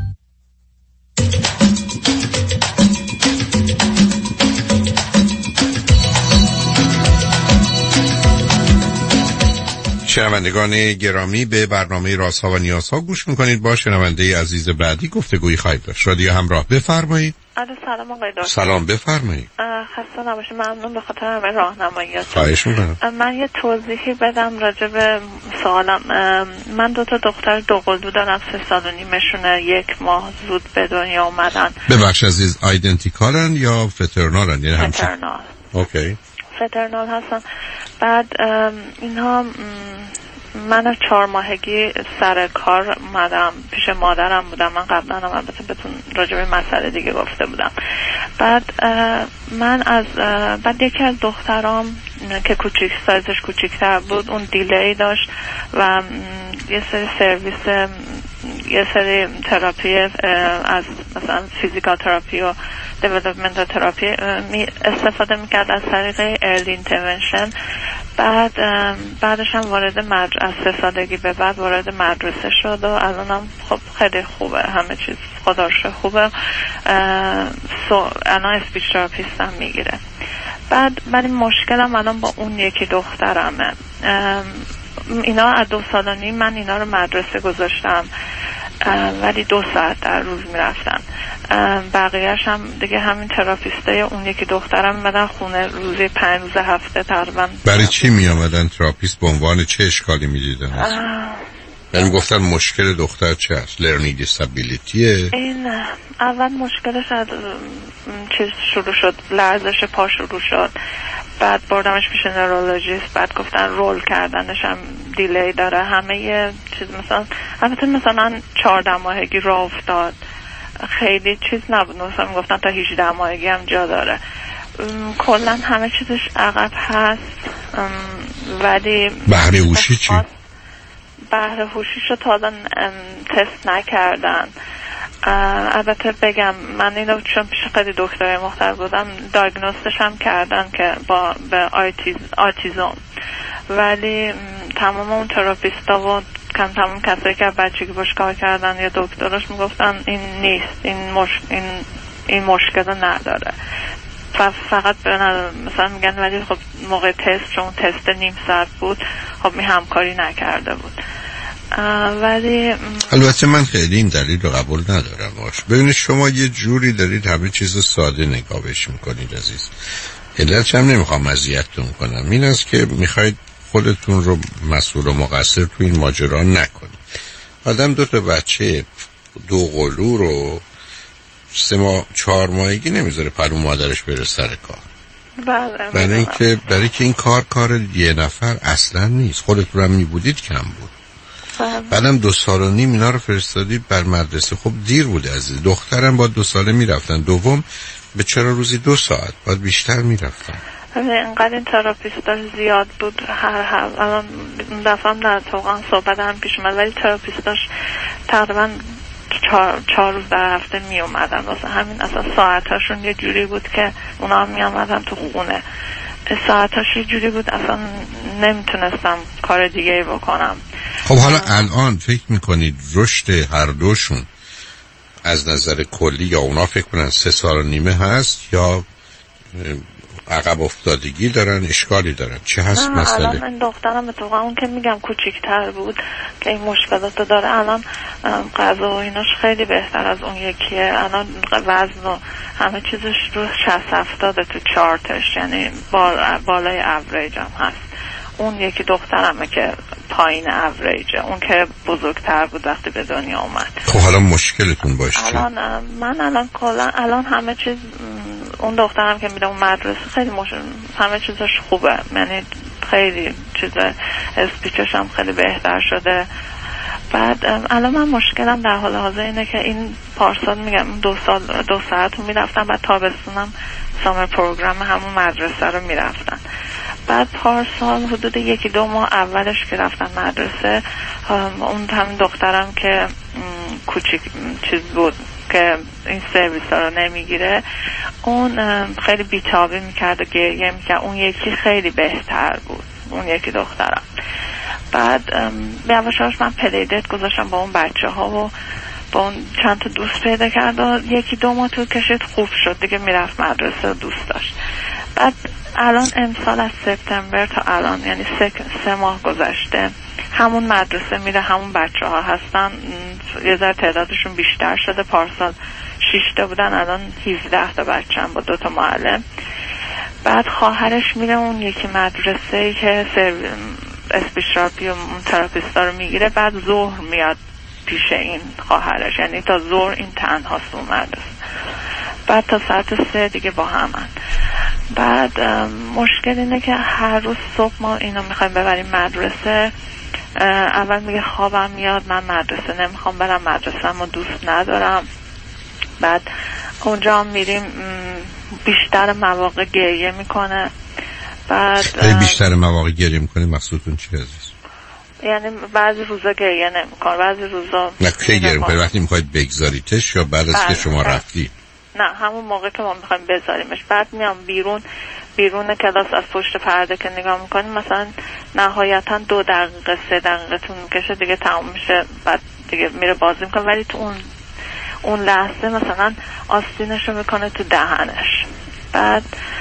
شنوندگان گرامی، به برنامه رازها و نیازها گوش میکنید. با شنونده عزیز بعدی گفتگویی خواهید داشت. رادیو همراه، بفرمایید. سلام آقای دکتر. سلام، بفرمایید. خسته نباشید، ممنون به خاطر همه راهنماییات. خواهش میکنم. من یه توضیحی بدم راجع به سوالم. من دو تا دختر دوقلو دارم، سه سال و نیمشونه، یک ماه زود به دنیا اومدن. ببخش عزیز، آیدنتیکالن یا فترنالن؟ یعنی همچین؟ فترنال. اوکی. فترنال هستن. بعد اینها من از چهار ماهگی سر کار اومدم، پیش مادرم بودم. من قبلا هم البته بهتون راجع به مسئله دیگه گفته بودم. بعد من از بعد یکی از دخترام که کوچیک سایزش کوچیک‌تر بود، اون دیلی داشت و یه سری سرویس، یه سری تراپی از مثلا فیزیکال تراپی و دیولپمنتال تراپی استفاده میکرد از طریق ارلی اینترونشن. بعد بعدش هم وارد مدرسه، از سه سالگی به بعد وارد مدرسه شد و الانم خب خیلی خوبه، همه چیز خدا رو شکر خوبه. سو الان اسپیچ تراپیست هم میگیره. بعد ولی مشکلم الان با اون یکی دخترمه. اینا از دو سال و نیم من اینا رو مدرسه گذاشتم، ولی دو ساعت در روز میرفتن. بقیهش هم دیگه همین تراپیستای اون یکی دخترم میمدن خونه روزی پنج روز هفته تقریبا. برای چی میامدن تراپیست؟ به عنوان چه اشکالی میدیدن؟ یعنی گفتن مشکل دختر چه است؟ لرنینگ دیسابیلیتیه؟ این اول مشکلش از چیز شروع شد، لرزش پا شروع شد. بعد بردمش پیش نورولوژیست، بعد گفتن رول کردنش هم دیلی داره. همه یه چیز مثلا البته مثلا چهارده ماهگی راه افتاد، خیلی چیز نبود. مثلا گفتن تا هجده ماهگی هم جا داره. کلا همه چیزش عقب هست. ولی بهره هوشی چی؟ بهره هوشیشو تا الان تست نکردن. البته بگم من اینو چون پیش خیلی دکترای مختلف بودم، دایگنوستش هم کردن که با به آیتیز آتیزم، ولی تمام اون تراپیستا و کم تمام کسایی که بچگی باش کار کردن یا دکترش میگفتن این نیست، این مش... این این مشکل نداره و فقط مثلا میگن ولی خب موقع تست، چون تست نیم ساعت بود، خب می همکاری نکرده بود. ولی البته من خیلی این دلیل رو قبول ندارم. باش ببینید، شما یه جوری دارید همه چیز ساده نگاهش میکنید عزیز. علتش هم نمیخوام اذیتتون کنم، این است که میخواید خودتون رو مسئول و مقصر تو این ماجرا نکنید. آدم دو تا بچه دو قلو رو سه ماه چهار ماهگی نمیذاره پرو مادرش بره سر کار. بله. برای اینکه برای که این کار کار یه نفر اصلا نیست. خودتون هم میبودید کم بود. بعدم دو سال و نیم اینا رو فرستادید بر مدرسه. خب دیر بوده عزیز. دخترم با دو ساله میرفتن. دوم به چرا روزی دو ساعت؟ باید بیشتر میرفتم. اینقدر این تراپیستاش زیاد بود، هر هر الان دفعه هم نه واقعا صحبت هم پیش اومد، ولی تراپیستاش تقریبا چهار, چهار روز در هفته می اومدن، واسه همین اصلا ساعتاشون یه جوری بود که اونا هم می اومدن تو خونه، ساعتاش یه جوری بود اصلا نمیتونستم کار دیگه ای بکنم. خب حالا الان فکر میکنید رشد هر دوشون از نظر کلی یا اونا فکر کنن سه سال و نیمه هست یا عقب افتادگی دارن، اشکالی دارن، چه هست مسئله؟ الان من دخترم اتفاقا اون که میگم کوچیک‌تر بود که این مشکلاتو داره، الان غذا و ایناش خیلی بهتر از اون یکیه، الان وزن و همه چیزش رو شصت هفتاد تو چارتش، یعنی بالای اوریج هم هست. اون یکی دخترمه که پایین اوریجه، اون که بزرگتر بود وقتی به دنیا اومد. خب حالا مشکلتون باشه الان من الان کلا الان همه چیز، اون دخترم که میره اون مدرسه خیلی مش... همه چیزش خوبه، یعنی خیلی چیز اسپیچش هم خیلی بهتر شده. بعد الان من مشکلم در حال حاضر اینه که این پارسال میگم دو سال دو ساعت میرفتم، بعد تابستونم سامر پروگرام همون مدرسه رو میرفتن. بعد پارسال حدود یکی دو ماه اولش که رفتم مدرسه، اون همین دخترم که کوچیک چیز بود که این سرویس ها رو نمیگیره، اون خیلی بیتابی میکرد و گریه میکرد، اون یکی خیلی بهتر بود، اون یکی دخترم. بعد یواشاش من پلیدت گذاشتم با اون بچه ها و با اون چند تا دوست پیدا کرد و یکی دو ماه تو کشید خوب شد دیگه، میرفت مدرسه و دوست داشت. بعد الان امسال از سپتامبر تا الان یعنی سه, سه ماه گذشته همون مدرسه میره، همون بچه ها هستن، یه ذره تعدادشون بیشتر شده، پارسال شش تا بودن الان هفده تا بچه هم با دو تا معلم. بعد خواهرش میره اون یکی مدرسه که اسپیشراپی و تراپیستا رو میگیره، بعد ظهر میاد پیش این خواهرش، یعنی تا ظهر این تنهاست اون مدرسه، بعد تا ساعت سه دیگه با همن. بعد مشکل اینه که هر روز صبح ما اینو میخوایم ببریم مدرسه، اول میگه خوابم میاد، من مدرسه نمیخوام برم، مدرسه ما دوست ندارم. بعد اونجا هم میریم بیشتر مواقع گریه میکنه. بعد بیشتر مواقع گریه میکنه مقصودتون چی عزیز؟ یعنی بعضی روزا گریه نمیکنه، بعضی روزا نه کی گریه میکنه؟ وقتی میخواید بگذاریتش یا بعد از که شما رفتی؟ نه همون موقع که ما میخوایم بذاریمش. بعد میام بیرون بیرون کلاس از پشت پرده که نگاه میکنیم، مثلا نهایتا دو دقیقه سه دقیقه طول میکشه دیگه تموم میشه، بعد دیگه میره بازی میکنه، ولی تو اون اون لحظه مثلا آستینشو میکنه تو دهنش. بعد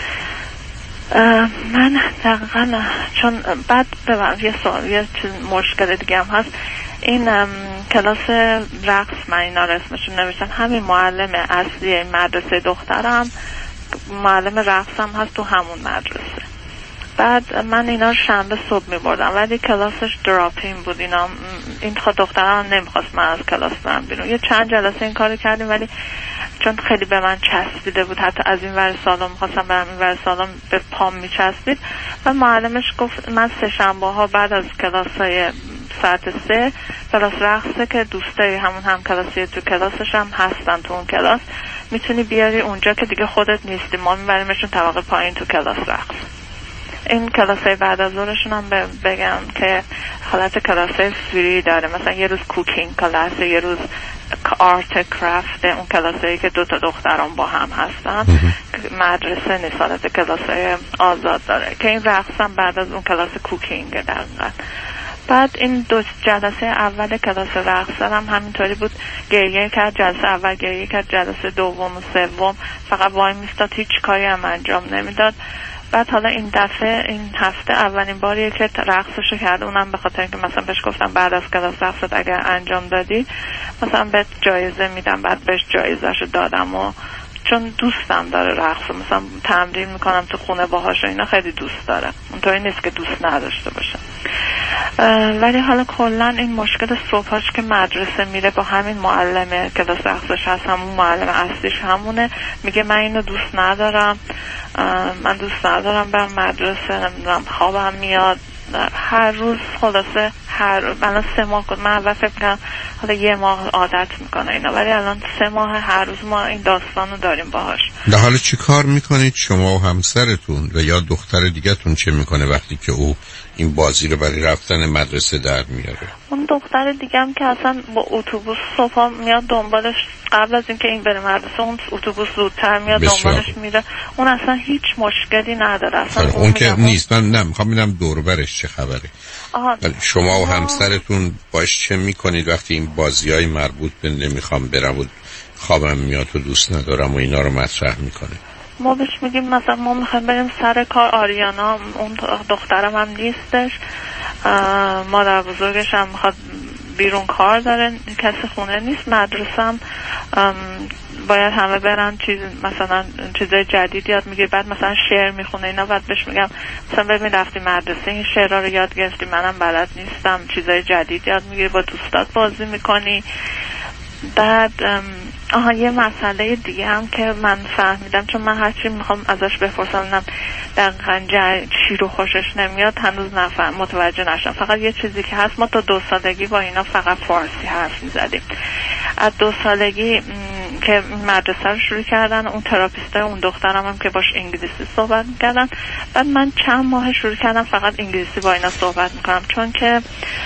من دقیقا چون بعد ببرم یه سوال یه چیز مشکل دیگه هم هست، این کلاس رقص من اینا رسمشون نوشتم، همین معلم اصلی این مدرسه دخترم معلم رقص هم هست تو همون مدرسه. بعد من اینا رو شنبه صبح می بردم، ولی کلاسش دراپین بود، اینا این دخترم نمیخواست من از کلاس برم بیرون. یه چند جلسه این کاری کردیم، ولی چون خیلی به من چسبیده بود، حتی از این ور سالن میخواستم برم این ور سالن به پام میچسبید، و معلمش گفت من سه شنبه ها بعد از کلاس های ساعت سه کلاس رقصه که دوستایی همون هم کلاسی تو کلاسش هم هستن تو اون کلاس، میتونی بیاری اونجا که دیگه خودت نیستی، ما میبریمشون طبقه پایین تو کلاس رقص. این کلاسای بعد از ظهرشون هم بگم که حالت کلاسای فری داره، مثلا یه روز کوکینگ کلاس، یه روز آرت کرافت، اون کلاسایی که دو تا دختران با هم هستن مدرسه نیست، حالت کلاسای آزاد داره که این رقص هم بعد از اون کلاس کوکینگ دقیقا. بعد این دو جلسه اول کلاس رقص هم همینطوری بود، گریه کرد، جلسه اول گریه کرد، جلسه دوم و سوم فقط وای میستاد، هیچ کاری هم انجام نمیداد. بعد حالا این دفعه این هفته اولین باریه که رقصشو کرد، اونم به خاطر اینکه مثلا بهش گفتم بعد از کلاس رقصت اگر انجام دادی مثلا بهت جایزه میدم، بعد بهش جایزهشو دادم و چون دوستم داره رقص، مثلا تمرین میکنم تو خونه باهاش و اینا، خیلی دوست داره، اونطوری نیست که دوست نداشته باشه. ولی حالا کلا این مشکل صبحاش که مدرسه میره با همین معلمه کلاس رقصش هست، همون معلم اصلیش همونه، میگه من اینو دوست ندارم، من دوست ندارم برم مدرسه، نمیدونم خوابم میاد، هر روز خلاصه هر الان سه ماه کنم. من اول فکر کنم حالا یه ماه عادت میکنه اینا، ولی الان سه ماه هر روز ما این داستان رو داریم باهاش. در حال چی کار میکنید شما و همسرتون و یا دختر دیگه‌تون چه میکنه وقتی که او این بازی رو برای رفتن مدرسه در میاره؟ اون دختر دیگه هم که اصلا با اتوبوس صبح میاد دنبالش، قبل از اینکه این بره مدرسه اون اتوبوس زودتر میاد دنبالش میره. اون اصلا هیچ مشکلی نداره اصلا. اون, اون که نیست. من نه میخوام ببینم دور برش چه خبره. آها. شما و همسرتون باش چه میکنید وقتی این بازیای مربوط به نمیخوام برم و خوابم میاد و دوست ندارم و اینا رو مطرح میکنه؟ ما بهش میگیم مثلا ما میخوایم بریم سر کار، آریانا اون دخترم هم نیستش، مادر بزرگش هم میخواد بیرون کار داره، کسی خونه نیست، مدرسه هم باید همه برن چیز مثلا چیزای جدید یاد میگیره. بعد مثلا شعر میخونه اینا، بعد بهش میگم مثلا ببین رفتی مدرسه این شعرها رو یاد گرفتی، منم بلد نیستم، چیزای جدید یاد میگیری، با دوستات بازی میکنی. بعد آها یه مسئله دیگه هم که من فهمیدم، چون من هرچی میخوام ازش بپرسم دقیقا چی رو خوشش نمیاد هنوز نفهم متوجه نشم. فقط یه چیزی که هست، ما تا دو سالگی با اینا فقط فارسی حرف میزدیم. از دو سالگی که مدرسه رو شروع کردن، اون تراپیستای اون دخترم هم که باش انگلیسی صحبت میکردن. بعد من چند ماه شروع کردم فقط انگلیسی با اینا صحبت میکنم، چون که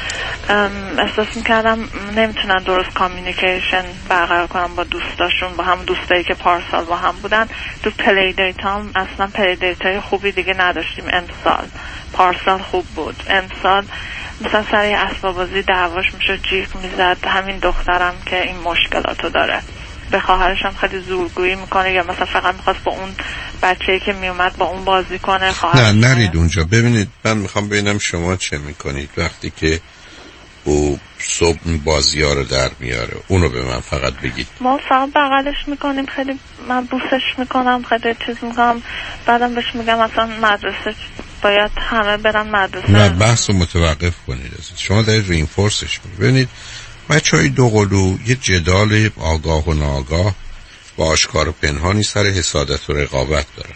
احساس میکردم نمیتونن درست کامیونیکیشن برقرار کنم با دوستاشون، با هم دوستایی که پارسال با هم بودن. تو پلی دیت هم اصلا پلی دیت های خوبی دیگه نداشتیم امسال. پارسال خوب بود، امسال مثلا سر یه اسباب بازی دعواش میشه، جیغ میزد. همین دخترم که این مشکلاتو داره، به خواهرش هم خیلی زورگویی میکنه، یا مثلا فقط میخواست با اون بچه‌ای که میومد با اون بازی کنه. نه نرید اونجا. ببینید من میخوام ببینم شما چه میکنید وقتی که او صبح بازی ها رو در میاره. اونو به من فقط بگید. ما فقط بغلش میکنیم، خیلی من بوسش میکنم، خیلی چیز میکنم. بعدم بهش میگم اصلا مدرسه باید همه برن مدرسه. نه بحث رو متوقف کنید. شما دارید رینفورسش میکنید. ببینید بچه های دو قلو یه جدال آگاه و ناآگاه با آشکار و پنهانی سر حسادت و رقابت دارن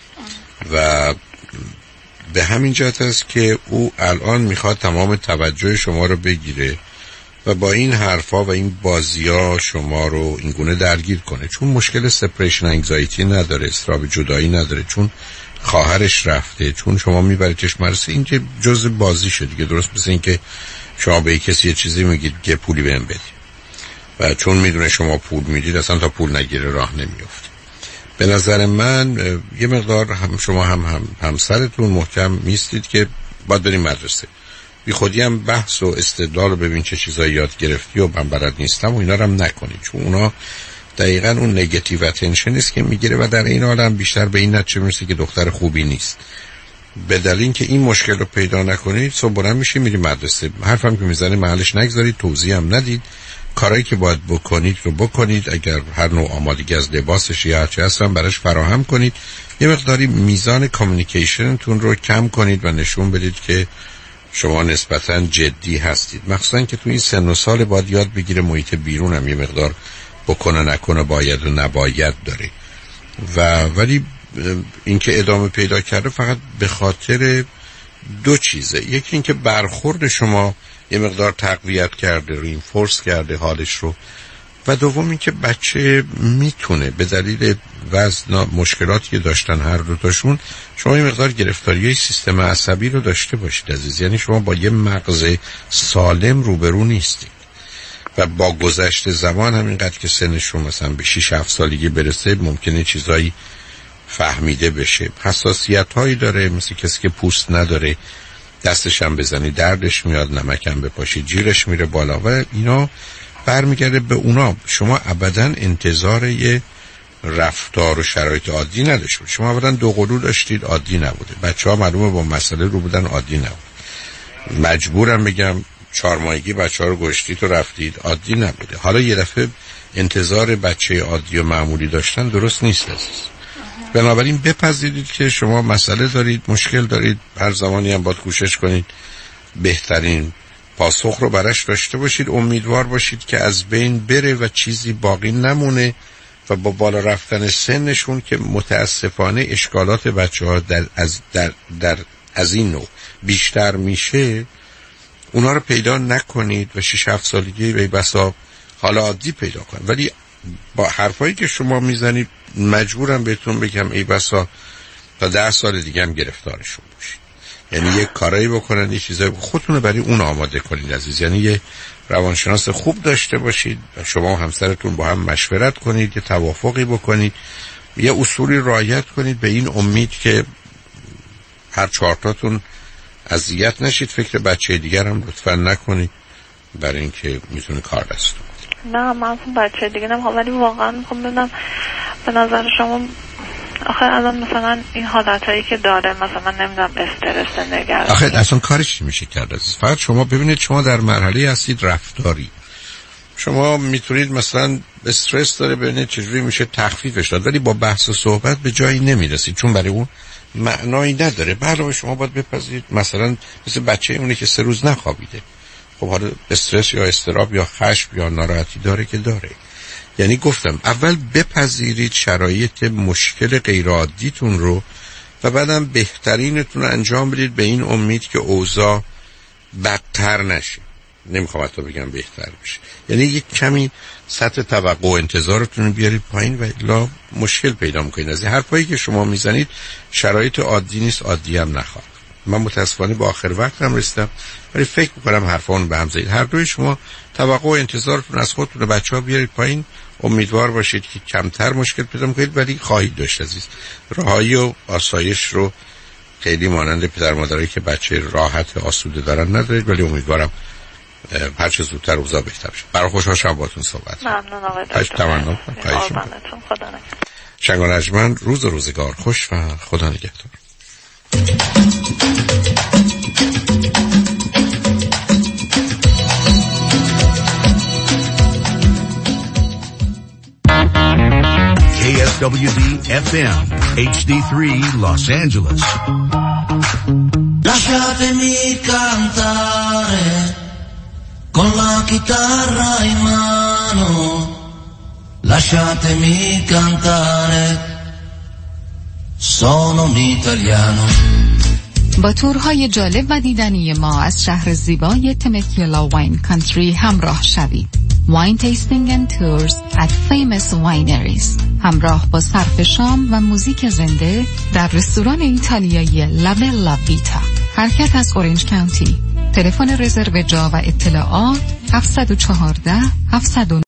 و به همین جهت است که او الان میخواد تمام توجه شما رو بگیره و با این حرفا و این بازی‌ها شما رو این گونه درگیر کنه، چون مشکل سپریشن انگزایتی نداره، اضطراب جدایی نداره، چون خواهرش رفته، چون شما میبریدش مدرسه. این که جزء بازیشه دیگه. درست مثل این که شما به کسی یه چیزی میگید که پولی بهم بدی و چون میدونه شما پول میدید اصلا تا پول نگیره راه نمیفته. به نظر من یه مقدار هم شما هم, هم همسرتون محکم میستید که باید بریم مدرسه. بی خودی هم بحث و استدلال رو ببین چه چیزایی یاد گرفتی و من بلد نیستم و اینا رو هم نکنید، چون اونا دقیقاً اون نگاتیو اتنشن است که میگیره و در این حال هم بیشتر به این نتیجه میرسه که دختر خوبی نیست. به دلیل که این مشکل رو پیدا نکنید صبح بلند میشید میرید مدرسه. حرفم که میزنه محلش نگذارید، توضیح هم ندید، کارهایی که باید بکنید رو بکنید. اگر هر نوع آمادگی از لباسش یا هرچی هست هم براش فراهم کنید. یه مقداری میزان کامیونیکیشنتون رو کم کنید و نشون بدید که شما نسبتاً جدی هستید، مخصوصاً که تو این سن و سال باید یاد بگیره محیط بیرون هم یه مقدار بکنه نکنه باید و نباید داره. و ولی اینکه ادامه پیدا کرده فقط به خاطر دو چیزه. یکی اینکه برخورد شما یه مقدار تقویت کرده، رینفورس کرده حالش رو، و دوم اینکه بچه میتونه به دلیل وزن مشکلاتی که داشتن هر دو تاشون شما یه مقدار گرفتاری سیستم عصبی رو داشته باشید عزیز. یعنی شما با یه مغز سالم روبرو نیستید و با گذشت زمان همینقدر که سنشون مثلا به شش هفت سالگی برسه ممکنه چیزایی فهمیده بشه. حساسیت هایی داره، مثل کسی که پوست نداره، دستش هم بزنی دردش میاد، نمکم بپاشی جیرش میره بالا و اینا برمیگرده به اونا. شما ابدا انتظار یه رفتار و شرایط عادی نداشتید. شما ابدا دو قلو داشتید، عادی نبوده. بچه ها معلومه با مسئله رو بودن، عادی نبود. مجبورم بگم چهار ماهگی بچه ها رو گشتید و رفتید، عادی نبوده. حالا یه دفعه انتظار بچه عادی و معمولی داشتن درست نیست عزیز. بنابراین بپذیرید که شما مسئله دارید، مشکل دارید، هر زمانی هم باید کوشش کنید بهترین پاسخ رو براش داشته باشید. امیدوار باشید که از بین بره و چیزی باقی نمونه و با بالا رفتن سنشون که متاسفانه اشکالات بچه ها در از, در, در از این نوع بیشتر میشه، اونا رو پیدا نکنید و شش هفت سالگی به بسا حال عادی پیدا کنید. ولی با حرفایی که شما میزنید مجبورم بهتون بگم ای بسا تا ده سال دیگه هم گرفتارشون باشید. یعنی یک کارایی بکنن، یه چیزایی خودتون رو برای اون آماده کنید عزیز. یعنی یه روانشناس خوب داشته باشید، شما و همسرتون با هم مشورت کنید، یه توافقی بکنید، یه اصولی رعایت کنید به این امید که هر چهارتاتون اذیت نشید. فکر بچه دیگر هم لطفا نکنید برای اینکه میتونه کار دست کنید. نه من بچه دیگه نمیخوام، ولی واقعا میخوام بدونم به نظر شما آخه الان مثلا این حالتایی که داره، مثلا نمیدونم استرس، نگرانی، آخه اصلا کارش چی میشه کرد عزیز؟ فقط شما ببینید شما در مرحله هستید رفتاری. شما میتونید مثلا استرس داره ببینید چجوری میشه تخفیفش داد، ولی با بحث و صحبت به جایی نمیرسید چون برای اون معنایی نداره. علاوه شما باید بپذیرید مثلا مثل بچه اونه که سه روز نخوابیده، خب حالا استرس یا اضطراب یا خشم یا ناراحتی داره که داره. یعنی گفتم اول بپذیرید شرایط مشکل غیرعادیتون رو و بعدم بهترینتون رو انجام بدید به این امید که اوضاع بدتر نشه. نمیخوام حتی بگم بهتر بشه، یعنی یک کمی سطح توقع و انتظارتون رو بیارید پایین و الا مشکل پیدا میکنید. از این حرفایی که شما میزنید شرایط عادی نیست، عادی هم نخواد. من متاسفانه با آخر وقت هم رسیدم، ولی فکر میکنم حرفان به هم زدید. هر دوی شما توقع و انتظارتون از خودتون و بچه‌ها بیارید پایین. امیدوار باشید که کمتر مشکل پیدا میکنید، ولی خواهید داشت عزیز. رهایی و آسایش رو خیلی مانند پدر مادرایی که بچه راحت آسوده دارن ندارید، ولی امیدوارم هر چه زودتر اوضاع بهتر بشه. برای خوشحال شدم باهاتون صحبت. ممنون آقای دکتر. تمام. خدا نگهدار. شنگ و نجمن، روز و روزگار خوش و خدا نگهدار. K S W D F M H D three Los Angeles. Lasciatemi cantare con la chitarra in mano, lasciatemi cantare, sono un italiano. با تورهای جالب و دیدنی ما از شهر زیبای تمکیلا واین کانتری همراه شوید. Wine tasting and tours at famous wineries. همراه با صرف شام و موزیک زنده در رستوران ایتالیایی لابلا ویتا. حرکت از اورنج کانتی. تلفن رزرو جا و اطلاعات هفت یک چهار هفت